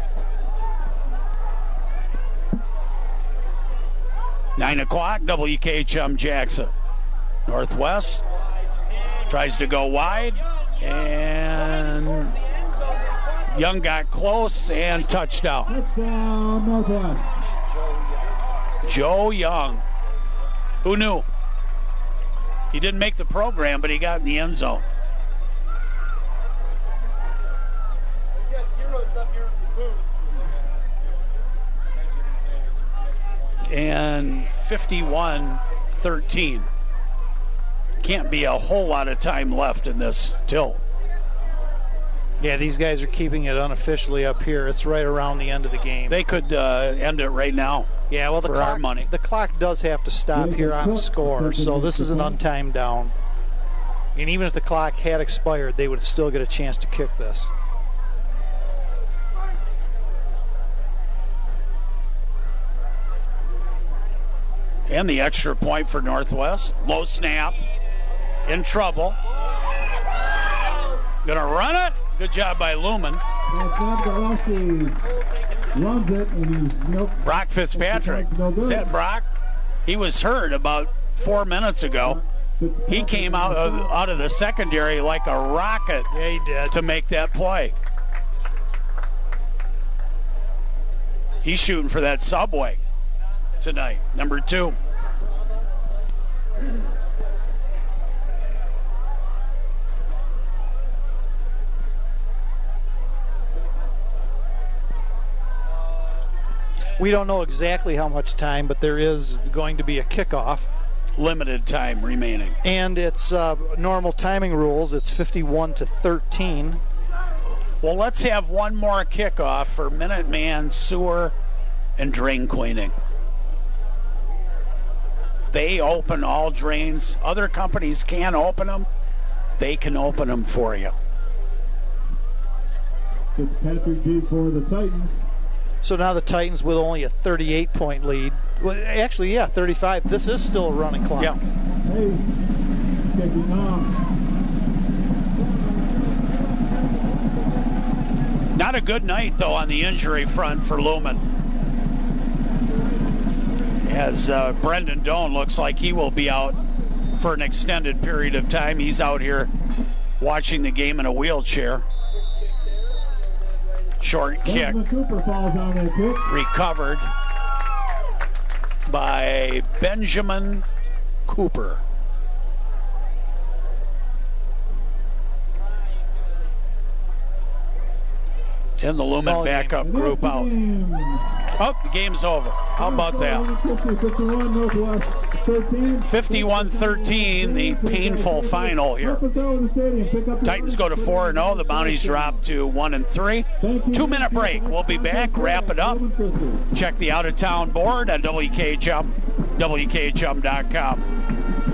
9 o'clock, WKHM Jackson. Northwest tries to go wide, and Young got close and touchdown. Touchdown, Northwest. Joe Young. Who knew? He didn't make the program, but he got in the end zone. And 51-13. Can't be a whole lot of time left in this tilt. Yeah, these guys are keeping it unofficially up here. It's right around the end of the game. They could end it right now. Yeah, well, for our money. The clock does have to stop here on a score, so this is an untimed down. And even if the clock had expired, they would still get a chance to kick this. And the extra point for Northwest. Low snap. In trouble. Gonna run it. Good job by Lumen. Runs it, and Brock Fitzpatrick. Is that Brock? He was hurt about 4 minutes ago. He came out of the secondary like a rocket. Yeah, he did. To make that play. He's shooting for that Subway tonight, number 2. We don't know exactly how much time, but there is going to be a kickoff. Limited time remaining. And it's normal timing rules. It's 51-13. Well, let's have one more kickoff for Minuteman Sewer and Drain Cleaning. They open all drains. Other companies can't open them. They can open them for you. Fitzpatrick did for the Titans. So now the Titans with only a 38-point lead. Well, actually, yeah, 35. This is still a running clock. Yeah. Hayes kicking off. Not a good night, though, on the injury front for Lumen. As Brendan Doan looks like he will be out for an extended period of time. He's out here watching the game in a wheelchair. Short kick. Cooper falls on that kick. Recovered by Benjamin Cooper. And the Lumen backup group out. Oh, the game's over. How about that? 51-13, the painful final here. Titans go to 4-0. The Bounties drop to 1-3. 2-minute break. We'll be back. Wrap it up. Check the out-of-town board at WKHM, WKHM.com.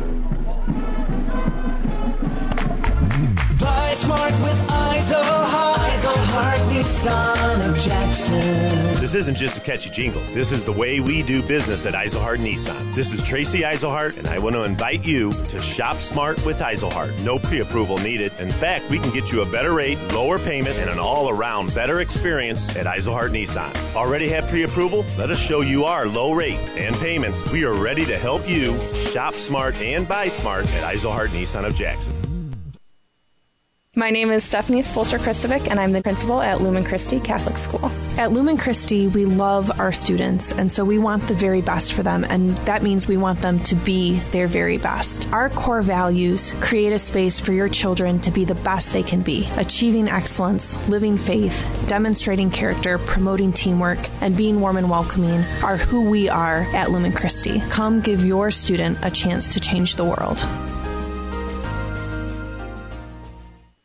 Buy smart with Isohart Nissan of Jackson. This isn't just a catchy jingle. This is the way we do business at Isohart Nissan. This is Tracy Isohart, and I want to invite you to shop smart with Isohart. No pre-approval needed. In fact, we can get you a better rate, lower payment, and an all-around better experience at Isohart Nissan. Already have pre-approval? Let us show you our low rate and payments. We are ready to help you shop smart and buy smart at Isohart Nissan of Jackson. My name is Stephanie Spolster-Kristovic, and I'm the principal at Lumen Christi Catholic School. At Lumen Christi, we love our students, and so we want the very best for them, and that means we want them to be their very best. Our core values create a space for your children to be the best they can be, achieving excellence, living faith, demonstrating character, promoting teamwork, and being warm and welcoming are who we are at Lumen Christi. Come give your student a chance to change the world.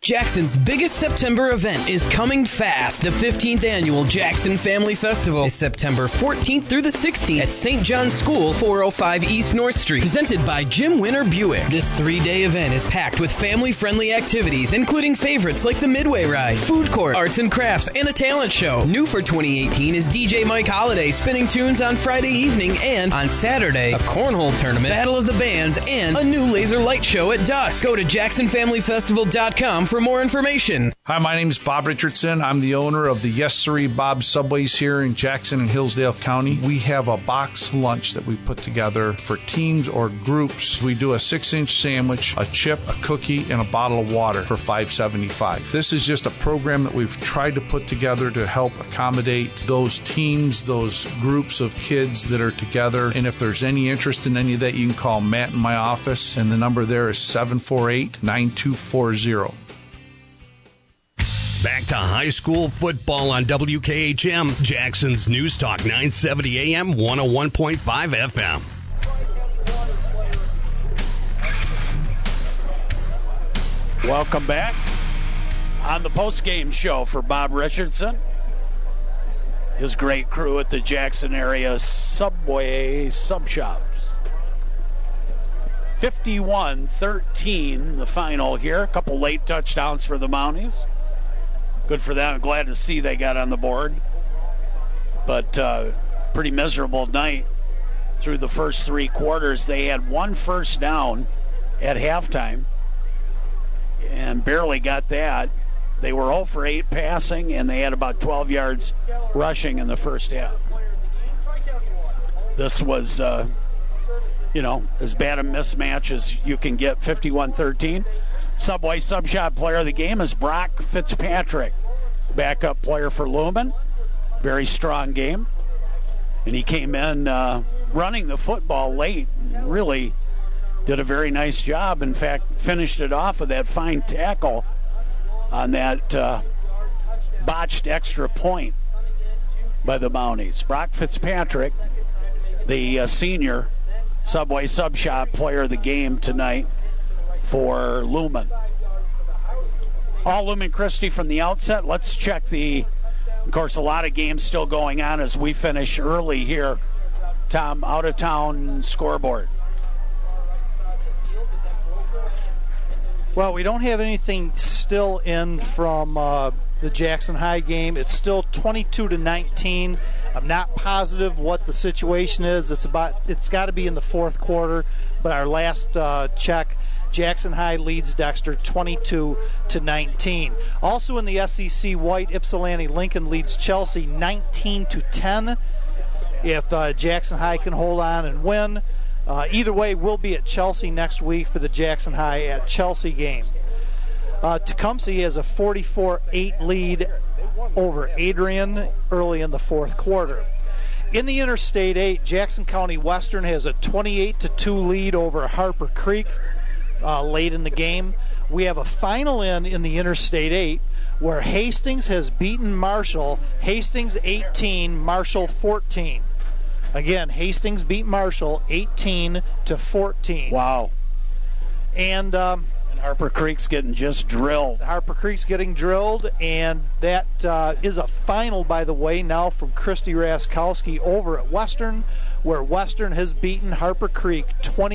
Jackson's biggest September event is coming fast. The 15th annual Jackson Family Festival is September 14th through the 16th at St. John's School, 405 East North Street. Presented by Jim Winter Buick. This 3-day event is packed with family-friendly activities, including favorites like the Midway Ride, food court, arts and crafts, and a talent show. New for 2018 is DJ Mike Holiday spinning tunes on Friday evening, and on Saturday, a cornhole tournament, battle of the bands, and a new laser light show at dusk. Go to JacksonFamilyFestival.com for more information. Hi, my name is Bob Richardson. I'm the owner of the Yes Siree Bob Subways here in Jackson and Hillsdale County. We have a box lunch that we put together for teams or groups. We do a 6-inch sandwich, a chip, a cookie, and a bottle of water for $5.75. This is just a program that we've tried to put together to help accommodate those teams, those groups of kids that are together. And if there's any interest in any of that, you can call Matt in my office, and the number there is 748-9240. Back to high school football on WKHM, Jackson's News Talk 970 AM, 101.5 FM. Welcome back on the post-game show for Bob Richardson, his great crew at the Jackson area Subway Sub Shops. 51-13 the final here. A couple late touchdowns for the Mounties. Good for them. Glad to see they got on the board. But pretty miserable night through the first 3 quarters. They had 1 first down at halftime and barely got that. They were 0 for 8 passing, and they had about 12 yards rushing in the first half. This was, as bad a mismatch as you can get, 51-13. Subway Sub Shop player of the game is Brock Fitzpatrick, backup player for Lumen. Very strong game. And he came in running the football late and really did a very nice job. In fact, finished it off with that fine tackle on that botched extra point by the Mounties. Brock Fitzpatrick, the senior Subway Sub Shop player of the game tonight for Lumen. All Lumen Christi from the outset. Let's check of course, a lot of games still going on as we finish early here. Tom, out-of-town scoreboard. Well, we don't have anything still in from the Jackson High game. It's still 22-19. I'm not positive what the situation is. It's got to be in the fourth quarter, but our last check, Jackson High leads Dexter 22-19. Also in the SEC White, Ypsilanti Lincoln leads Chelsea 19-10. If Jackson High can hold on and win, either way, we'll be at Chelsea next week for the Jackson High at Chelsea game. Tecumseh has a 44-8 lead over Adrian early in the fourth quarter. In the Interstate 8, Jackson County Western has a 28-2 lead over Harper Creek late in the game. We have a final in the Interstate 8 where Hastings has beaten Marshall. Hastings 18, Marshall 14. Again, Hastings beat Marshall 18-14. Wow. And Harper Creek's getting just drilled. Harper Creek's getting drilled, and that is a final, by the way, now from Christy Raskowski over at Western, where Western has beaten Harper Creek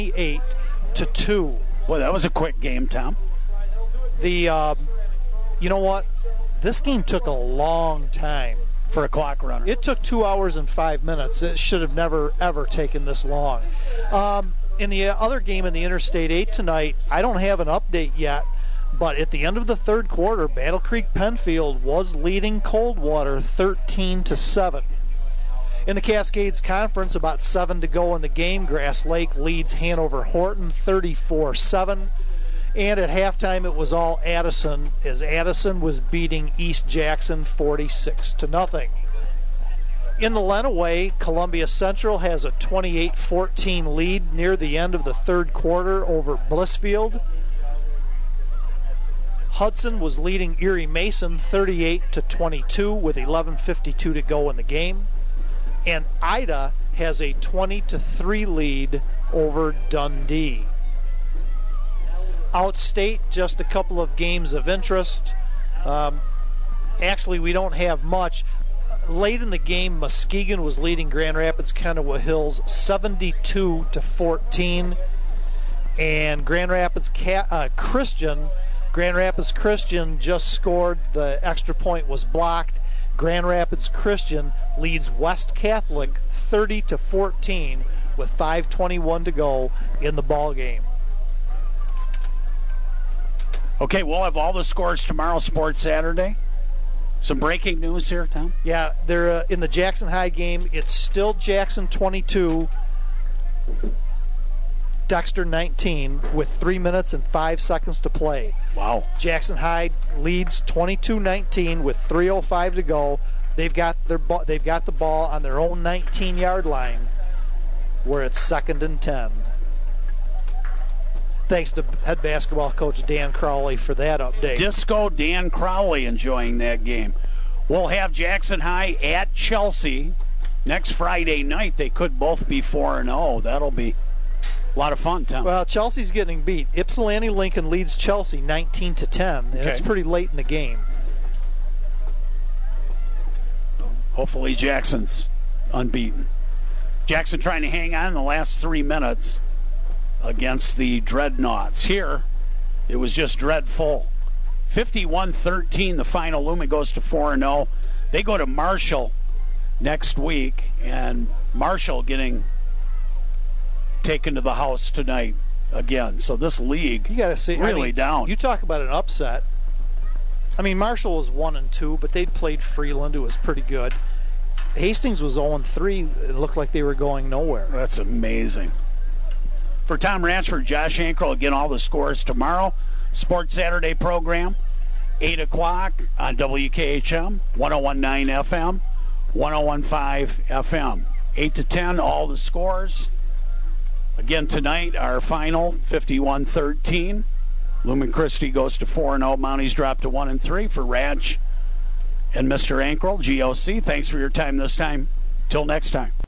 28-2. Boy, that was a quick game, Tom. You know what? This game took a long time. For a clock runner. It took 2 hours and 5 minutes. It should have never, ever taken this long. In the other game in the Interstate 8 tonight, I don't have an update yet, but at the end of the third quarter, Battle Creek Penfield was leading Coldwater 13-7. In the Cascades Conference, about 7 to go in the game, Grass Lake leads Hanover Horton 34-7. And at halftime, it was all Addison, as Addison was beating East Jackson 46-0. In the Lenawee, Columbia Central has a 28-14 lead near the end of the third quarter over Blissfield. Hudson was leading Erie Mason 38-22 with 11:52 to go in the game. And Ida has a 20-3 lead over Dundee. Outstate, just a couple of games of interest. Actually, we don't have much. Late in the game, Muskegon was leading Grand Rapids Kenowa Hills 72-14, and Grand Rapids Christian just scored. The extra point was blocked. Grand Rapids Christian leads West Catholic 30-14 with 5:21 to go in the ball game. Okay, we'll have all the scores tomorrow, Sports Saturday. Some breaking news here, Tom? Yeah, they're in the Jackson High game. It's still Jackson 22, Dexter 19, with 3 minutes and 5 seconds to play. Wow. Jackson High leads 22-19 with 3:05 to go. They've got the ball on their own 19-yard line, where it's 2nd and 10. Thanks to head basketball coach Dan Crowley for that update. Disco Dan Crowley enjoying that game. We'll have Jackson High at Chelsea next Friday night. They could both be 4-0. That'll be a lot of fun, Tom. Well, Chelsea's getting beat. Ypsilanti Lincoln leads Chelsea 19-10, and it's pretty late in the game. Hopefully Jackson's unbeaten. Jackson trying to hang on in the last 3 minutes against the Dreadnoughts. Here, it was just dreadful. 51-13, the final. Lumen goes to 4-0. They go to Marshall next week, and Marshall getting taken to the house tonight again. So this league you gotta see, really down. You talk about an upset. I mean, Marshall was 1-2, but they'd played Freeland, who was pretty good. Hastings was 0-3. It looked like they were going nowhere. That's amazing. For Tom Ranchford, Josh Ankrel, again, all the scores tomorrow. Sports Saturday program, 8 o'clock on WKHM, 101.9 FM, 101.5 FM. 8 to 10, all the scores. Again, tonight, our final, 51-13. Lumen Christi goes to 4-0. Mounties drop to 1-3 for Radge and Mr. Ankrel, GOC. Thanks for your time this time. Till next time.